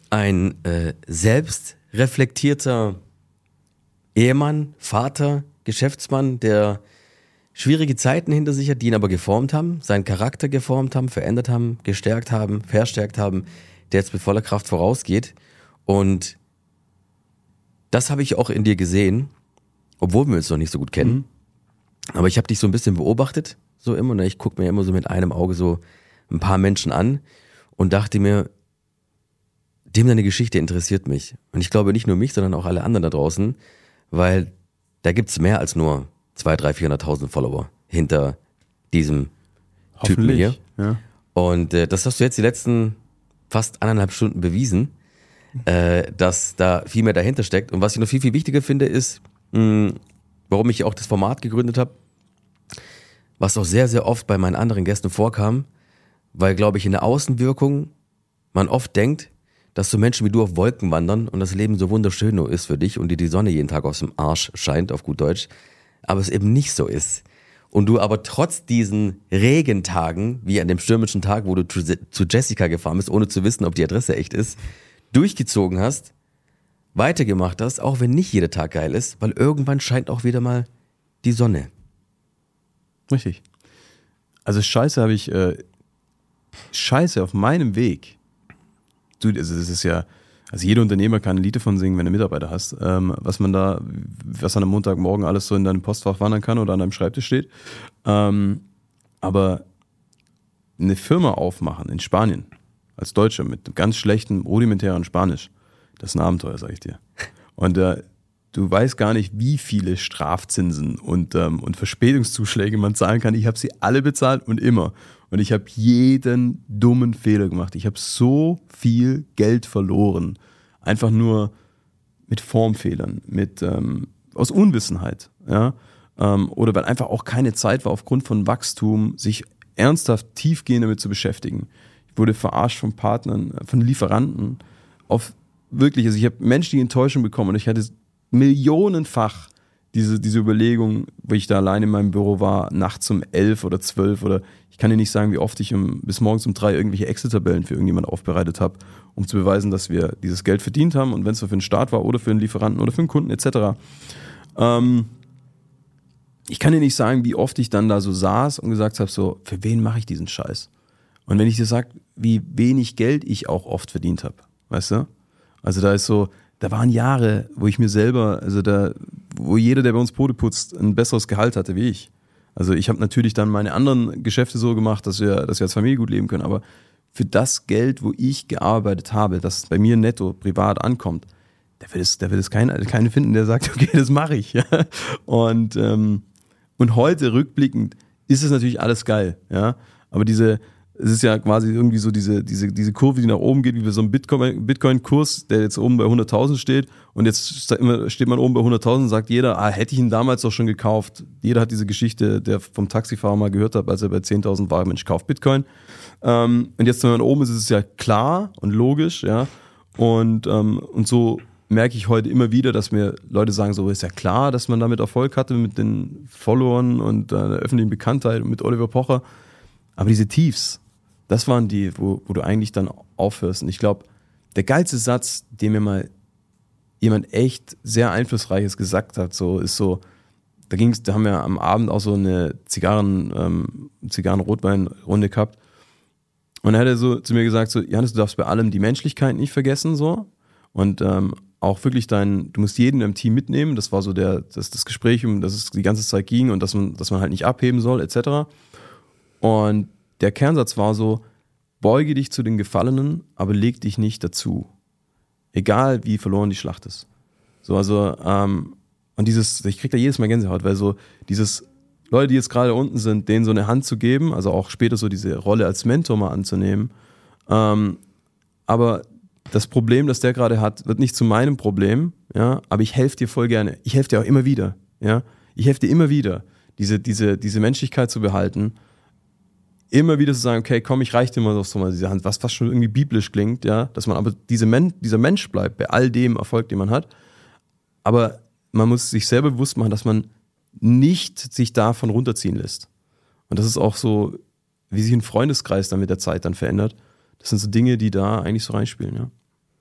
selbstreflektierter Ehemann, Vater, Geschäftsmann, der schwierige Zeiten hinter sich hat, die ihn aber geformt haben, seinen Charakter geformt haben, verändert haben, gestärkt haben, verstärkt haben, der jetzt mit voller Kraft vorausgeht. Und das habe ich auch in dir gesehen, obwohl wir uns noch nicht so gut kennen. Aber ich habe dich so ein bisschen beobachtet, so immer. Ne? Ich gucke mir immer so mit einem Auge so ein paar Menschen an und dachte mir, dem deine Geschichte interessiert mich. Und ich glaube nicht nur mich, sondern auch alle anderen da draußen, weil da gibt's mehr als nur 200.000, 300.000, 400.000 Follower hinter diesem Typen hier. Ja. Und das hast du jetzt die letzten fast 1,5 Stunden bewiesen, dass da viel mehr dahinter steckt. Und was ich noch viel, viel wichtiger finde, ist, warum ich auch das Format gegründet habe, was auch sehr, sehr oft bei meinen anderen Gästen vorkam, weil, glaube ich, in der Außenwirkung man oft denkt, dass so Menschen wie du auf Wolken wandern und das Leben so wunderschön nur ist für dich und dir die Sonne jeden Tag aus dem Arsch scheint, auf gut Deutsch, aber es eben nicht so ist. Und du aber trotz diesen Regentagen, wie an dem stürmischen Tag, wo du zu Jessica gefahren bist, ohne zu wissen, ob die Adresse echt ist, durchgezogen hast, weitergemacht hast, auch wenn nicht jeder Tag geil ist, weil irgendwann scheint auch wieder mal die Sonne. Richtig. Also Scheiße auf meinem Weg. Das ist ja, also jeder Unternehmer kann ein Lied davon singen, wenn du Mitarbeiter hast, was an einem Montagmorgen alles so in deinem Postfach wandern kann oder an deinem Schreibtisch steht. Aber eine Firma aufmachen in Spanien, als Deutscher, mit ganz schlechtem, rudimentären Spanisch. Das ist ein Abenteuer, sag ich dir. Und du weißt gar nicht, wie viele Strafzinsen und Verspätungszuschläge man zahlen kann. Ich habe sie alle bezahlt und immer. Und ich habe jeden dummen Fehler gemacht. Ich habe so viel Geld verloren. Einfach nur mit Formfehlern, aus Unwissenheit. Ja? Oder weil einfach auch keine Zeit war, aufgrund von Wachstum, sich ernsthaft tiefgehend damit zu beschäftigen. Ich wurde verarscht von Partnern, von Lieferanten. Wirklich, also ich habe menschliche Enttäuschung bekommen und ich hatte millionenfach diese Überlegung, wo ich da allein in meinem Büro war, nachts um 11 oder 12 oder ich kann dir nicht sagen, wie oft ich bis morgens um 3 irgendwelche Excel-Tabellen für irgendjemand aufbereitet habe, um zu beweisen, dass wir dieses Geld verdient haben und wenn es nur für den Staat war oder für einen Lieferanten oder für einen Kunden etc. Ich kann dir nicht sagen, wie oft ich dann da so saß und gesagt habe, so, für wen mache ich diesen Scheiß? Und wenn ich dir sage, wie wenig Geld ich auch oft verdient habe, weißt du? Also da waren Jahre, wo ich mir selber, wo jeder, der bei uns Brote putzt, ein besseres Gehalt hatte wie ich. Also ich habe natürlich dann meine anderen Geschäfte so gemacht, dass wir als Familie gut leben können, aber für das Geld, wo ich gearbeitet habe, das bei mir netto privat ankommt, da wird es keine finden, der sagt, okay, das mache ich. Ja? Und heute rückblickend ist es natürlich alles geil, ja, aber es ist ja quasi irgendwie so diese Kurve, die nach oben geht, wie bei so einem Bitcoin-Kurs, der jetzt oben bei 100.000 steht und jetzt steht man oben bei 100.000 und sagt jeder, hätte ich ihn damals doch schon gekauft. Jeder hat diese Geschichte, der vom Taxifahrer mal gehört hat, als er bei 10.000 war, Mensch, kauft Bitcoin. Und jetzt, wenn man oben ist, ist es ja klar und logisch, ja, und so merke ich heute immer wieder, dass mir Leute sagen, so ist ja klar, dass man damit Erfolg hatte mit den Followern und der öffentlichen Bekanntheit und mit Oliver Pocher. Aber diese Tiefs, das waren die, wo du eigentlich dann aufhörst. Und ich glaube, der geilste Satz, den mir mal jemand echt sehr Einflussreiches gesagt hat, so ist so, da haben wir am Abend auch so eine Zigarren-Rotwein-Runde gehabt. Und da hat er so zu mir gesagt, so, Johannes, du darfst bei allem die Menschlichkeit nicht vergessen, so. Und auch wirklich du musst jeden im Team mitnehmen. Das war so das Gespräch, um das es die ganze Zeit ging und dass man halt nicht abheben soll, etc. Und der Kernsatz war so, beuge dich zu den Gefallenen, aber leg dich nicht dazu. Egal wie verloren die Schlacht ist. So, also, und ich krieg da jedes Mal Gänsehaut, weil so Leute, die jetzt gerade unten sind, denen so eine Hand zu geben, also auch später so diese Rolle als Mentor mal anzunehmen, aber das Problem, das der gerade hat, wird nicht zu meinem Problem, ja, aber ich helfe dir voll gerne. Ich helfe dir auch immer wieder, ja. Ich helfe dir immer wieder, diese Menschlichkeit zu behalten, immer wieder zu sagen, okay, komm, ich reich dir mal so mal diese Hand, was fast schon irgendwie biblisch klingt, ja, dass man aber dieser Mensch bleibt, bei all dem Erfolg, den man hat. Aber man muss sich selber bewusst machen, dass man nicht sich davon runterziehen lässt. Und das ist auch so, wie sich ein Freundeskreis dann mit der Zeit dann verändert. Das sind so Dinge, die da eigentlich so reinspielen, ja.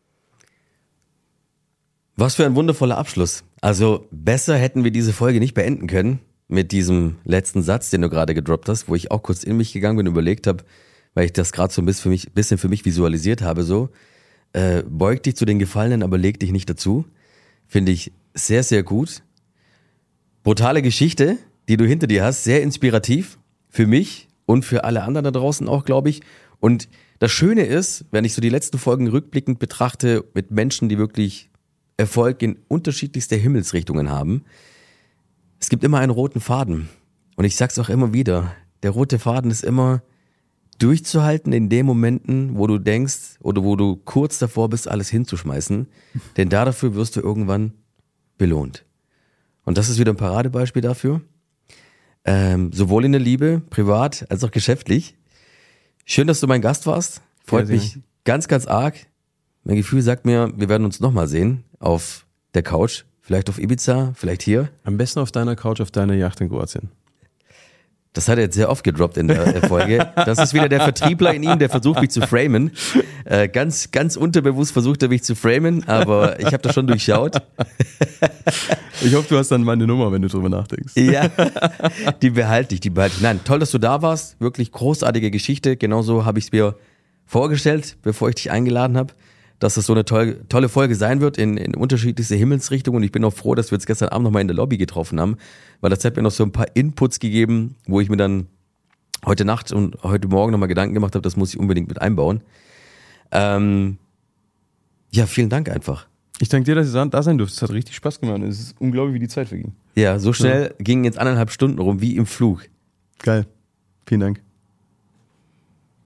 Was für ein wundervoller Abschluss. Also besser hätten wir diese Folge nicht beenden können mit diesem letzten Satz, den du gerade gedroppt hast, wo ich auch kurz in mich gegangen bin und überlegt habe, weil ich das gerade so ein bisschen für mich visualisiert habe, so, beug dich zu den Gefallenen, aber leg dich nicht dazu. Finde ich sehr, sehr gut. Brutale Geschichte, die du hinter dir hast, sehr inspirativ für mich und für alle anderen da draußen auch, glaube ich. Und das Schöne ist, wenn ich so die letzten Folgen rückblickend betrachte, mit Menschen, die wirklich Erfolg in unterschiedlichste Himmelsrichtungen haben, es gibt immer einen roten Faden. Und ich sag's auch immer wieder, der rote Faden ist immer durchzuhalten in den Momenten, wo du denkst oder wo du kurz davor bist, alles hinzuschmeißen. Denn dafür wirst du irgendwann belohnt. Und das ist wieder ein Paradebeispiel dafür. Sowohl in der Liebe, privat, als auch geschäftlich. Schön, dass du mein Gast warst. Freut mich ganz, ganz arg. Mein Gefühl sagt mir, wir werden uns nochmal sehen auf der Couch. Vielleicht auf Ibiza, vielleicht hier. Am besten auf deiner Couch, auf deiner Yacht in Kroatien. Das hat er jetzt sehr oft gedroppt in der Folge. Das ist wieder der Vertriebler in ihm, der versucht, mich zu framen. Ganz, ganz unterbewusst versucht er, mich zu framen, aber ich habe das schon durchschaut. Ich hoffe, du hast dann meine Nummer, wenn du drüber nachdenkst. Ja, die behalte ich. Nein, toll, dass du da warst. Wirklich großartige Geschichte. Genauso habe ich es mir vorgestellt, bevor ich dich eingeladen habe, dass es so eine tolle Folge sein wird in unterschiedlichste Himmelsrichtungen. Und ich bin auch froh, dass wir uns gestern Abend nochmal in der Lobby getroffen haben, weil das hat mir noch so ein paar Inputs gegeben, wo ich mir dann heute Nacht und heute Morgen nochmal Gedanken gemacht habe, das muss ich unbedingt mit einbauen. Ja, vielen Dank einfach. Ich danke dir, dass ihr da sein durfte. Es hat richtig Spaß gemacht. Es ist unglaublich, wie die Zeit verging. Ja, so schnell gingen jetzt 1,5 Stunden rum, wie im Flug. Geil. Vielen Dank.